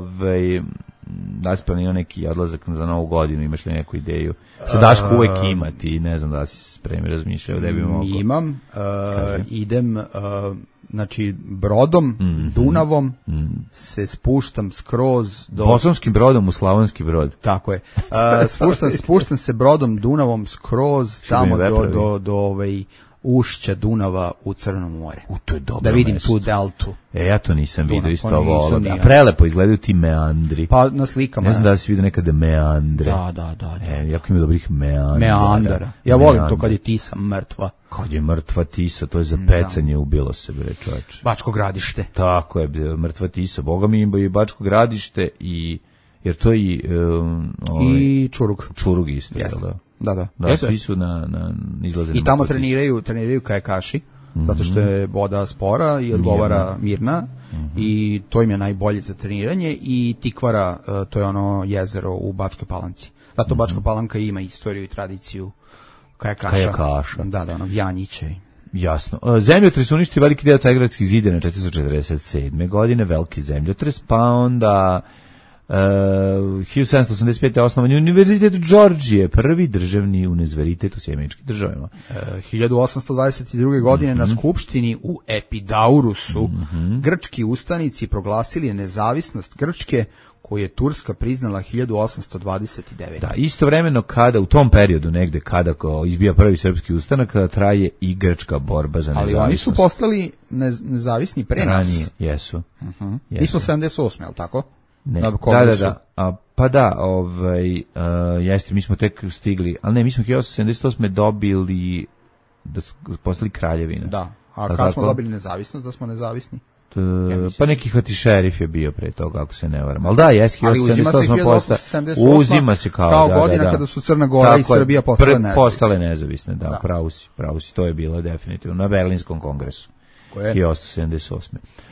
da si planirao neki odlazak za novu godinu, imaš li neku ideju? Što Daško uvek ima, ti ne znam da si spremio, razmišljao da bi mogo. Imam, idem, znači, brodom, Dunavom, se spuštam skroz do... Bosanskim brodom u Slavonski Brod. Tako je. Spuštam se brodom Dunavom skroz tamo do ušća Dunava u Crno more. To je dobro. Da vidim tu deltu. Ja to nisam vidio, isto ovo. Prelepo izgledaju ti meandri. Pa na slikama. Ne znam da si vidio nekada meandre. Da. Jako ima dobrih meandara. Ja volim to kad je Tisa mrtva. Kad je mrtva Tisa, to je za pecanje, ubilo se, bre, čoveče. Bačko Gradište. Tako je, mrtva Tisa. Boga mi ima i Bačko Gradište jer to je i Čurug. Čurug isto, Da. Svi su na izlaze. I tamo treniraju kajakaši, zato što je voda spora i odgovara mirna, i to im je najbolje za treniranje, i Tikvara, to je ono jezero u Bačkoj Palanci. Zato Bačka Palanka ima istoriju i tradiciju kajakaša. Da, ono Janjiće. Jasno. Zemljotres uništio veliki deo Carigradskih zidina 447. godine, veliki zemljotres, pa onda 1785. je osnovan Univerzitet Georgije, prvi državni univerzitet u Sjemeničkim državama. 1822. godine na Skupštini u Epidaurusu grčki ustanici proglasili nezavisnost Grčke, koju je Turska priznala 1829. Da, istovremeno kada, u tom periodu negde, kada izbija prvi srpski ustanak, kada traje i grčka borba za nezavisnost. Ali oni su postali nezavisni pre nas. Ranije, jesu. Mi smo 78, je li tako? Ne. Da. Pa da, jeste, mi smo tek stigli, ali ne, mi smo 1878. dobili, da su postali kraljevina. Da, a kada smo dobili nezavisnost, da smo nezavisni? Pa neki Hatišerif je bio pre toga, ako se ne varam. Ali da, jes, 1878. Uzima se kao godina kada su Crna Gora i Srbija postale nezavisne. Da, pravo si, to je bilo definitivno na Berlinskom kongresu. 1878.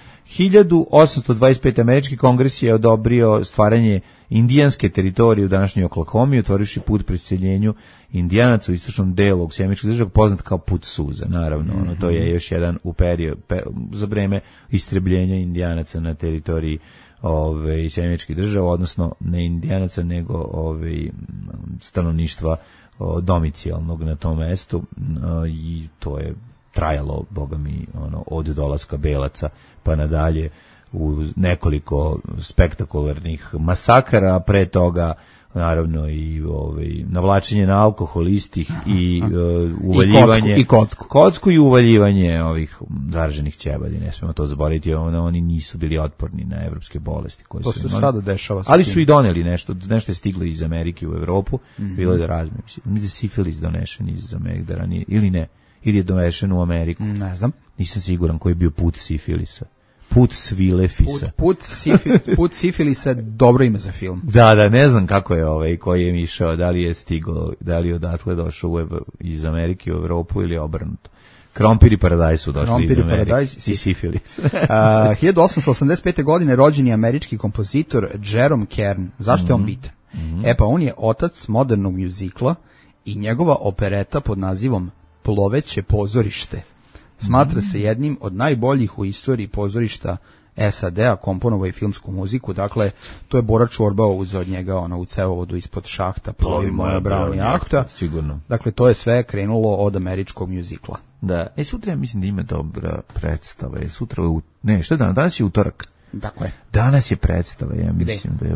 1825. američki kongres je odobrio stvaranje indijanske teritorije u današnjoj Oklahomi, otvorivši put preseljenju Indijanaca u istočnom delu Sjemeničkih država, poznat kao put suza. Naravno, to je još jedan u za vreme istrebljenja Indijanaca na teritoriji Sjemeničkih država, odnosno ne Indijanaca, nego stanovništva domicijalnog na tom mestu, i to je trajalo, boga mi, od dolaska Belaca pa nadalje, u nekoliko spektakularnih masakara, a pre toga naravno i navlačenje na alkohol istih i uvaljivanje i kocku i uvaljivanje ovih zaraženih ćebadi, ne smemo to zaboraviti, oni nisu bili otporni na evropske bolesti koje to su sada dešava, ali su i doneli nešto je stiglo iz Amerike u Evropu, bilo je da razmijem, mislim da sifilis donešen iz Amerike ranije, ili ne, ili je donešen u Ameriku, ne znam, nisam siguran koji je bio put sifilisa. Put svilefisa. Put sifilisa, dobro ime za film. Da, ne znam kako je koji je išao, da li je stigao, da li je odatle došao iz Amerike u Evropu ili obrnuto. Krompir i paradajz su došli iz Amerike. I sifilis. 1885. godine rođen je američki kompozitor Jerome Kern. Zašto je on bitan? Pa on je otac modernog mjuzikla i njegova opereta pod nazivom Ploveće pozorište smatra se jednim od najboljih u istoriji pozorišta SAD-a, komponovao i filmsku muziku, dakle, to je Bora Čorbao uzeo od njega u cevovodu ispod šahta, Plovi moja Brown jahta. Sigurno. Dakle, to je sve krenulo od američkog mjuzikla. Da, sutra ja mislim da ima dobra predstava, sutra je danas je utorak. Dakle. Danas je predstava, ja mislim da je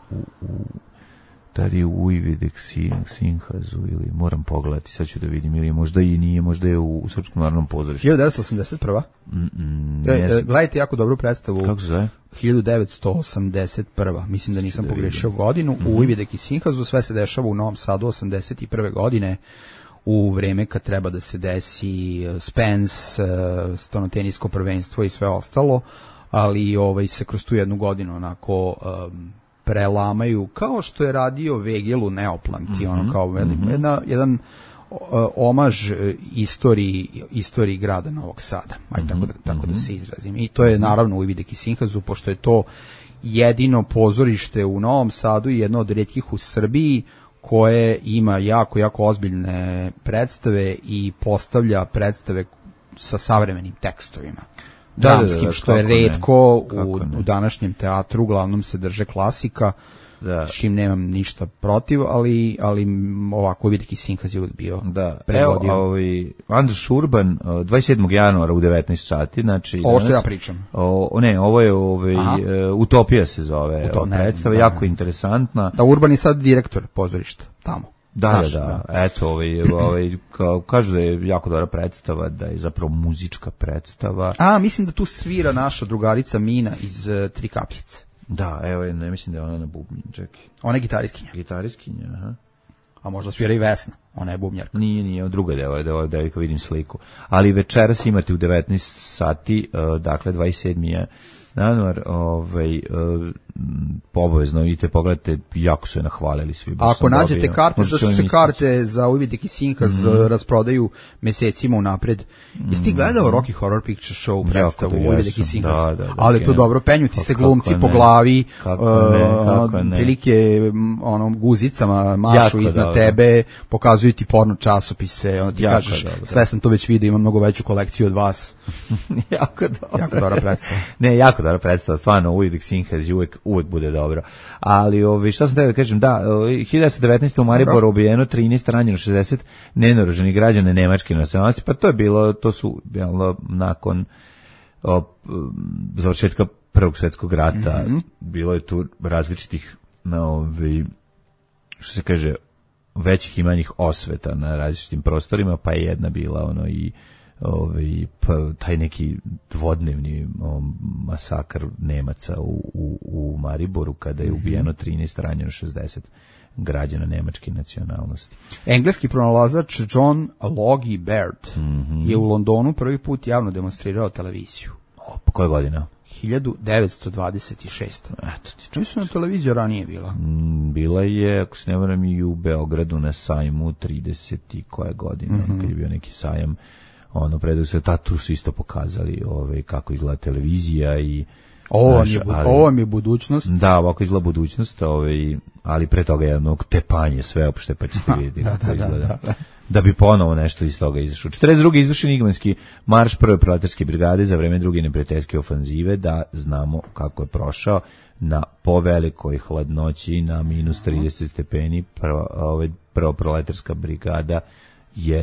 da li je u Ujvidek Sinhazu, ili moram pogledati, sad ću da vidim, ili možda i nije, možda je u Srpskom narodnom pozorištu. 1981. Gledajte jako dobru predstavu. Kako se zove? 1981. Mislim da nisam pogrešio godinu. U Ujvidek i Sinhazu sve se dešava u Novom Sadu 81. godine, u vreme kad treba da se desi Spence, stonotenisko prvenstvo i sve ostalo. ali se kroz tu jednu godinu onako prelamaju, kao što je radio Vegel u Neoplanti, ono kao jedan omaž istoriji grada Novog Sada, tako da se izrazim. I to je naravno u Uvidek i Sinhazu, pošto je to jedino pozorište u Novom Sadu i jedno od rijetkih u Srbiji koje ima jako, jako ozbiljne predstave i postavlja predstave sa savremenim tekstovima. Dramskim, što je retko u današnjem teatru, uglavnom se drže klasika, s čim nemam ništa protiv, ali ovako Uvidek i Sinhaz je uvijek bio prevodio. Evo, Andras Urban, 27. januara u 19 sati, znači... Ovo što ja pričam. Ovo je Utopija se zove, predstava, jako interesantna. Da, Urban je sad direktor pozorišta, tamo. Da. Eto, kažu da je jako dobra predstava, da je zapravo muzička predstava. Mislim da tu svira naša drugarica Mina iz Tri kapljice. Da, evo, ne mislim da je ona na bubnju, čekaj. Ona je gitariskinja. Gitariskinja, aha. A možda svira i Vesna, ona je bubnjarka. Nije, druga devojka, vidim sliku. Ali večeras imate u 19 sati, dakle 27. januar, obavezno idite, pogledajte, jako su je nahvalili svi. Ako nađete karte, zašto se karte za Uvidek i Sinhaz rasprodaju mesecima unapred. Jesi ti gledao Rocky Horror Picture Show predstavu Uvidek i Sinhaz? Ali to dobro, penju ti se glumci po glavi, prilike guzicama mašu iznad tebe, pokazuju ti porno časopise, ti kažeš, sve sam to već vidio, imam mnogo veću kolekciju od vas. Jako dobro. Jako dobra predstava. Ne, jako dobra predstava, stvarno, Uvidek Sinhaz uvek bude dobro. Ali, šta sam tebe da kažem, 1919. u Mariboru ubijeno 13, ranjeno 60 nenaoružanih građana nemačke nacionalnosti, pa to su nakon završetka Prvog svjetskog rata, bilo je tu različitih, što se kaže, većih i manjih osveta na različitim prostorima, pa je jedna bila taj neki dvodnevni masakr Nemaca u Mariboru, kada je ubijeno 13, ranjeno 60 građana nemačke nacionalnosti. Engleski pronalazač John Logie Baird je u Londonu prvi put javno demonstrirao televiziju. Pa koja godina? 1926. Čim su na televiziju ranije bila? Bila je, ako se ne varam, i u Beogradu na sajmu 30 i koja godina, kad je bio neki sajam, tu su isto pokazali kako izgleda televizija i ovo mi je budućnost. Da, ovako izgleda budućnost, ali pre toga jednog tepanje sveopšte, pa ćete vidjeti kako izgleda. Da bi ponovo nešto iz toga izašlo. 42. izvršen igmanski marš prve proletarske brigade za vreme druge neprijateljske ofanzive, da znamo kako je prošao na povelikoj hladnoći, na minus 30 stepeni, prva proletarska brigada je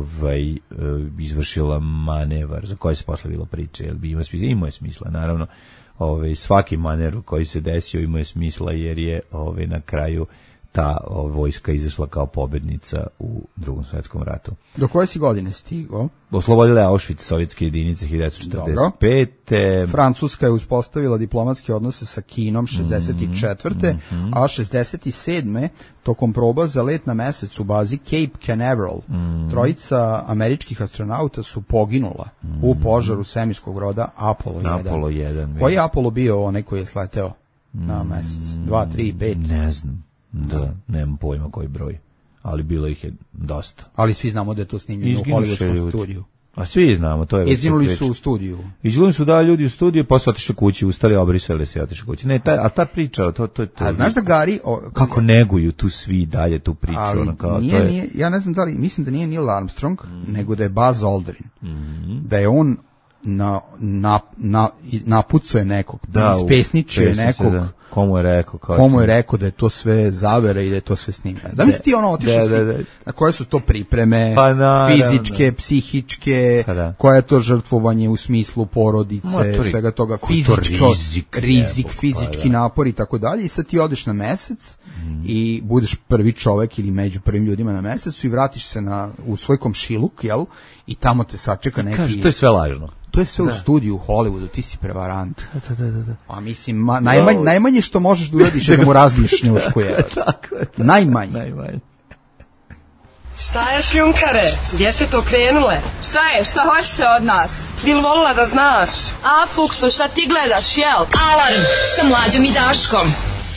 izvršila manevar za koji se posle bilo priče, jer bi imao je smisla, naravno. Svaki manevar koji se desio imao je smisla, jer je na kraju ta vojska izašla kao pobednica u Drugom svjetskom ratu. Do koje si godine stigao? Oslobodile Auschwitz sovjetske jedinice 1945. Francuska je uspostavila diplomatske odnose sa Kinom 64. A 67. tokom proba za let na mesec u bazi Cape Canaveral trojica američkih astronauta su poginula u požaru svemirskog broda Apollo 1. Koji je Apollo bio onaj koji je sleteo na mesec? 2, 3, 5? Ne znam. Da, nemam pojma koji broj, ali bilo ih je dosta. Ali svi znamo da je to snimljeno u Hollywoodskom studiju. A svi znamo, to je... Izginuli su u studiju. Izginuli su, ljudi u studiju, pa su otišli kući, ustali, obrisali se i otišli kući. Ne, ta priča, to je... A znaš da Gary... Kako neguju tu svi dalje tu priču. Ali nije, ja ne znam da li, mislim da nije Neil Armstrong, nego da je Buzz Aldrin. Da je on napucao je nekog, ispesničio je nekog. Komu je rekao da je to sve zavera i da je to sve snimljeno. Da misli ti otišao si, na koje su to pripreme, fizičke, psihičke, koje je to žrtvovanje u smislu porodice, svega toga, rizik, fizički napor i tako dalje, i sad ti odeš na mesec i budeš prvi čovek ili među prvim ljudima na mesecu i vratiš se u svoj komšiluk, jel, i tamo te sačeka neki... Kažeš, to je sve lažno. To je sve u studiju u Hollywoodu, ti si prevarant. Da. A mislim, najmanje što možeš da uradiš je da mu razbiš njušku je. Najmanje. Šta je šljunkare? Gdje ste to krenule? Šta je? Šta hoćete od nas? Bil volila da znaš? A, Fuksu, šta ti gledaš, jel? Alarm sa Mlađom i Daškom.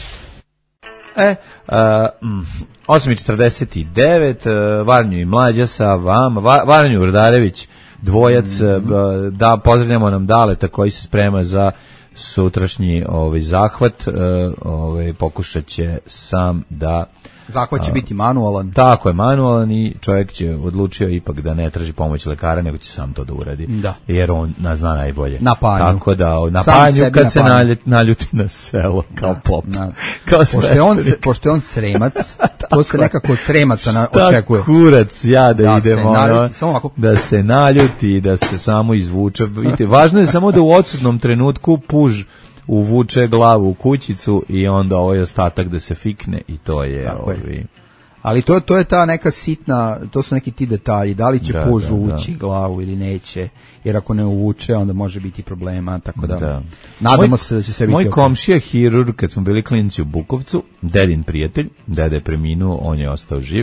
8:49, Varnju i Mlađa sa vama, Varnju Urdarević, dvojac, da pozdravljamo nam Daleta koji se sprema za sutrašnji zahvat, pokušat će sam da zahvat će biti manualan. Tako je, manualan i čovjek će odlučio ipak da ne traži pomoć lekara, nego će sam to da uradi. Da. Jer on zna najbolje. Na panju. Tako da, na panju kad se naljuti na selo, kao pop. Kao pošto je on Sremac, to se nekako od Sremaca očekuje. Kurac, ja da idemo. Da se naljuti, da se samo izvuče. Vidite, važno je samo da u odsutnom trenutku puž uvuče glavu u kućicu i onda ostatak da se fikne i to je ali to je ta neka sitna, to su neki ti detalji, da li će puž uvući glavu ili neće, jer ako ne uvuče onda može biti problema, tako da nadamo se da će se biti. Moj komšija hirurg, kad smo bili klinci u Bukovcu, dedin prijatelj, deda je preminuo, on je ostao živ,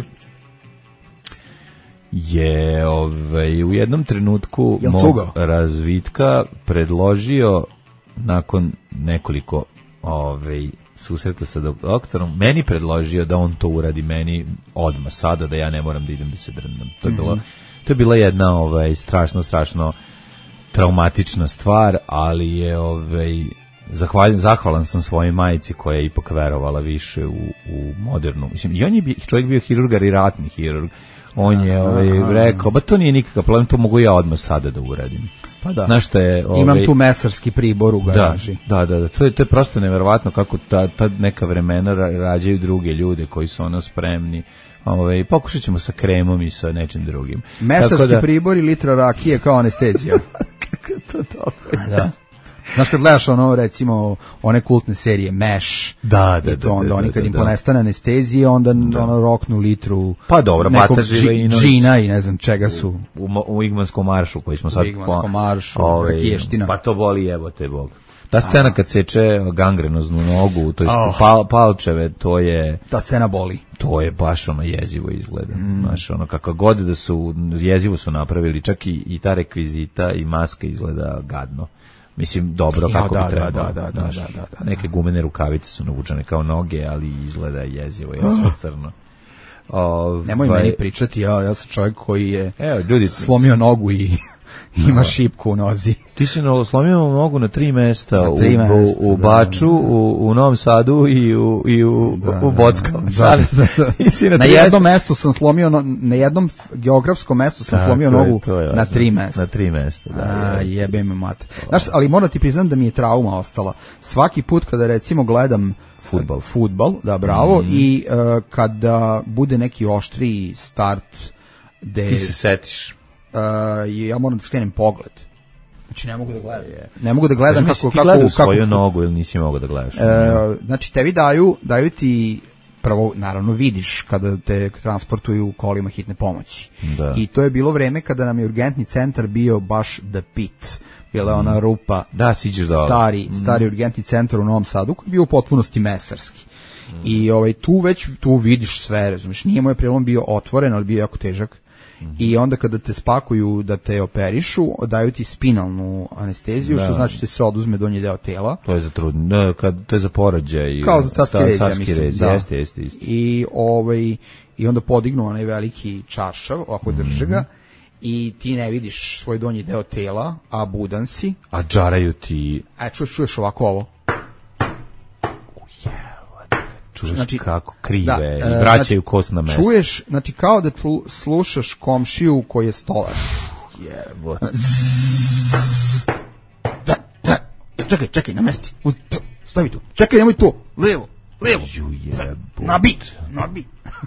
je u jednom trenutku mog razvitka predložio, nakon nekoliko susreta sa doktorom, meni predložio da on to uradi meni odmah sada, da ja ne moram da idem da se drndam. To je bila jedna strašno traumatična stvar, ali je zahvalan sam svojoj majici koja je ipak verovala više u modernu. Mislim, i on je čovjek bio hirurg i ratni hirurg. On je rekao, ba to nije nikakav problem, to mogu ja odmah sada da uradim. Pa da. Znaš šta je, imam tu mesarski pribor u garaži. Da, to je prosto neverovatno kako ta neka vremena rađaju druge ljude koji su spremni. Pokušat ćemo sa kremom i sa nečim drugim. Mesarski pribor i litra rakije kao anestezija. Kako je to dobro. Da. Znaš kad gledaš recimo one kultne serije MASH, onda oni kad im ponestane anestezije, onda roknu litru nekog džina i ne znam čega su. U Igmanskom maršu koji smo sad... U Igmanskom maršu, rakiještina. Pa to boli, jebote Bog. Ta scena kad seče gangrenoznu nogu, to je palčeve, to je... Ta scena boli. To je baš jezivo izgleda. Znaš, kako god da su, jezivo su napravili, čak i ta rekvizita i maska izgleda gadno. Mislim, dobro kako bi trebalo. Da. Neke gumene rukavice su navučene kao noge, ali izgleda jezivo, crno. Nemoj meni pričati, ja sam čovjek koji je slomio nogu i ima šipku u nozi. Ti si slomio nogu na 3 mesta, u Baču, u Novom Sadu i u Bockama. Na jednom mestu sam slomio, na jednom geografskom mestu sam slomio nogu na 3 mesta. Na 3 mesta, da. Jebe me mater. Znaš, ali moram ti priznam da mi je trauma ostala. Svaki put kada recimo gledam fudbal, da, bravo, i kada bude neki oštriji start, ti se setiš. Ja moram da skrenem pogled. Znači ne mogu da gledam. Ne mogu da gledam kako ti gledaš svoju nogu ili nisi mogao da gledaš. Znači tebi daju ti prvo naravno vidiš kada te transportuju kolima hitne pomoći. Da. I to je bilo vreme kada nam je urgentni centar bio baš the pit. Bila je ona rupa. Da, siđeš dole. Stari urgentni centar u Novom Sadu koji je bio u potpunosti mesarski. I tu vidiš sve, razumiješ. Nije moj prelom bio otvoren, ali bio jako težak. I onda kada te spakuju da te operišu, daju ti spinalnu anesteziju, što znači da se oduzme donji deo tela. To je za to je za porođaj. Kao za carski rez, mislim. Jeste. I onda podignu onaj veliki čaršav, ovako drže ga, i ti ne vidiš svoj donji deo tela, a budan si. A džaraju ti... Čuješ ovako ovo. Čuješ kako krive i vraćaju kost na mesto. Čuješ, znači kao da slušaš komšiju koji je stolar. Čekaj, na mesti. Stavi tu. Čekaj, nemoj tu. Levo. Nabi.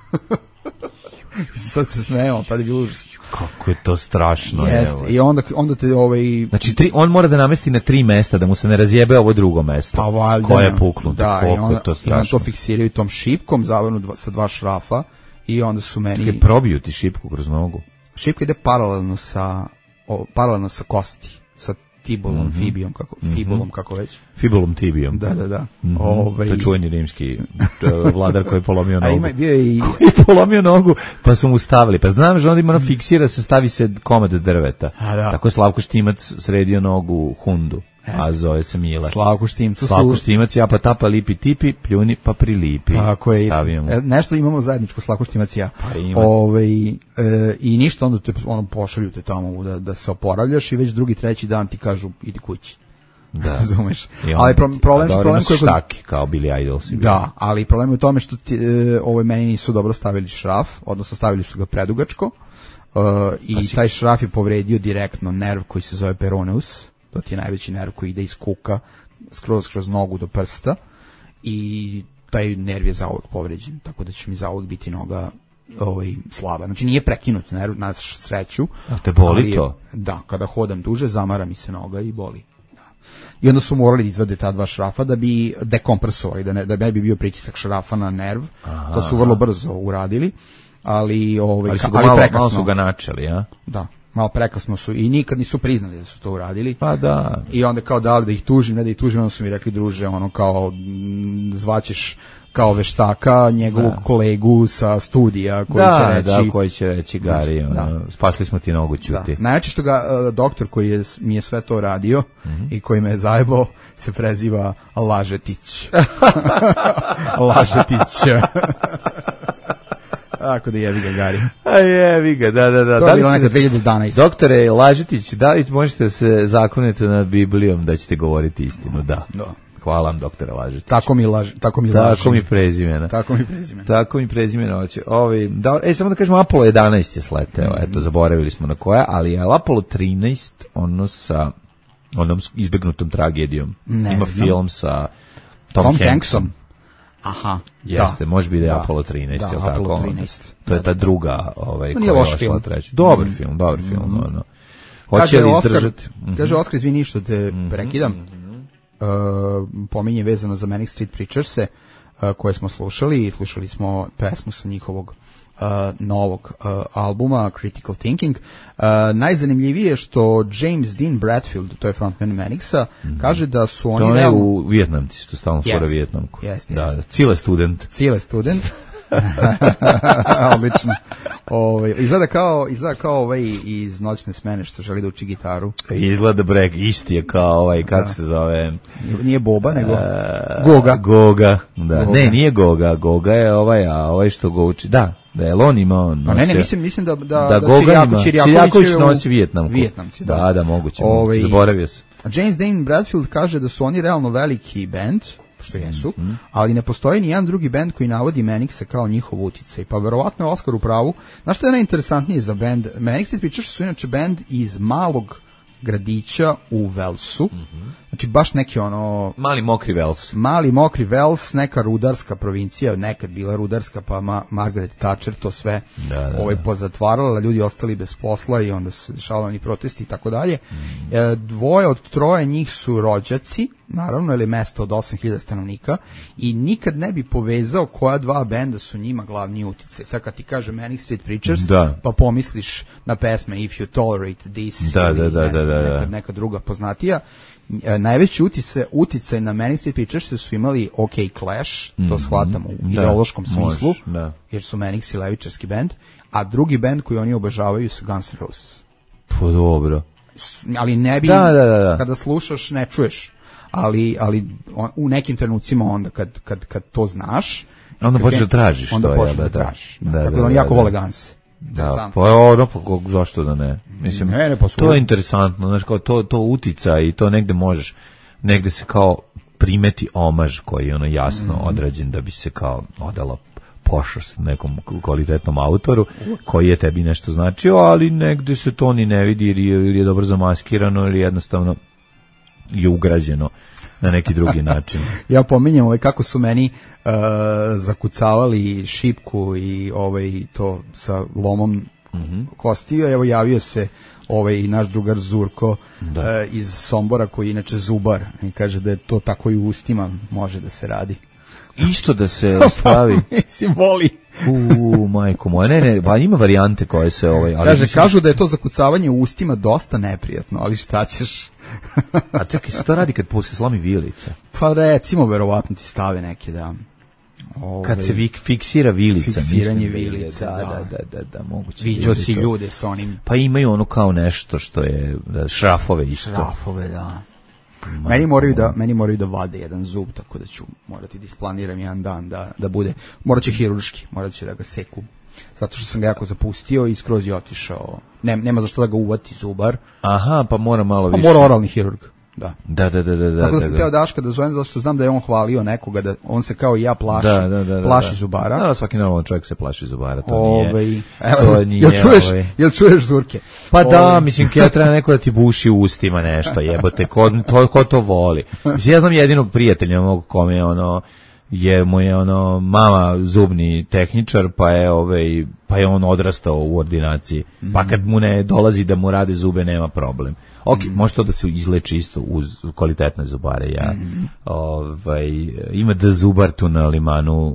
Sad se smejemo, tad je bilo užasno. Kako je to strašno. Jeste, i onda te Znači, on mora da namesti na 3 mesta, da mu se ne razjebe ovo drugo mesto. Pa valjda. Koje je puknuto. Da, i onda to fiksiraju tom šipkom, zavrnu sa 2 šrafa, i onda su meni... Čekaj, probiju ti šipku kroz nogu. Šipka ide paralelno sa kosti. tibulom, fibulom, kako već. Fibulum tibijom. Da. To je čuveni rimski vladar koji je polomio nogu. Bio je i... koji je polomio nogu, pa su mu stavili. Pa znam že onda ima ono fiksira se, stavi se komad drveta. Tako je Slavko Štimac sredio nogu Hundu. A zove se Mila. Slavko Štimac, ja pa tapa lipi tipi, pljuni pa prilipi. Tako je. Nešto imamo zajedničko, Slavko Štimac i ja. Pa i ništa, onda te pošalju te tamo da se oporavljaš i već drugi, treći dan ti kažu idi kući. Da. Razumeš. Ali problem koji štaki kao Billy Idol si bio. Da, ali problem je u tome što meni nisu dobro stavili šraf, odnosno stavili su ga predugačko. I taj šraf je povredio direktno nerv koji se zove peroneus. To ti je najveći nerv koji ide iz kuka kroz nogu do prsta i taj nerv je zauvek povređen, tako da će mi zauvek biti noga slaba. Znači nije prekinut nerv, na sreću. A te boli to? Da, kada hodam duže, zamara mi se noga i boli. Da. I onda su morali izvade ta dva šrafa da bi dekompresovali, da ne bi bio pritisak šrafa na nerv. Aha. To su vrlo brzo uradili, ali malo su ga načeli, a? Da. Malo prekasno su i nikad nisu priznali da su to uradili. Pa da. I onda kao dali da ih tužim, ne da ih tužim, onda su mi rekli druže, kao zvaćeš kao veštaka njegovog kolegu sa studija koji će reći Gari, spasli smo ti nogu, ćuti. Najjače što ga doktor koji mi je sve to radio i koji me je zajebao se preziva Lažetić. Lažetić. Tako da jevi ga, Gari. A jevi ga, da. To je bilo nekad 2011. Doktore Lažetić, da li možete se zakoniti nad Biblijom da ćete govoriti istinu? Da. Hvala vam, doktore Lažetić. Tako mi prezimena. Tako mi prezimena hoće. Samo da kažemo, Apollo 11 je sleteo, eto, zaboravili smo na koja, ali je Apollo 13, ono sa onom izbegnutom tragedijom. Ima film sa Tom Hanksom. Aha, jeste, može biti da je Apollo 13, je li tako? Apollo 13. To je ta druga, nije loš film. Dobar film, ono. Hoće li izdržati? Kaže Oskar, izvini što te prekidam. Pominje vezano za Manic Street Preachers-e koje smo slušali smo pesmu sa njihovog novog albuma Critical Thinking. Najzanimljivije je što James Dean Bradfield, to je frontman Manicsa, kaže da su oni... To je u Vijetnamci, to stalno fora Vijetnamku. Jeste. Cile student. Odlično. Izgleda kao iz Noćne smene što želi da uči gitaru. Izgleda breg, isti je kao kako se zove? Nije Boba, nego Goga. Da. Ne, nije Goga. Goga je ovaj što ga uči. Da je on imao... mislim da Čirjaković nosi Vijetnamku. Vijetnamci, da, moguće. Zaboravio se. James Dean Bradfield kaže da su oni realno veliki bend, što jesu, ali ne postoji ni jedan drugi bend koji navodi Manicsa kao njihov uticaj. Pa verovatno je Oskar u pravu. Znaš što je najinteresantnije za bend? Manic Street Preachers su inače bend iz malog gradića u Velsu. Znači baš neki Mali mokri Vels. Mali mokri Vels, neka rudarska provincija, nekad bila rudarska, pa Margaret Thatcher to sve pozatvarala, ljudi ostali bez posla i onda se dešavali protesti i tako dalje. Dvoje od troje njih su rođaci, naravno, ili mesto od 8000 stanovnika i nikad ne bi povezao koja dva benda su njima glavni uticaj. Sad kad ti kaže Manic Street Preachers, pa pomisliš na pesme If You Tolerate This ili neka druga poznatija. Najveći uticaj na Manic Street Preachers su imali OK Clash, to shvatam u ideološkom smislu, jer su Manics i levičarski bend, a drugi bend koji oni obožavaju su Guns N' Roses. Pa dobro. Ali ne bi, kada slušaš ne čuješ, ali u nekim trenucima onda kad to znaš, onda počneš da tražiš. Onda počneš da tražiš. Tako da oni jako vole Guns. Da, zašto da ne? Mislim, to je interesantno, znaš, kao to utica i to negde možeš, negde se kao primeti omaž koji je jasno odrađen da bi se kao odalo pošast nekom kvalitetnom autoru koji je tebi nešto značio, ali negde se to ni ne vidi ili je dobro zamaskirano ili jednostavno je ugrađeno na neki drugi način. Ja pominjem kako su meni zakucavali šipku i to sa lomom kostio. Evo javio se naš drugar Zurko iz Sombora koji je inače zubar i kaže da je to tako i u ustima može da se radi. Isto da se stavi. Mislim, voli. Majko moja, ne, pa ima varijante koje se... Kažu da je to zakucavanje u ustima dosta neprijatno, ali šta ćeš... A čekaj, se to radi kad se slomi vilica? Pa recimo, verovatno ti stave neke, da. Kad se fiksira vilica. Fiksiranje mislim, vilica, da, moguće. Viđo si ljude s onim. Pa imaju ono kao nešto što je, šrafove isto. Šrafove, da. Meni moraju da vade jedan zub, tako da ću morati da isplaniram jedan dan da bude, morat će hirurški, morat će da ga seku, zato što sam ga jako zapustio i skroz je otišao, nema zašto da ga uvati zubar. Aha, pa mora malo više. Pa mora oralni hirurg. Da. Tako da sam teo Daška da zovem, zato što znam da je on hvalio nekoga, da on se kao i ja plaši zubara. Da, svaki normalan čovjek se plaši zubara, Jel čuješ zurke? Pa da, mislim, kada treba neko da ti buši u ustima nešto, jebote, ko to voli. Mislim, ja znam jedinog prijatelja mog kome je mama zubni tehničar, pa je on odrastao u ordinaciji. Pa kad mu ne dolazi da mu rade zube, nema problem. Ok, može to da se izleči isto uz kvalitetne zubare. Ima da zubar tu na Limanu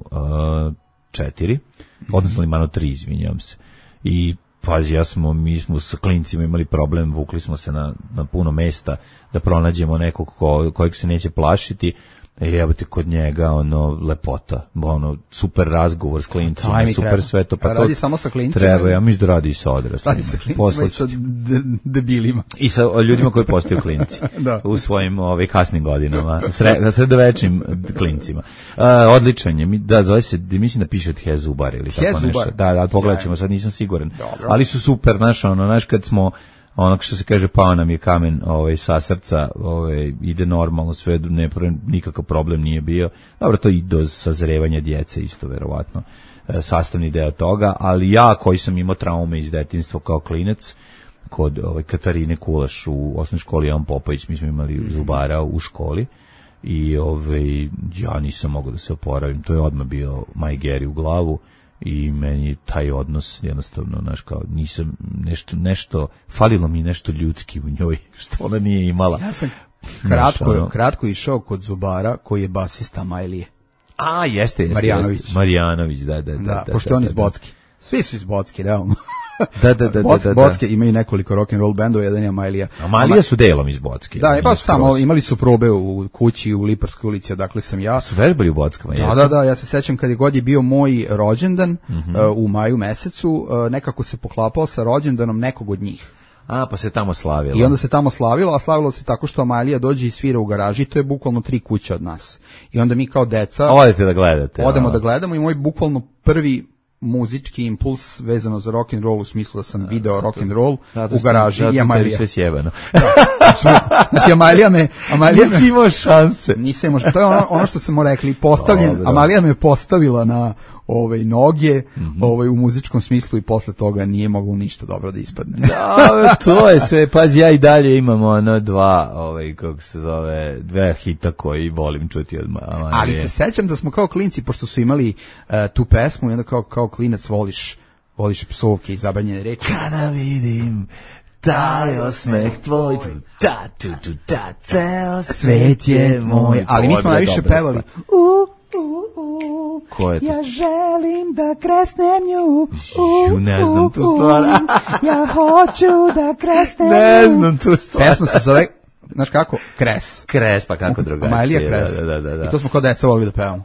4, odnosno Limanu 3, izvinjam se. I pazi, mi smo sa klincima imali problem, vukli smo se na puno mesta da pronađemo nekog kojeg se neće plašiti. Jebote, kod njega lepota, super razgovor s klincima, super sve to. Pa radi samo sa klincima? Treba, ja mislim da radi i sa odraslima. Radi sa klincima i sa debilima. I sa ljudima koji postaju klinci u svojim kasnim godinama, sredovečnim klincima. Odličan je, zove se, mislim da piše The Zubar ili tako nešto. Da, pogledat ćemo, sad nisam siguran. Ali su super, znaš, kad smo ono što se kaže, pao nam je kamen sa srca, ide normalno sve, nikakav problem nije bio. Dobro, to i do sazrevanja djece isto verovatno sastavni deo toga, ali ja koji sam imao traume iz detinjstva kao klinac, kod Katarine Kulaš u osnovnoj školi Jovan Popović, mi smo imali zubara u školi i ja nisam mogao da se oporavim, to je odmah bio majgeri u glavu. I meni taj odnos jednostavno, znaš, kao nisam nešto, falilo mi nešto ljudski u njoj, što ona nije imala. Ja sam kratko išao kod zubara koji je basista Majlije. A, jeste. Marjanović, da. Pošto on iz Bocki. Svi su iz Bocki, realno. Da. Bocke imaju nekoliko rock and roll bendova, jedan je Amajlija. Amajlija su delom iz Bocke. Da, pa samo imali su probe u kući u Liparskoj ulici, odakle sam ja. Su verbali u Bockama, jesu? Da, ja se sećam kad je god je bio moj rođendan u maju mesecu, nekako se poklapao sa rođendanom nekog od njih. A, pa se tamo slavilo. I onda se tamo slavilo, a slavilo se tako što Amalija dođe i svira u garaži, to je bukvalno 3 kuće od nas. I onda mi kao deca odete da gledate. Odemo da gledamo i moj bukvalno prvi muzički impuls vezano za rock and roll, u smislu da sam video rock and roll u garaži i Amalija. Sve sjebano. Znači Amalija me nisi imao šanse. Nisam imao, to je ono što smo rekli, postavljen, Amalija me postavila na noge, u muzičkom smislu i posle toga nije moglo ništa dobro da ispadne. Da, to je sve, pazi, ja i dalje imamo dva hita koji volim čuti od Amalije. Ali se sećam da smo kao klinci, pošto su imali tu pesmu i onda kao klinac voliš psovke i zabranjene reči. Kada vidim taj osmeh tvoj, ceo svet je moj. Ali mi smo najviše pevali Ko je to? Ja želim da kresnem nju. Ne znam tu stvar. Ja hoću da kresnem nju. Ne znam tu stvar. Pesma se zove, znaš kako? Kres. Kres, pa kako drugačije. Amalija Kres. Da. I to smo kao deca volili da pevamo.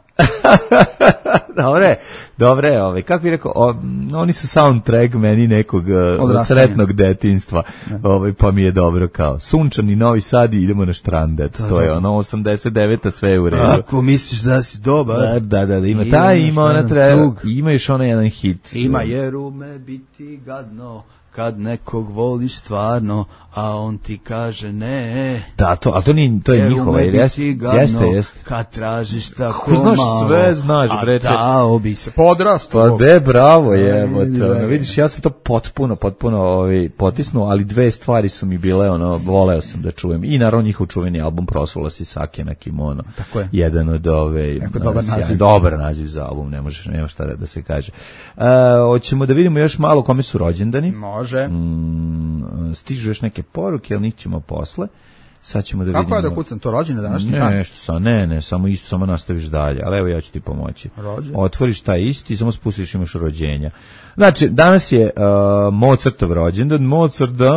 Dobre, kako bih rekao, oni su soundtrack meni nekog sretnog detinjstva, pa mi je dobro kao sunčani Novi Sad i idemo na štrandet, to je ono 89. sve je u redu. Ako misliš da si dobar. Da, ima taj, ima ona treba, ima još onaj jedan hit. Ima jer ume biti gadno, kad nekog voliš stvarno, a on ti kaže ne. Da, ali to je njihova, jeste. Kad tražiš tako ko znaš malo, sve, znaš, breče. A dao bi se podrastao. Pa bravo je. Vidiš, ja sam to potpuno potisnuo, ali dve stvari su mi bile, voleo sam da čujem. I naravno njihov čuveni album Prosula si Sake na kimono. Tako je. Jedan od dobar naziv za album, nema šta da se kaže. Hoćemo da vidimo još malo kome su rođendani. Može. Stižu još neke poruke, ali njih ćemo posle. Sad ćemo da vidimo. Kako je da kucam to, rođendan današnji ne, dan? Nešto samo nastaviš dalje, ali evo ja ću ti pomoći. Otvoriš taj isti i samo spustiš, imaš rođenja. Znači, danas je Mozartov rođendan, Mozart dan,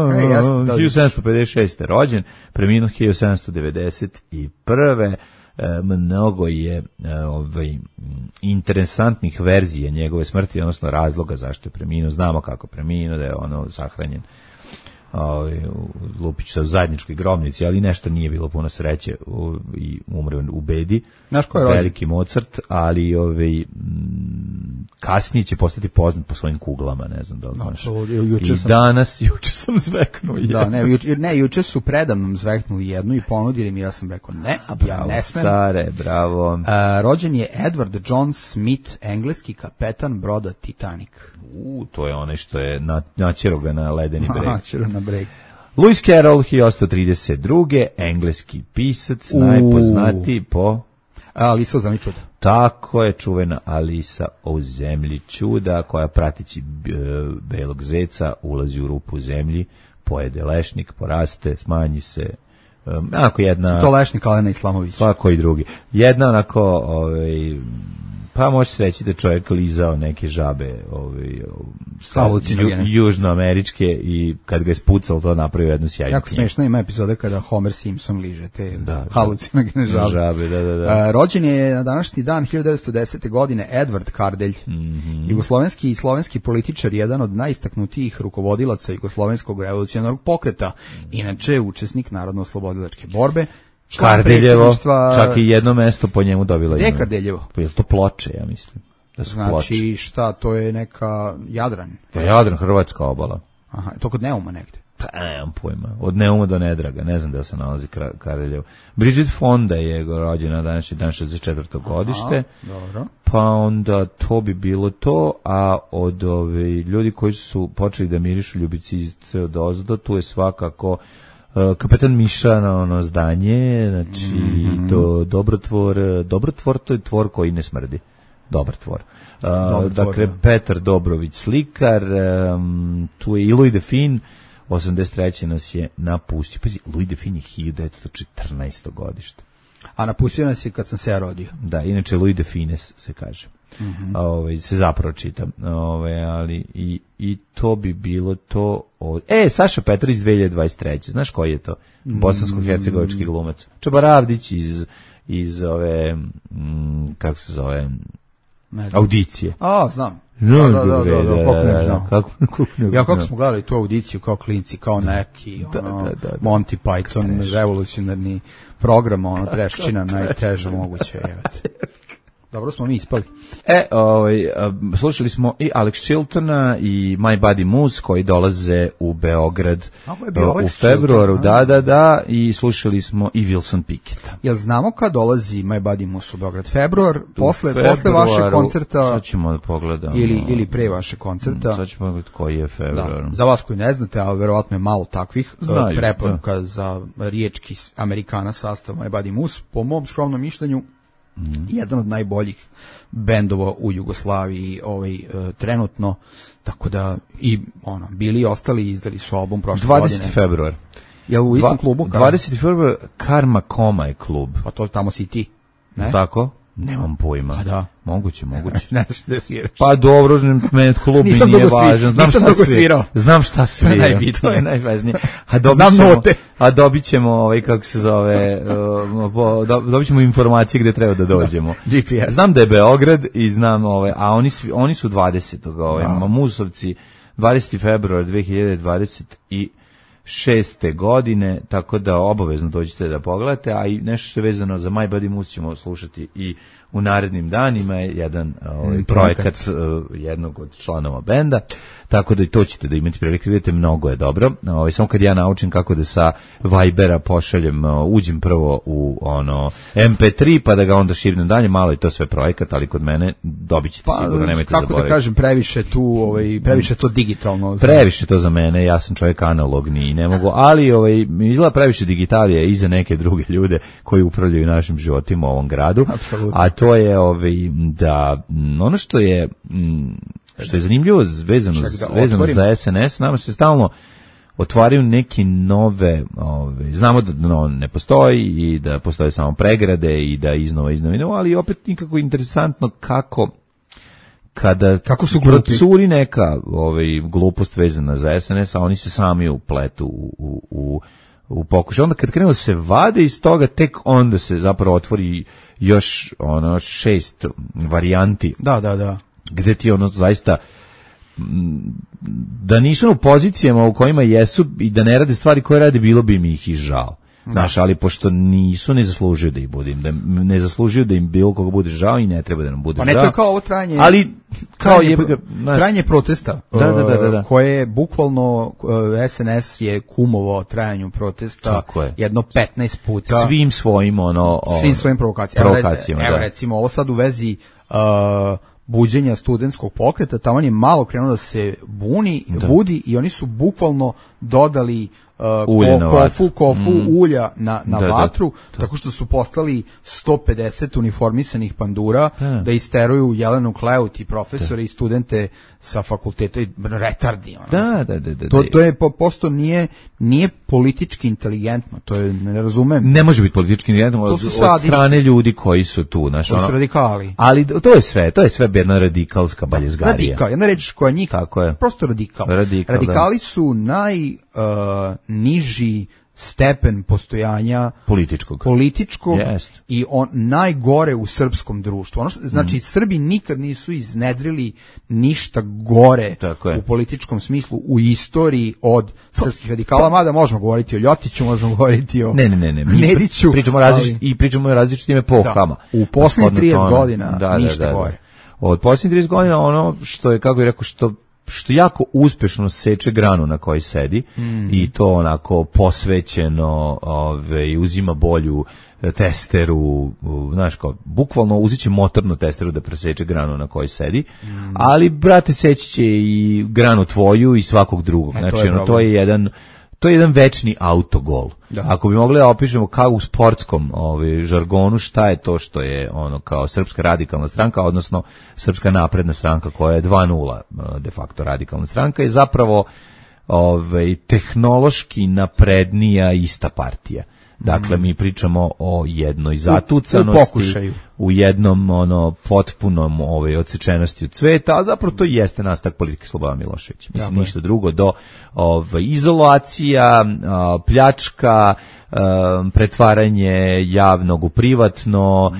1756. rođen, preminuo 1791. Mnogo je interesantnih verzija njegove smrti, odnosno razloga zašto je preminuo. Znamo kako preminuo, da je ono sahranjen Lupić sa u zajedničkoj grobnici, ali nešto nije bilo puno sreće i umre u bedi. Znaš ko je rođen? Veliki Mozart, ali kasnije će postati poznat po svojim kuglama, ne znam da li znaš. Juče sam zveknuo jednu. Juče su predamnom zveknuli jednu i ponudili mi, ja sam rekao ne, ja ne smem. Care, bravo. Rođen je Edward John Smith, engleski kapetan broda Titanic. To je onaj što je načero ga na ledeni breg. Načero na breg. Lewis Carroll, 1832. engleski pisac, najpoznatiji po... Alisa u zemlji čuda. Tako je, čuvena Alisa u zemlji čuda, koja pratići belog zeca ulazi u rupu u zemlji, pojede lešnik, poraste, smanji se... Onako jedna... To lešnik Alena Islamović. Pa koji drugi. Jedna onako... Pa može se reći da čovjek lizao neke žabe južnoameričke i kad ga je spucalo to napravio jednu sjajnu jako knjigu. smiješno ima epizode kada Homer Simpson liže te halucinogene žabe. Da. Rođen je na današnji dan 1910. godine Edvard Kardelj, jugoslovenski i slovenski političar, jedan od najistaknutijih rukovodilaca jugoslovenskog revolucionarnog pokreta, inače učesnik narodno-oslobodilačke borbe. Kardeljevo, čak i jedno mesto po njemu dobilo ime. Gdje je Kardeljevo? Pa je to Ploče, ja mislim. Da su znači Ploče. Šta, to je neka Jadran? Pa Jadran, hrvatska obala. Aha, to kod Neuma negde? Pa nemam pojma, od Neuma do Nedraga, ne znam da se nalazi Kardeljevo. Bridget Fonda je rođena današnji dan 64. godište. Dobro. Pa onda to bi bilo to, a od ljudi koji su počeli da mirišu ljubicice od ozdo, tu je svakako kapetan Miša na ono zdanje, znači to Dobrotvor, to je tvor koji ne smrdi. Dobar tvor. Dakle, Petar Dobrović slikar, tu je i Louis Defin, 83. nas je napustio. Pazi, Louis Defin je 1914. godište. A napustio nas je kad sam se ja rodio. Da, inače Louis Defines se kaže. Se zapravo čita. Ali i to bi bilo to. Saša Petrović 2023. Znaš koji je to? Bosansko-hercegovički glumac. Čabaravdić iz ove kako se zove? Audicije. Znam. Da. Kako smo gledali tu audiciju kao klinci, kao neki Monty Python, revolucionarni program, treščina najteža moguće. Dobro smo mi ispali. Slušali smo i Alex Chiltona i My Buddy Moose koji dolaze u Beograd u februaru, da, i slušali smo i Wilson Picketta. Jel znamo kad dolazi My Buddy Moose u Beograd? Februar, posle vašeg koncerta? Sad ćemo da pogledamo. Ili pre vaše koncerta? Sad ćemo pogledati koji je februar. Da, za vas koji ne znate, ali verovatno je malo takvih preporuka za riječki Amerikana sastav My Buddy Moose, po mom skromnom mišljenju, jedan od najboljih bendova u Jugoslaviji trenutno, tako da i bili i ostali izdali su album prošle godine. 20. februar. Jel u istom klubu? 20. februar Karma Koma je klub. Pa to tamo si ti, ne? Tako? Nemam pojma. Pa da. Moguće. Ne znaš gde sviraš. Pa dobro, men klub mi nije važan. Nisam dugo svirao. Znam šta sviram. To je najvažnije. Znam note. A dobit ćemo, kako se zove, dobit ćemo informacije gde treba da dođemo. GPS. Znam da je Beograd i znam, a oni su 20. Mamusovci, 20. februar 2026. godine, tako da obavezno dođete da pogledate, a i nešto što je vezano za My Buddy Moose ćemo slušati i u narednim danima, je jedan projekat jednog od članova benda, tako da i to ćete da imate prilike, vidite, mnogo je dobro. Samo kad ja naučim kako da sa Vibera pošaljem, uđem prvo u MP3, pa da ga onda širnem dalje, malo je to sve projekat, ali kod mene dobit ćete sigurno, nemojte zaboraviti. Kako da kažem, previše to digitalno. Previše to za mene, ja sam čovjek analogni i ne mogu, ali izgleda previše digitalije i za neke druge ljude koji upravljaju našim životima u ovom gradu. Apsolutno. A to je da ono što je zanimljivo vezano za SNS, nama se stalno otvaraju neke nove, znamo da on ne postoji i da postoje samo pregrade i da iznova, ali opet nikako interesantno kako su procuri neka glupost vezana za SNS, a oni se sami upletu u pokušaj. Onda kad krenu se vade iz toga, tek onda se zapravo otvori još 6 varijanti. Da. Gde ti zaista da nisu u pozicijama u kojima jesu i da ne rade stvari koje rade, bilo bi mi ih i žao. Znaš, ali pošto nisu, ne zaslužuju da ih budem, ne zaslužuju da im bilo koga bude žao i ne treba da nam bude žao. Pa ne, to je kao ovo trajanje, ali trajanje protesta, da. koje je bukvalno, SNS je kumovao trajanju protesta jedno 15 puta. Svim svojim provokacijama. Evo recimo, ovo sad u vezi buđenja studentskog pokreta, tamo je malo krenuo da se budi i oni su bukvalno dodali kofu ulja na vatru, tako što su poslali 150 uniformisanih pandura da isteruju Jelenu Kleut i profesore i studente sa fakulteta, retardi. To je posto nije politički inteligentno, to je, ne razumem. Ne može biti politički inteligentno od strane ljudi koji su tu. To su radikali. Ali to je sve jedna radikalska baljezgarija. Radikal, jedna reč koja njih, prosto radikal. Radikali su niži stepen postojanja političkog i najgore u srpskom društvu. Znači, Srbi nikad nisu iznedrili ništa gore u političkom smislu u istoriji od srpskih radikala, mada možemo govoriti o Ljotiću, možemo govoriti o Nediću. Pričamo o različitim epohama. U posljednjih 30 godina ništa gore. Od posljednjih 30 godina ono što je, kako je rekao, što jako uspešno seče granu na kojoj sedi i to onako posvećeno, uzima bolju testeru, znaš, kao bukvalno uziće motornu testeru da preseče granu na kojoj sedi, ali brate, seći će i granu tvoju i svakog drugog. Znači, to je jedan večni autogol. Da. Ako bi mogli da opišemo kao u sportskom žargonu šta je to što je kao Srpska radikalna stranka, odnosno Srpska napredna stranka koja je 2.0 de facto radikalna stranka, je zapravo tehnološki naprednija ista partija. Dakle, mi pričamo o jednoj zatucanosti, u jednom potpunom odsečenosti od sveta, a zapravo to jeste nastavak politike Slobodana Miloševića. Mislim, ništa drugo do izolacija, pljačka, pretvaranje javnog u privatno,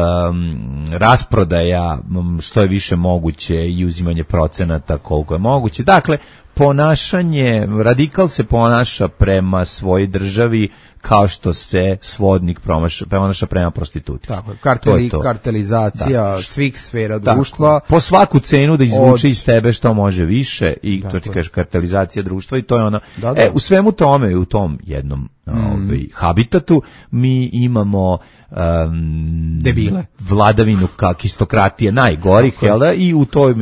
rasprodaja što je više moguće i uzimanje procenata koliko je moguće. Dakle, radikal se ponaša prema svojoj državi kao što se svodnik ponaša prema prostituti. Tako, kartelizacija svih sfera društva. Po svaku cenu da izvuče iz tebe što može više i to ti kažeš kartelizacija društva i to je ono. U svemu tome, u tom jednom habitatu mi imamo debile, vladavinu kakistokratije najgorih, i u toj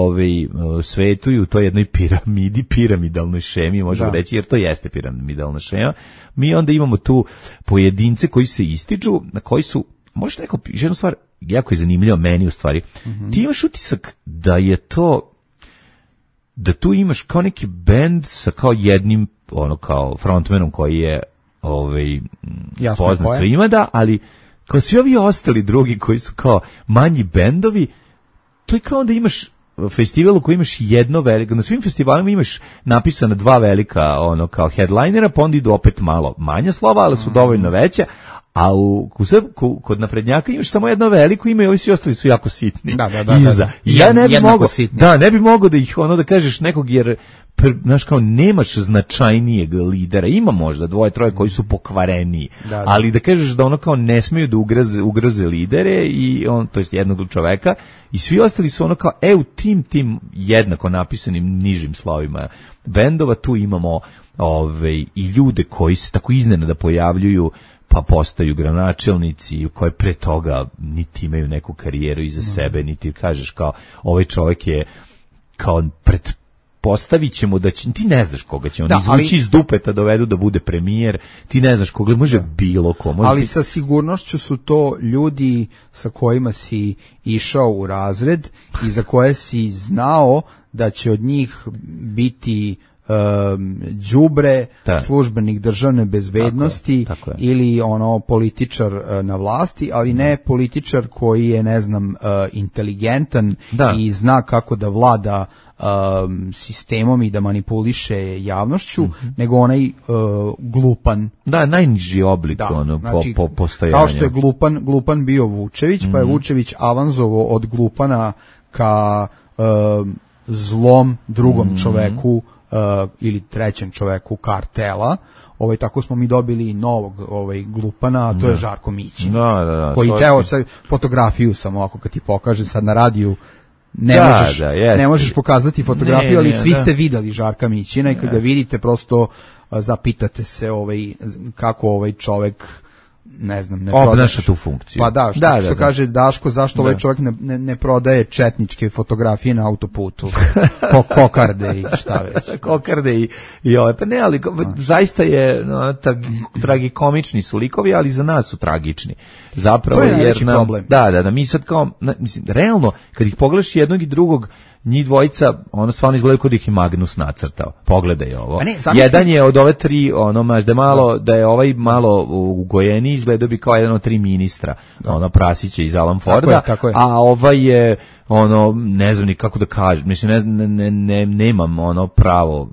svetu i u toj jednoj piramidalnoj šemi, možemo reći, jer to jeste piramidalna šema. Mi onda imamo tu pojedince koji se ističu, na koji su, možeš neko, jednu stvar, jako je zanimljivo meni u stvari, ti imaš utisak da je to, da tu imaš kao neki bend sa kao jednim, kao frontmanom koji je poznat svima, ali kao svi ovi ostali drugi koji su kao manji bendovi, to je kao da imaš festival u kojem imaš jedno veliko, na svim festivalima imaš napisana dva velika kao headlinera, pa onda idu opet malo manja slova, ali su dovoljno veća, a kod naprednjaka imaš samo jedno veliko ime i ovi svi ostali su jako sitni. Da. Ja ne bi mogao da ih da kažeš nekog, jer znaš, kao nemaš značajnijeg lidera, ima možda 2-3 koji su pokvareniji, ali da kažeš da kao ne smeju da ugroze lidere i to jest jednog čoveka, i svi ostali su kao u tim jednako napisanim nižim slovima bendova, tu imamo i ljude koji se tako iznenada pojavljuju pa postaju gradonačelnici koji pre toga niti imaju neku karijeru iza sebe, niti kažeš kao ovaj čovjek je kao postavit ćemo da će, ti ne znaš koga će on izvući iz dupeta, dovedu da bude premijer, ti ne znaš koga, može bilo ko. Ali sa sigurnošću su to ljudi sa kojima si išao u razred i za koje si znao da će od njih biti đubre, službenik državne bezbednosti tako je. ili ono političar na vlasti, ali ne političar koji je, ne znam, inteligentan i zna kako da vlada sistemom i da manipuliše javnošću, nego onaj glupan. Da, najniži oblik znači, po postojanju. Kao što je glupan bio Vučević, pa je Vučević avanzovo od glupana ka zlom drugom čoveku ili trećem čoveku kartela. Tako smo mi dobili novog glupana, a to je Žarko Mićin. Da, koji sad fotografiju samo ako kad ti pokaže sad na radiju ne možeš pokazati fotografiju, ali svi ste videli Žarka Mićina i kad ga vidite prosto zapitate se kako ovaj čovek ne znam, ne obnaša tu funkciju. Pa da, što kaže Daško, zašto ovaj čovjek ne prodaje četničke fotografije na autoputu, kokarde i šta već. Kokarde i ove, pa ne, ali zaista je tragikomični su likovi, ali za nas su tragični. Zapravo, to je najveći problem. Da, mi sad kao, mislim, realno, kad ih pogledaš jednog i drugog, njih dvojica, ono stvarno izgledaju kod ih i Magnus nacrtao. Pogledaj ovo. Jedan je od ove tri, da je ovaj malo ugojeni, izgledao bi kao jedan od tri ministra, Prasića iz Alan Forda, a ovaj je ne znam ni kako da kažem, mislim, nemam pravo,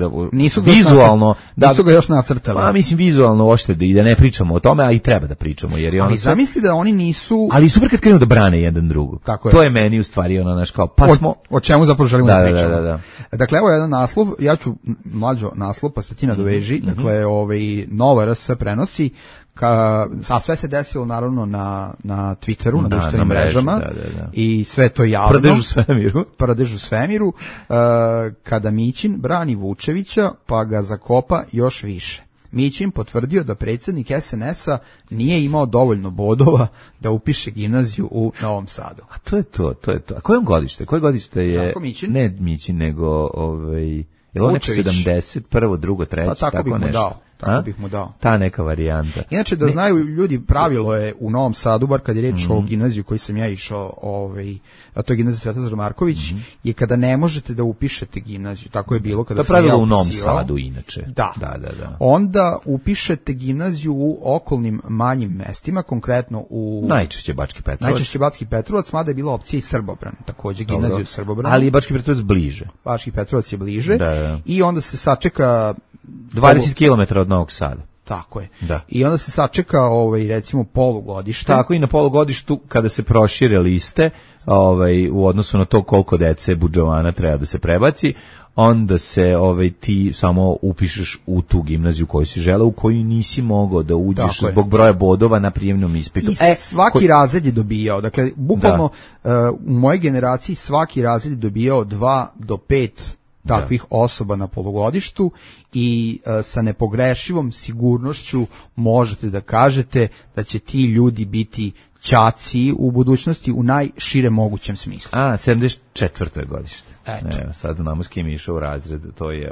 vizualno, nisu ga još nacrtali. Pa mislim, vizualno ošte i da ne pričamo o tome, a i treba da pričamo, jer je ali zamisli da oni nisu... Ali super kad krenu da brane jedan drugog. To je meni u stvari kao, pa smo... O čemu zapravo želimo da pričamo. Da. Dakle, evo jedan naslov, ja ću mlađo naslov, pa se ti nadoveži, dakle, Nova RS prenosi, a sve se desilo naravno na Twitteru, na društvenim mrežama i sve to javno. Pradežu svemiru. Kada Mićin brani Vučevića pa ga zakopa još više. Mićin potvrdio da predsjednik SNS-a nije imao dovoljno bodova da upiše gimnaziju u Novom Sadu. A to je to. A koje godište je? Kako Mićin? Ne Mićin, nego je li on neko 71, drugo, treći, pa tako nešto? Tako bih mu dao. Ta neka varijanta. Inače, da znaju ljudi, pravilo je u Novom Sadu, bar kad je reč o gimnaziju koji sam ja išao, a to je gimnazija Svetozar Marković, je kada ne možete da upišete gimnaziju. Tako je bilo kada sam ja upisio. To pravilo u Novom Sadu, inače. Da. Onda upišete gimnaziju u okolnim manjim mestima, konkretno u... Najčešće Bački Petrovac, mada je bila opcija i Srbobran. Takođe gimnaziju Srbobran. Ali je Bački Petrovac bliže. Bački Petrovac je bliže. I onda se sačeka 20 km od Novog Sada. Tako je. Da. I onda se sačeka recimo polugodište. Tako, i na polugodištu kada se prošire liste, u odnosu na to koliko dece budžovana treba da se prebaci, onda se ti samo upišeš u tu gimnaziju koju si želeo, u koju nisi mogao da uđeš zbog broja bodova na prijemnom ispitu. I svaki razred je dobijao. Dakle, bukvalno u mojoj generaciji svaki razred je dobijao 2 do 5 takvih osoba na polugodištu i sa nepogrešivom sigurnošću možete da kažete da će ti ljudi biti đaci u budućnosti u najširem mogućem smislu. 74. godište. Eto. Sad znamo s kim je išao u razred, to je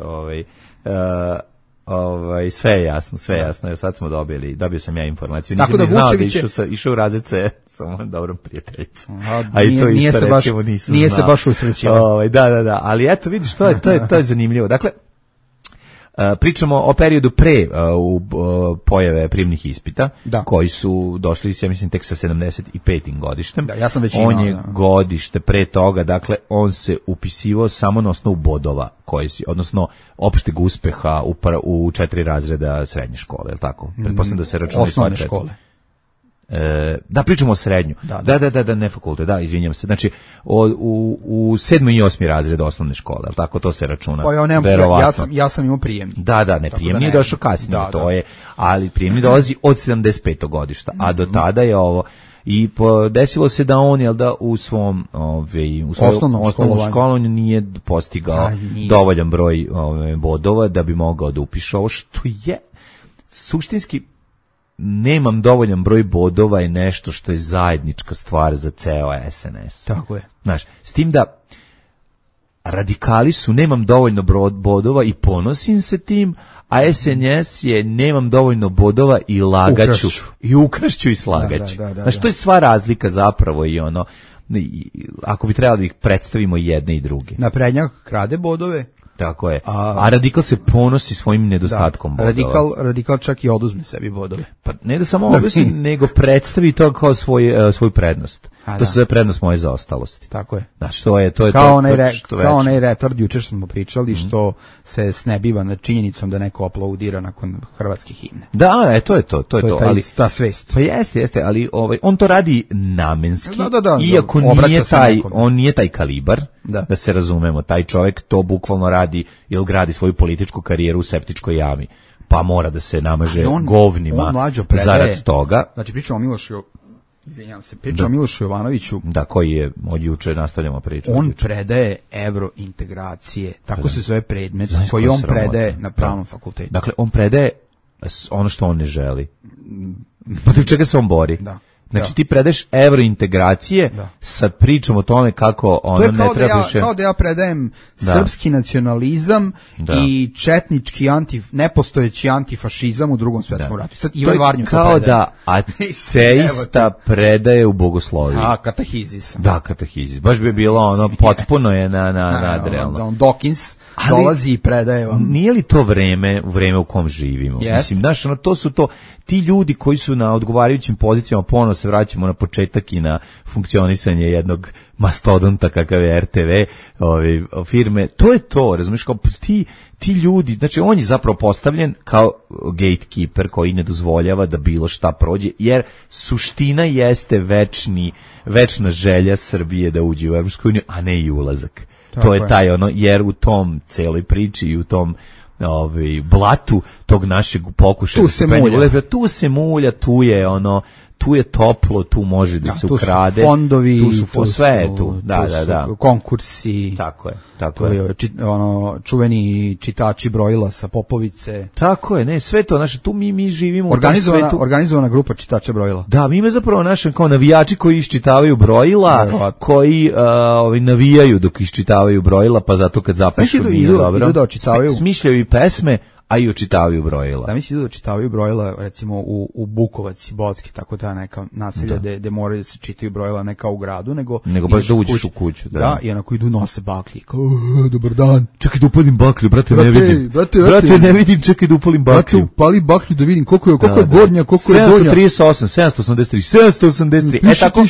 sve je jasno. Evo sad smo dobio sam ja informaciju. Nisam ni znao da išao u razred sa mojom dobrom prijateljicom. A i to isto recimo nisam znao. Nije se baš usrećio. Da, ali eto vidiš, to je zanimljivo. Dakle, pričamo o periodu pre pojave prijemnih ispita, koji su došli, ja mislim, tek sa 75. godištem. Da, ja sam već imao. On je godište pre toga, dakle, on se upisivao samo na osnovu bodova, odnosno opšteg uspeha u 4 razreda srednje škole, je li tako? Pretpostavljam da se računa osnovne škole. Da, pričamo o srednju. Da, ne fakultet, izvinjam se. Znači, u 7. i 8. razred osnovne škole, ali tako to se računa. Pa ja sam imao prijemni. Da, ne, prijemni je došao kasnije, ali prijemni dolazi od 75. godišta, a do tada je ovo. I desilo se da on, u svom osnovnom školovanju nije postigao dovoljan broj bodova da bi mogao da upiše ovo, što je suštinski nemam dovoljan broj bodova je nešto što je zajednička stvar za ceo SNS. Tako je. Znaš, s tim da radikali su nemam dovoljno bodova i ponosim se tim, a SNS je nemam dovoljno bodova i lagaću. I ukrašću i slagaću. Znaš, to je sva razlika zapravo i ako bi trebali da ih predstavimo jedne i druge. Naprednjak krade bodove, Tako je. A radikal se ponosi svojim nedostatkom bodova. Radikal čak i oduzme sebi bodove. Pa ne da samo odnosi, nego predstavi to kao svoju prednost. To se zove prednost moje zaostalosti. Tako je. Znači, to je kao onaj retard, jučer smo pričali, što se snebiva nad činjenicom da neko aplaudira nakon hrvatske himne. Da, to je to. To je ta svest. Pa jeste, ali on to radi namenski, iako on nije taj kalibar, da se razumemo, taj čovjek to bukvalno radi, jer gradi svoju političku karijeru u septičkoj jami, pa mora da se namaže govnima zarad toga. Znači, pričamo o Milošu Jovanoviću. Da, koji je od juče nastavljamo priču. On predaje evrointegracije, tako se zove predmet koji on predaje na pravnom fakultetu. Dakle, on predaje ono što on ne želi. Protiv čega se on bori? Da. Znači ti predaješ evrointegracije, sad pričamo o tome kako ono ne treba više... Kao da ja predajem srpski nacionalizam i četnički nepostojeći antifašizam u Drugom svjetskom ratu. Sad Ivan Varnju to kao da ateista predaje u bogosloviji. Katahizis. Da, katahizis. Baš bi bilo ono, potpuno je nadrealno. Dawkins dolazi i predaje vam. Nije li to vreme u kom živimo? Mislim, znaš, to su ti ljudi koji su na odgovarajućim pozicijama, ponovno se vraćamo na početak i na funkcionisanje jednog mastodonta kakav je RTV firme, to je to, razumiješ, kao ti ljudi, znači on je zapravo postavljen kao gatekeeper koji ne dozvoljava da bilo šta prođe, jer suština jeste večna želja Srbije da uđe u Evropsku uniju, a ne i ulazak. To je taj jer u tom celoj priči i u tom blatu tog našeg pokušaja tu se mulja, tu je toplo, tu može da se ukrade. Tu su fondovi, tu konkursi. Tako je. Čuveni čitači brojila sa Popovice. Tako je, sve to, znači tu mi živimo organizovana grupa čitača brojila. Da, mi ime zapravo naši kao navijači koji iščitavaju brojila, koji navijaju dok iščitavaju brojila, pa zato kad zapišu nije dobro. Idu da očitavaju. Smišljaju i pesme, a i očitavaju brojila. Znam idu da očitavaju brojila, recimo u Bukovac i Bocki, tako da neka naselja gde moraju da se čitaju brojila, ne kao u gradu, nego baš da uđeš u kuću. Da, i onako idu nose baklji, kao, dobar dan. Čekaj da upalim baklju, brate, ne vidim. Brate, ne vidim, čekaj da upalim baklju. Brate, upali baklju da vidim koliko je gornja, koliko je donja. 738, 783, tako?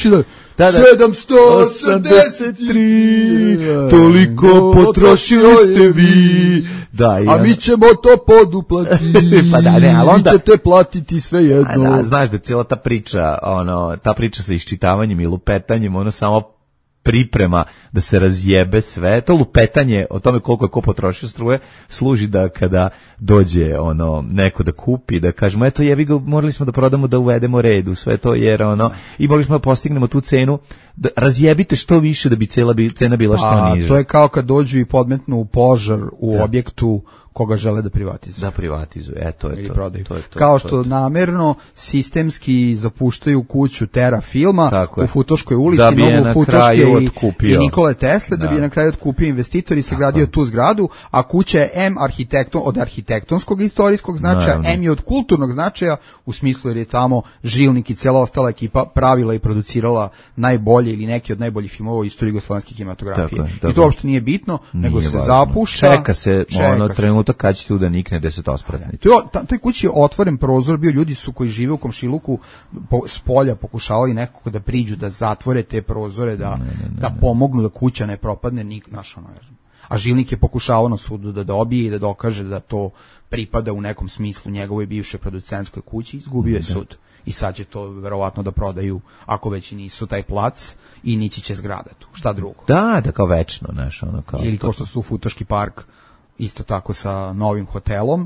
783, toliko potrošili ste vi. A mi ćemo to poduplati. Pa da, ne, ali onda vi ćete platiti sve jedno. Da, znaš da cijela ta priča, ta priča sa iščitavanjem i lupetanjem, samo priprema da se razjebe sve. To lupetanje o tome koliko je ko potrošio struje služi da kada dođe neko da kupi, da kažemo eto jebi ga, morali smo da prodamo, da uvedemo red u sve to, jer i mogli smo da postignemo tu cenu, da razjebite što više da bi cena bila što niža. To je kao kad dođu i podmetnu požar u objektu koga žele da privatizuju. Da privatizuju, to je to. Kao što namerno sistemski zapuštaju kuću Tera filma u Futoškoj ulici, Novu Futoške i Nikole Tesle, da bi je na kraju otkupio investitor i sagradio tu zgradu, a kuća je od arhitektonskog i istorijskog značaja, M je od kulturnog značaja, u smislu jer je tamo Žilnik i cijela ostala ekipa pravila i producirala najbolje ili neki od najboljih filmova u istoriji jugoslovenske kinematografije. I to uopšte nije bitno, nego se zapušta. Čeka se trenutak kad će tu da nikne 10 ospratnici. Toj kući je otvoren prozor, ljudi su koji žive u komšiluku s polja pokušavali nekako da priđu, da zatvore te prozore, da pomognu da kuća ne propadne, a Žilnik je pokušavao na sudu da dobije i da dokaže da to pripada u nekom smislu njegovoj bivšoj producentskoj kući, izgubio je sud. I sad će to verovatno da prodaju, ako već i nisu, taj plac i nići će zgrada tu. Šta drugo? Da, kao večno, ili kao što su u Futoški park, isto tako sa novim hotelom,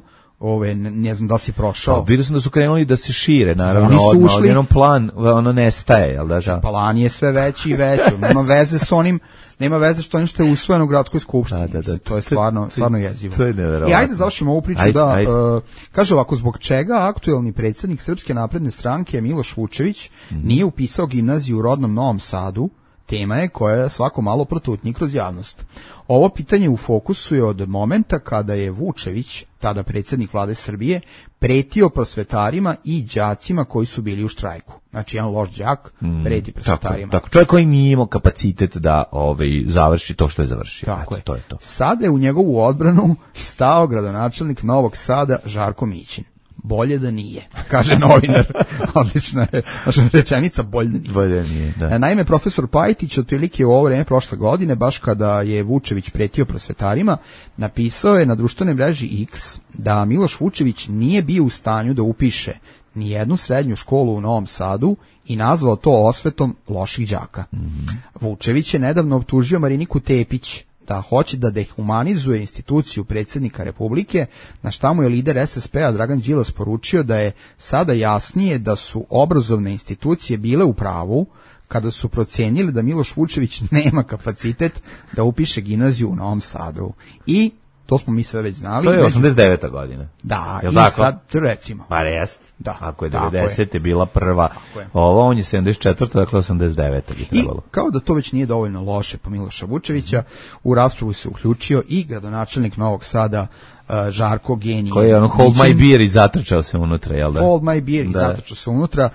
ne znam da si prošao. Vidio sam da su krenuli da se šire, naravno, odjednom plan, nestaje, jel da? Plan je sve veći i veći, nema veze s onim, što je usvojeno u gradskoj skupštini. To je stvarno jezivo. To je nevjerovatno. I ajde završimo ovu priču kaže ovako, zbog čega aktuelni predsjednik Srpske napredne stranke Miloš Vučević nije upisao gimnaziju u rodnom Novom Sadu, Tema je koja svako malo protutnji kroz javnost. Ovo pitanje u fokusu je od momenta kada je Vučević, tada predsjednik vlade Srbije, pretio prosvetarima i đacima koji su bili u štrajku. Znači, jedan loš đak preti prosvetarima. Tako, čovjek koji nije imao kapacitet da završi to što je završio. Tako je. To je to. Sada je u njegovu odbranu stao gradonačelnik Novog Sada Žarko Mićin. Bolje da nije, kaže novinar. Odlična je rečenica, bolje da nije. Bolje da nije, da. Naime, profesor Pajtić otprilike u ovo vreme prošle godine, baš kada je Vučević pretio prosvetarima, napisao je na društvenoj mreži X da Miloš Vučević nije bio u stanju da upiše ni jednu srednju školu u Novom Sadu i nazvao to osvetom loših đaka. Vučević je nedavno optužio Mariniku Tepić da hoće da dehumanizuje instituciju predsjednika Republike, na šta mu je lider SSP-a Dragan Đilas poručio da je sada jasnije da su obrazovne institucije bile u pravu kada su procenjili da Miloš Vučević nema kapacitet da upiše gimnaziju u Novom Sadu. I to smo mi sve već znali. To je 89. godina. Da, jel i tako? sad recimo. Pa jest. Da, ako je 90. je bila prva, ovo on je 74. dakle 89. bi trebalo. I kao da to već nije dovoljno loše po Miloša Vučevića, u raspravu se uključio i gradonačelnik Novog Sada Žarko Genije. Koji je hold my beer i zatrčao se unutra, jel da? Hold my beer i zatrčao se unutra.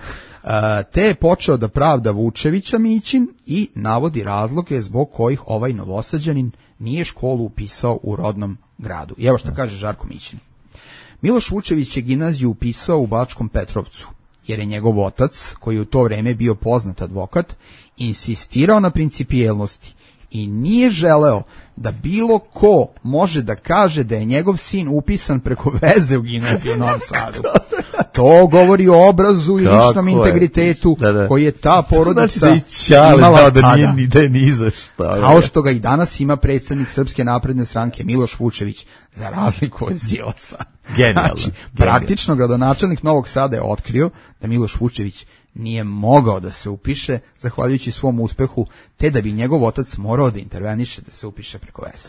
Te je počeo da pravda Vučevića Mićin i navodi razloge zbog kojih ovaj Novosađanin nije školu upisao u rodnom gradu. I evo šta kaže Žarko Mićin. Miloš Vučević je gimnaziju upisao u Bačkom Petrovcu, jer je njegov otac, koji u to vreme bio poznat advokat, insistirao na principijelnosti i nije želeo da bilo ko može da kaže da je njegov sin upisan preko veze u gimnaziju u Novom Sadu. To govori o obrazu i ličnom integritetu koji je ta porodica znači da i Ćale znao da nije da je ni za šta. Kao što ga i danas ima predsjednik Srpske napredne stranke Miloš Vučević, za razliku od Đilasa. Genijalno. Znači, praktično gradonačelnik Novog Sada je otkrio da Miloš Vučević nije mogao da se upiše zahvaljujući svom uspehu, te da bi njegov otac morao da interveniše da se upiše preko veze.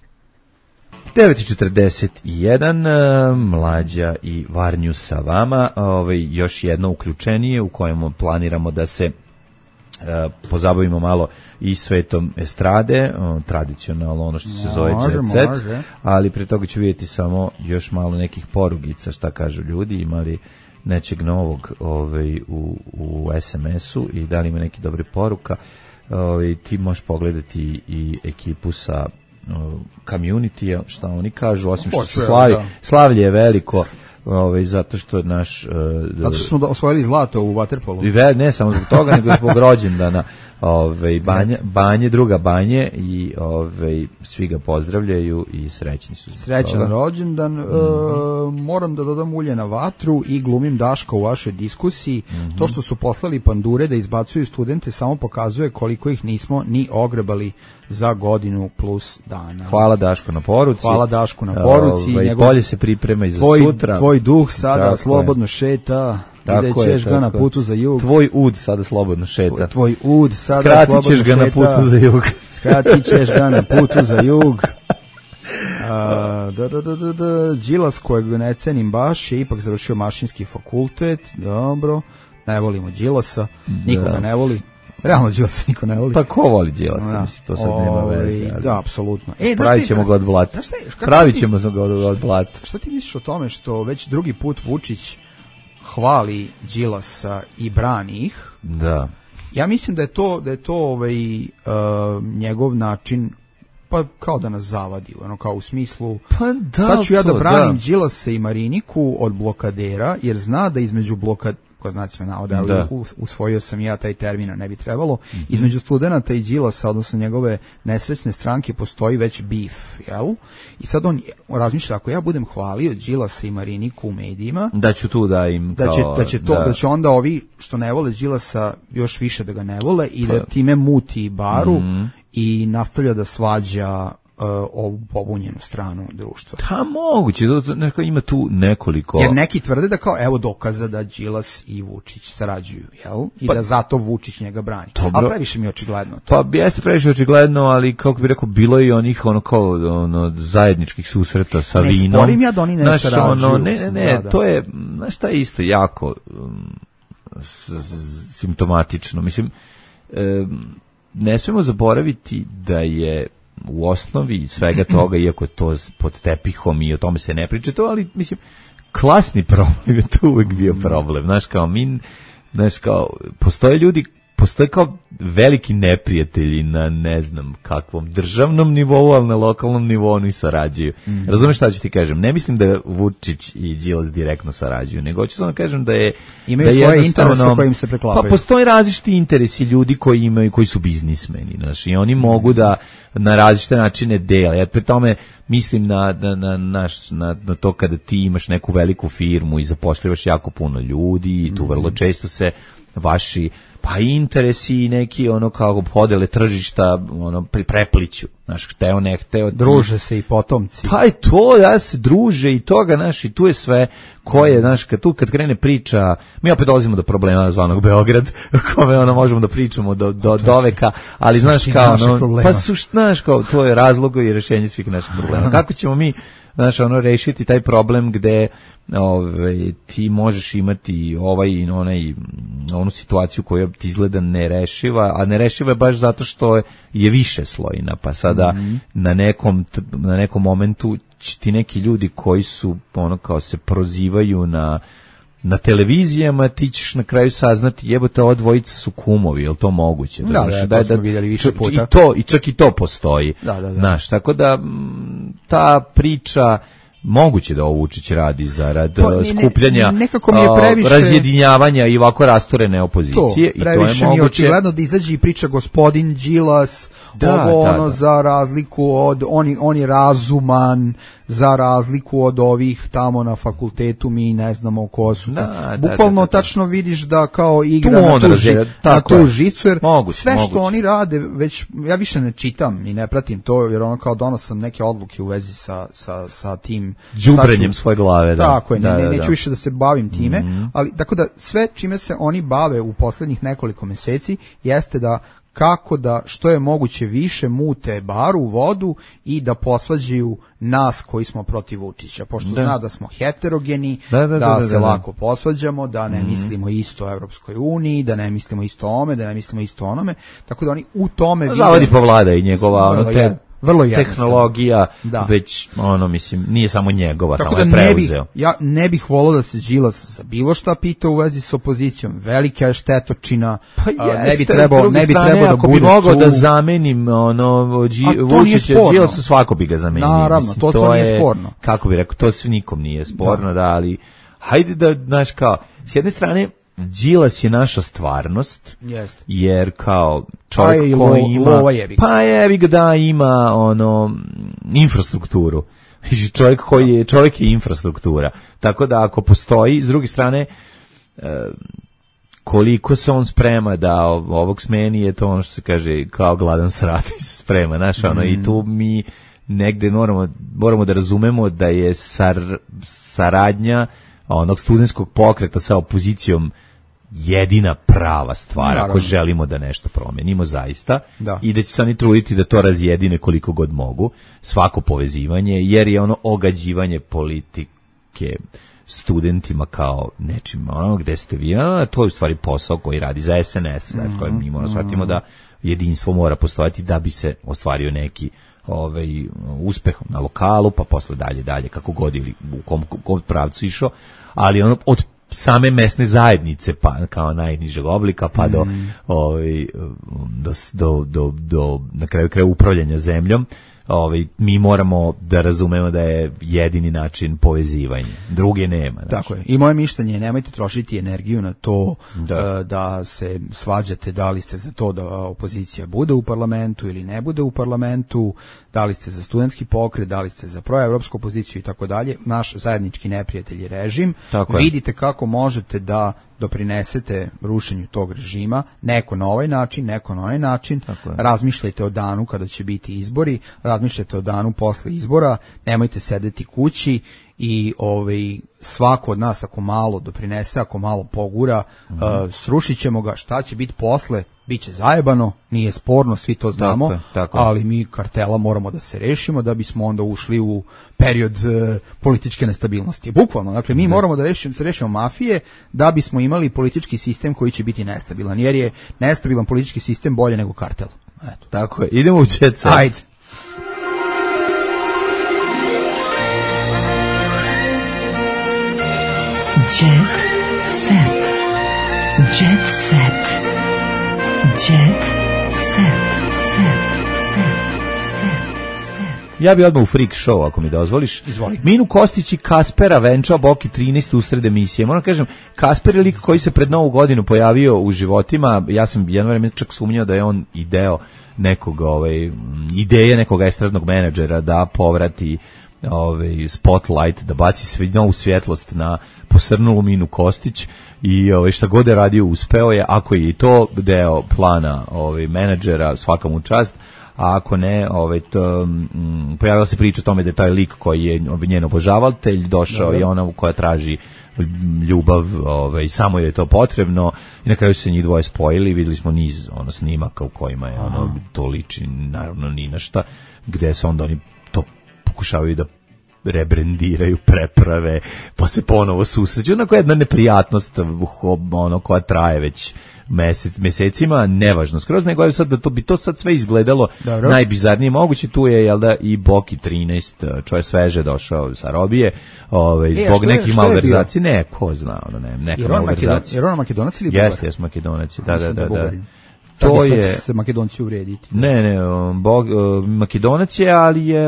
9:41, Mlađa i Varnju sa vama, još jedno uključenije u kojem planiramo da se pozabavimo malo i svetom estrade, tradicionalno ono što se zove jet set, ali pre toga ću vidjeti samo još malo nekih porugica šta kažu ljudi, imali nečeg novog u SMS-u i da li ima neki dobre poruka. Ti možeš pogledati i ekipu sa community-a, šta oni kažu, osim što se slavlje je veliko, zato što naš zato što smo osvojili zlato u vaterpolu. Ne samo zbog toga, nego zbog rođendana Banje, druga Banje, i svi ga pozdravljaju i srećni su. Srećan rođendan. Moram da dodam ulje na vatru i glumim Daška u vašoj diskusiji. To što su poslali pandure da izbacuju studente samo pokazuje koliko ih nismo ni ogrebali za godinu plus dana. Hvala Daško na poruci. Hvala Dašku na poruci. Bolje se priprema i za sutra. Tvoj duh sada slobodno šeta. Idećeš ga na putu za jug. Tvoj ud sada slobodno šeta. Tvoj ud sada slobodno šeta. Skratit ćeš ga na putu za jug. Skratit ćeš ga na putu za jug. Đilas, kojeg ne cenim baš, je ipak završio mašinski fakultet. Dobro. Ne volimo Đilasa. Nikoga ne voli. Realno Đilasa niko ne voli. Pa ko voli Đilasa? Mislim, to sad nema veze. Da, apsolutno. Pravit ćemo ga od blata. Pravit ćemo ga od blata. Šta ti misliš o tome što već drugi put Vučić hvali Đilasa i brani ih? Da. Ja mislim da je to njegov način, pa kao da nas zavadi, kao u smislu, pa da, sad ću ja da branim Đilasa i Mariniku od blokadera, jer zna da između ko znacima navode, ali usvojio sam ja taj termin, a ne bi trebalo, između studenata i Đilasa, odnosno njegove nesrećne stranke, postoji već beef, jel? I sad on razmišlja, ako ja budem hvalio Đilasa i Mariniku u medijima, da ću tu da im da će onda ovi što ne vole Đilasa još više da ga ne vole i da time muti baru i nastavlja da svađa ovu pobunjenu stranu društva. Da, moguće, ima tu nekoliko. Jer neki tvrde da kao, evo dokaza da Đilas i Vučić sarađuju, jel? I da zato Vučić njega brani. Ali previše mi je očigledno to. Pa jeste previše očigledno, ali kako bi rekao, bilo je i onih zajedničkih susreta sa vinom. Ne sporim ja da oni ne sarađuju. Ne, to je, znaš šta je isto jako simptomatično. Mislim, ne smemo zaboraviti da je u osnovi svega toga, iako je to pod tepihom i o tome se ne priča to, ali mislim, klasni problem je tu uvijek bio problem. Znaš, kao, postoje ljudi, postoje kao veliki neprijatelji na ne znam kakvom državnom nivou, ali na lokalnom nivou oni sarađuju. Razumeš šta ću ti kažem? Ne mislim da Vučić i Đilas direktno sarađuju, nego hoću samo kažem da je... Imaju svoje interese kojim se preklapaju. Pa postoje različiti interesi ljudi koji su biznismeni, znaš, i oni mogu da na različite načine dele. Ja pri tome mislim na to kada ti imaš neku veliku firmu i zapošljivaš jako puno ljudi i tu vrlo često se vaši pa interesi i neki ono kao podele tržišta ono prepliću, znaš, hteo ne hteo. Druže se i potomci. Pa i to, da se druže i toga, znaš, i tu je sve koje, znaš, kad krene priča, mi opet dolazimo do problema zvanog Beograd, kome ono možemo da pričamo do veka, ali znaš kao, ono, pa znaš kao, to je razlog i rešenje svih naših problema. Kako ćemo mi, znaš, ono, rešiti taj problem gde ti možeš imati onu situaciju koja ti izgleda nerešiva, a nerešiva je baš zato što je više slojina, pa sada na nekom momentu ti neki ljudi koji su ono kao se prozivaju na televizijama, ti ćeš na kraju saznati jebote, ova dvojica su kumovi, je li to moguće? Da, smo vidjeli više puta. I čak i to postoji. Znaš, tako da ta priča moguće da ovo Vučić radi zarad skupljanja, razjedinjavanja i ovako rasturene opozicije. To, previše mi je očigledno da izađe i priča gospodin Đilas, za razliku od, on je razuman, za razliku od ovih tamo na fakultetu, mi ne znamo ko su. Bukvalno tačno vidiš da kao igra na tu žicu, jer sve što oni rade, već ja više ne čitam i ne pratim to, jer ono kao donosam neke odluke u vezi sa tim đubrenjem svoje glave. Tako je, neću više da se bavim time, ali tako da sve čime se oni bave u poslednjih nekoliko meseci jeste da kako da što je moguće više mute baru, vodu i da posvađaju nas koji smo protiv Vučića, pošto zna da smo heterogeni, da se lako posvađamo, da ne mislimo isto o Evropskoj uniji, da ne mislimo isto o ome, da ne mislimo isto o onome, tako da oni u tome vide... Zavodi povlada i njegova vrlo tehnologija, već mislim nije samo njegova, tako samo je preuzeo. Ja ne bih volao da se Đilas za bilo šta pita u vezi s opozicijom, velika je štetočina, ne bi trebao da bude ako bi mogao da zamenim Vučića, Đilasa, svako bi ga zamenio. Naravno, to nije sporno. Kako bi rekao, to sve nikom nije sporno, ali hajde da, znaš kao, s jedne strane Đilas je naša stvarnost, jer kao čovjek koji ima, jebi ga da ima infrastrukturu. Čovjek je infrastruktura. Tako da ako postoji, s druge strane, koliko se on sprema da ovog smeni, je to ono što se kaže kao gladan srat se sprema, znaš, i tu mi negde moramo da razumemo da je saradnja onog studentskog pokreta sa opozicijom jedina prava stvar, ako želimo da nešto promenimo zaista, i da će se oni truditi da to razjedine koliko god mogu, svako povezivanje, jer je ogađivanje politike studentima kao nečim, gde ste vi, to je u stvari posao koji radi za SNS, koji mi moramo shvatimo da jedinstvo mora postojati da bi se ostvario neki uspeh na lokalu, pa posle dalje, kako god ili u kom pravcu išao, ali od same mesne zajednice, pa kao najnižeg oblika, pa do na kraju upravljanja zemljom, mi moramo da razumemo da je jedini način povezivanja. Druge nema. Tako je. I moje mišljenje je, nemojte trošiti energiju na to da se svađate da li ste za to da opozicija bude u parlamentu ili ne bude u parlamentu, da li ste za studentski pokret, da li ste za proevropsku opoziciju i tako dalje. Naš zajednički neprijatelj je režim. Vidite kako možete da doprinesete rušenju tog režima, neko na ovaj način, neko na ovaj način. Razmišljajte o danu kada će biti izbori, razmišljajte o danu posle izbora, nemojte sedeti kući i svako od nas ako malo doprinese, ako malo pogura, srušit ćemo ga. Šta će biti posle? Biće zajebano, nije sporno, svi to znamo, ali mi kartela moramo da se rešimo da bismo onda ušli u period političke nestabilnosti. Bukvalno, dakle mi moramo da se rešimo mafije da bismo imali politički sistem koji će biti nestabilan, jer je nestabilan politički sistem bolje nego kartel. Eto. Tako je, idemo u Jet Set. Ajde. Jet set. Jet set. Jet set. Ja bi odmah u freak show, ako mi dozvoliš. Izvoli. Minu Kostić i Kaspera venčao Boki 13 usred emisije. Moram kažem, Kasper je lik koji se pred Novu godinu pojavio u životima. Ja sam jedno vreme čak sumnjao da je on i deo nekog, ideje nekog estradnog menadžera da povrati spotlight, da baci sve novu svjetlost na posrnulu Minu Kostić i šta god je radio uspeo je, ako je i to deo plana menadžera, svaka mu čast. A ako ne, pojavila se priča o tome da je taj lik koji je njen obožavatelj došao i ona koja traži ljubav, samo je to potrebno i na kraju su se njih dvoje spojili, videli smo niz snimaka u kojima je to liči naravno ni na šta, gde se onda oni to pokušavaju da rebrendiraju, preprave, pa se ponovo susreću. Onako jedna neprijatnost koja traje već mesecima, nevažno skroz, nego je sad da bi to sad sve izgledalo najbizarnije moguće. Tu je, jel da, i Boki 13, čovjek sveže došao sa robije, zbog nekih malverzacija, ne, ko zna, neka malverzacija. Jer on Makedonac ili Bugar? Jeste, Makedonac, da. To je se Makedonci uvrediti. Ne, Makedonac je, ali je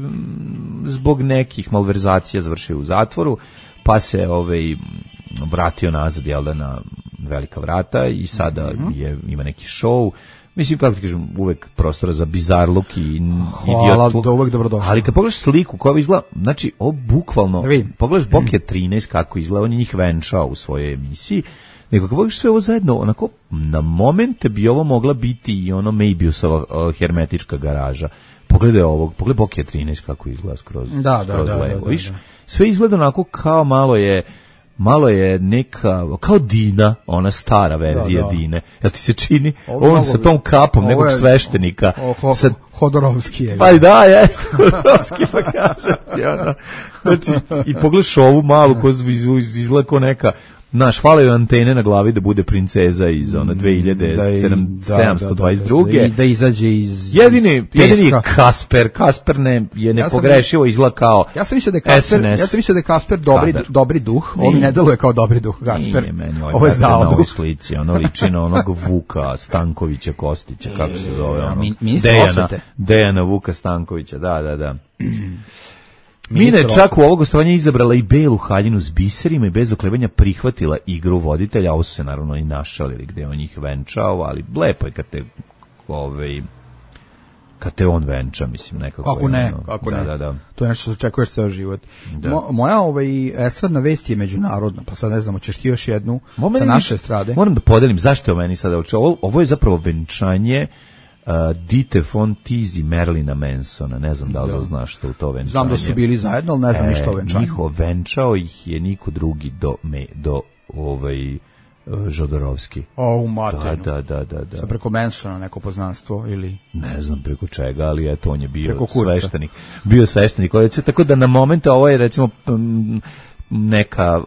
zbog nekih malverzacija završio u zatvoru, pa se vratio nazad, jel da, na velika vrata i sada ima neki show. Mislim, kako ti kažem, uvek prostora za bizarluk i idiotluk. Hvala, uvek dobrodošlo. Ali kad pogledaš sliku koja izgleda, znači, bukvalno, pogledaš Boki 13 kako izgleda, on je njih venčao u svojoj emisiji, nego kad pogledaš sve ovo zajedno, onako, na momente bi ovo mogla biti i ono Maybiusova hermetička garaža. Pogledaj Boki 13 kako izgleda skroz levo. Viš, sve izgleda onako kao malo je neka, kao Dina, ona stara verzija Dine. Jel ti se čini? On sa tom kapom nekog sveštenika. Hodorovski je. Pa da, jeste Hodorovski, pa kažem ti ono. Znači, i pogledaš ovu malu koja izgleda kao neka, znaš, hvala joj antene na glavi da bude princeza iz 2722. Da izađe iz jedini Kasper je nepogrešivo izgleda kao Ja sam mislio da je Kasper dobri duh. Ovo mi ne deluje kao dobri duh, Kasper. Nije meni ovo je zao na duh. slici, ono liči na onog Vuka Stankovića Kostića, kako se zove ono. Dejana Vuka Stankovića, da. Mina je čak u ovo gostovanje izabrala i belu haljinu s biserima i bez oklevanja prihvatila igru voditelja. Ovo su se naravno i našalili gde on njih venčao, ali lepo je kad te on venča, mislim, nekako. Kako ne. Da. To je nešto što očekuješ ceo život. Moja estradna vest je međunarodna, pa sad ne znam, hoćeš ti još jednu sa naše estrade? Moram da podelim zašto je meni sada ovo je zapravo venčanje Dite Fontizi Merlina Mansona, ne znam da li znaš što u to venčanje. Znam da su bili zajedno, ali ne znam ništa o venčanju. Njihov venčao ih je niko drugi do Žodorovski. U materinu. Da. Sa preko Mansona neko poznanstvo ili? Ne znam preko čega, ali eto, on je bio sveštenik. Bio sveštenik, tako da na momente ovo je recimo neka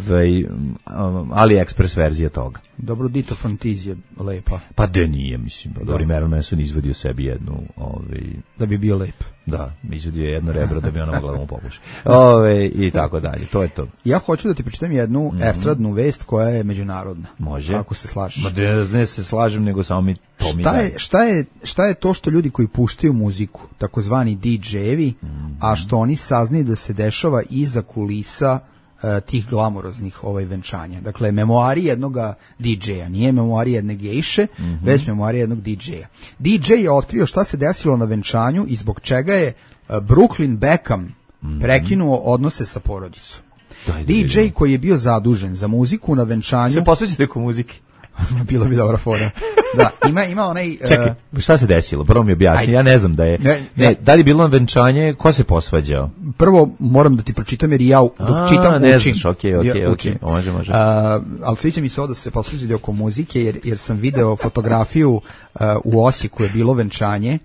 AliExpress verzija toga. Dobro, Dito Fontiz je lepa. Pa de nije, mislim. Dobri Merlin Manson izvadio sebi jednu... Da bi bio lep. Da, izvadio jedno rebro da bi ona mogla da mu popuši. I tako dalje, to je to. Ja hoću da ti pročitam jednu estradnu vest koja je međunarodna. Može. Ako se slažeš. Ne se slažem, nego samo mi to mi daje. Šta je to što ljudi koji puštaju muziku, takozvani DJ-evi, a što oni saznaju da se dešava iza kulisa tih glamuroznih venčanja. Dakle, memoari jednog DJ-a, nije memoari jedne gejše, već memoari jednog DJ-a. DJ je otkrio šta se desilo na venčanju i zbog čega je Brooklyn Beckham prekinuo odnose sa porodicom. DJ koji je bio zadužen za muziku na venčanju... Se posveći neko muziki. Bilo bi dobra fora. Da, ima onaj... Čekaj, šta se desilo? Prvo mi objasni, ja ne znam da je... Da li je bilo na venčanje, ko se posvađao? Prvo moram da ti pročitam jer ja dok čitam ne učim. Znaš, okej, može. Ali sviđa mi se ovo da se posvađali oko muzike jer sam video fotografiju u Osijeku je bilo venčanje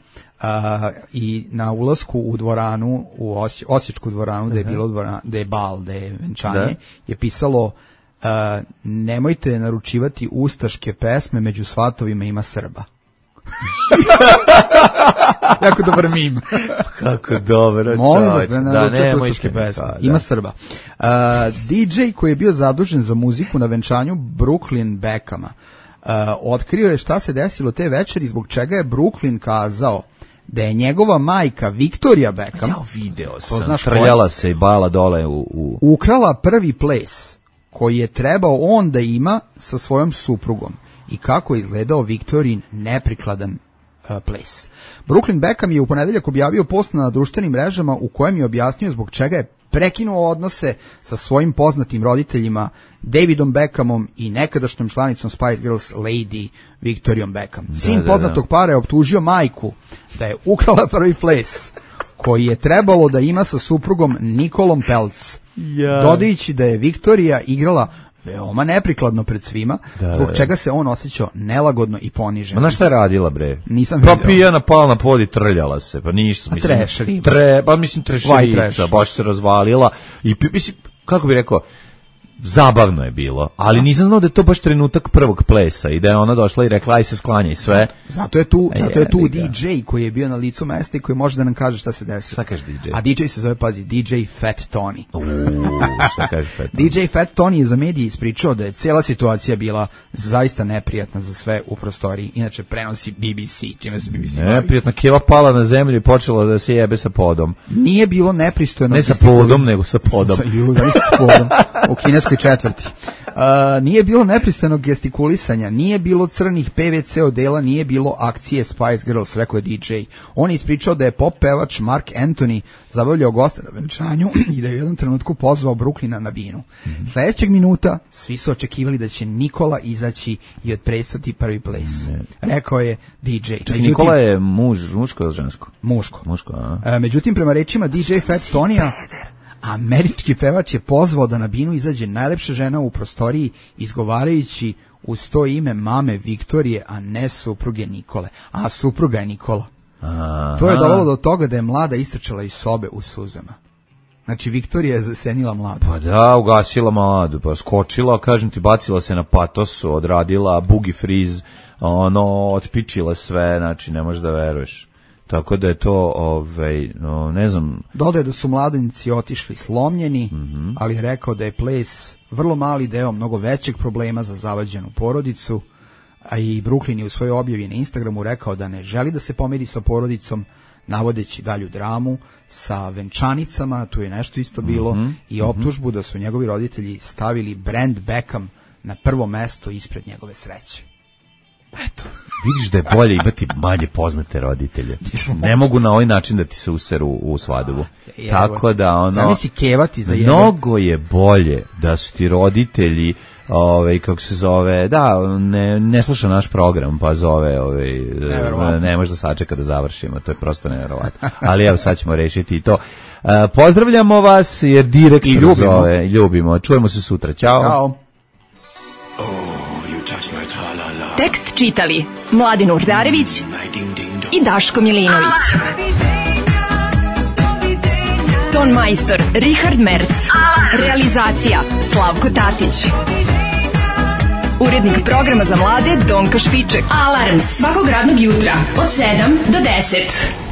i na ulasku u dvoranu, u Osječku dvoranu, da je bal, da je venčanje, je pisalo nemojte naručivati ustaške pesme, među svatovima ima Srba. Jako dobar mim. Kako dobro, Molim vas čoveče. da ne Da, naručujete nemojte. srpske pesme. Da. Ima Srba. DJ koji je bio zadužen za muziku na venčanju Brooklyn Beckhama otkrio je šta se desilo te večeri, zbog čega je Brooklyn kazao da je njegova majka Victoria Beckham, Video sam, znaš trljala se i bala dole u... ukrala prvi ples koji je trebao on da ima sa svojom suprugom i kako je izgledao Viktorin neprikladan ples. Brooklyn Beckham je u ponedeljak objavio post na društvenim mrežama u kojem je objasnio zbog čega je prekinuo odnose sa svojim poznatim roditeljima Davidom Beckhamom i nekadašnjom članicom Spice Girls Lady Victoriom Beckham. Sin poznatog para je optužio majku da je ukrala prvi ples koji je trebalo da ima sa suprugom Nikolom Peltz, dodajući da je Viktorija igrala veoma neprikladno pred svima, zbog čega se on osjećao nelagodno i ponižen. Ma na šta je radila, bre? Nisam vidio. Pa pijana pala na pod i trljala se, pa ništa. Trash riba. Pa mislim trešerica, baš se razvalila i mislim, kako bi rekao, zabavno je bilo, ali nisam znao da je to baš trenutak prvog plesa i da je ona došla i rekla aj se sklanjaj sve. Zato je tu DJ koji je bio na licu mesta i koji može da nam kaže šta se desilo. Šta kaže DJ? A DJ se zove, pazi, DJ Fat Tony. Šta kaže Fat Tony? DJ Fat Tony je za medije ispričao da je cijela situacija bila zaista neprijatna za sve u prostoriji. Inače prenosi BBC, čime se BBC bavi. Neprijatna, keva pala na zemlju i počela da se jebe sa podom. Nije bilo nepristojno. Ne sa podom, nego sa podom. Sa podom. U kineskoj četvrti. Nije bilo nepristojnog gestikulisanja, nije bilo crnih PVC odela, nije bilo akcije Spice Girls, rekao je DJ. On je ispričao da je pop pevač Mark Anthony zabavljao goste na venčanju i da je u jednom trenutku pozvao Brooklyna na binu. Sledećeg minuta svi su očekivali da će Nikola izaći i odpresati prvi ples. Rekao je DJ. Nikola je muško ili žensko? Muško. Međutim, prema rečima DJ Fat Tonija, američki pevač je pozvao da na binu izađe najlepša žena u prostoriji, izgovarajući uz to ime mame Viktorije, a ne supruge Nikole. A supruga je Nikola. To je dovelo do toga da je mlada istrčala iz sobe u suzama. Znači, Viktorija je zasenila mladu. Pa da, ugasila mladu, pa skočila, kažem ti, bacila se na patosu, odradila boogie freeze, otpičila sve, znači, ne možeš da veruješ. Tako da je to, ne znam... Dodaje da su mladenici otišli slomljeni, ali je rekao da je ples vrlo mali deo mnogo većeg problema za zavađenu porodicu, a i Brooklyn je u svojoj objavi na Instagramu rekao da ne želi da se pomiri sa porodicom, navodeći dalju dramu sa venčanicama, tu je nešto isto bilo, i optužbu da su njegovi roditelji stavili brand Beckham na prvo mesto ispred njegove sreće. Eto, vidiš da je bolje imati manje poznate roditelje. Ne mogu na ovaj način da ti se useru u svadbu. Tako da zamisli kevati za mnogo je bolje da su ti roditelji, kako se zove, da, ne sluša naš program, pa zove, ne može da sačeka da završimo, to je prosto neverovatno. Ali evo, sad ćemo rešiti i to. Pozdravljamo vas, jer direktor zove, ljubimo. Čujemo se sutra, ćao. Tekst čitali Mladin Urdarević i Daško Milinović. Ton majstor Richard Merc. Realizacija Slavko Tatić. Urednik programa za mlade Donka Špiček. Alarms svakog radnog jutra od 7 do 10.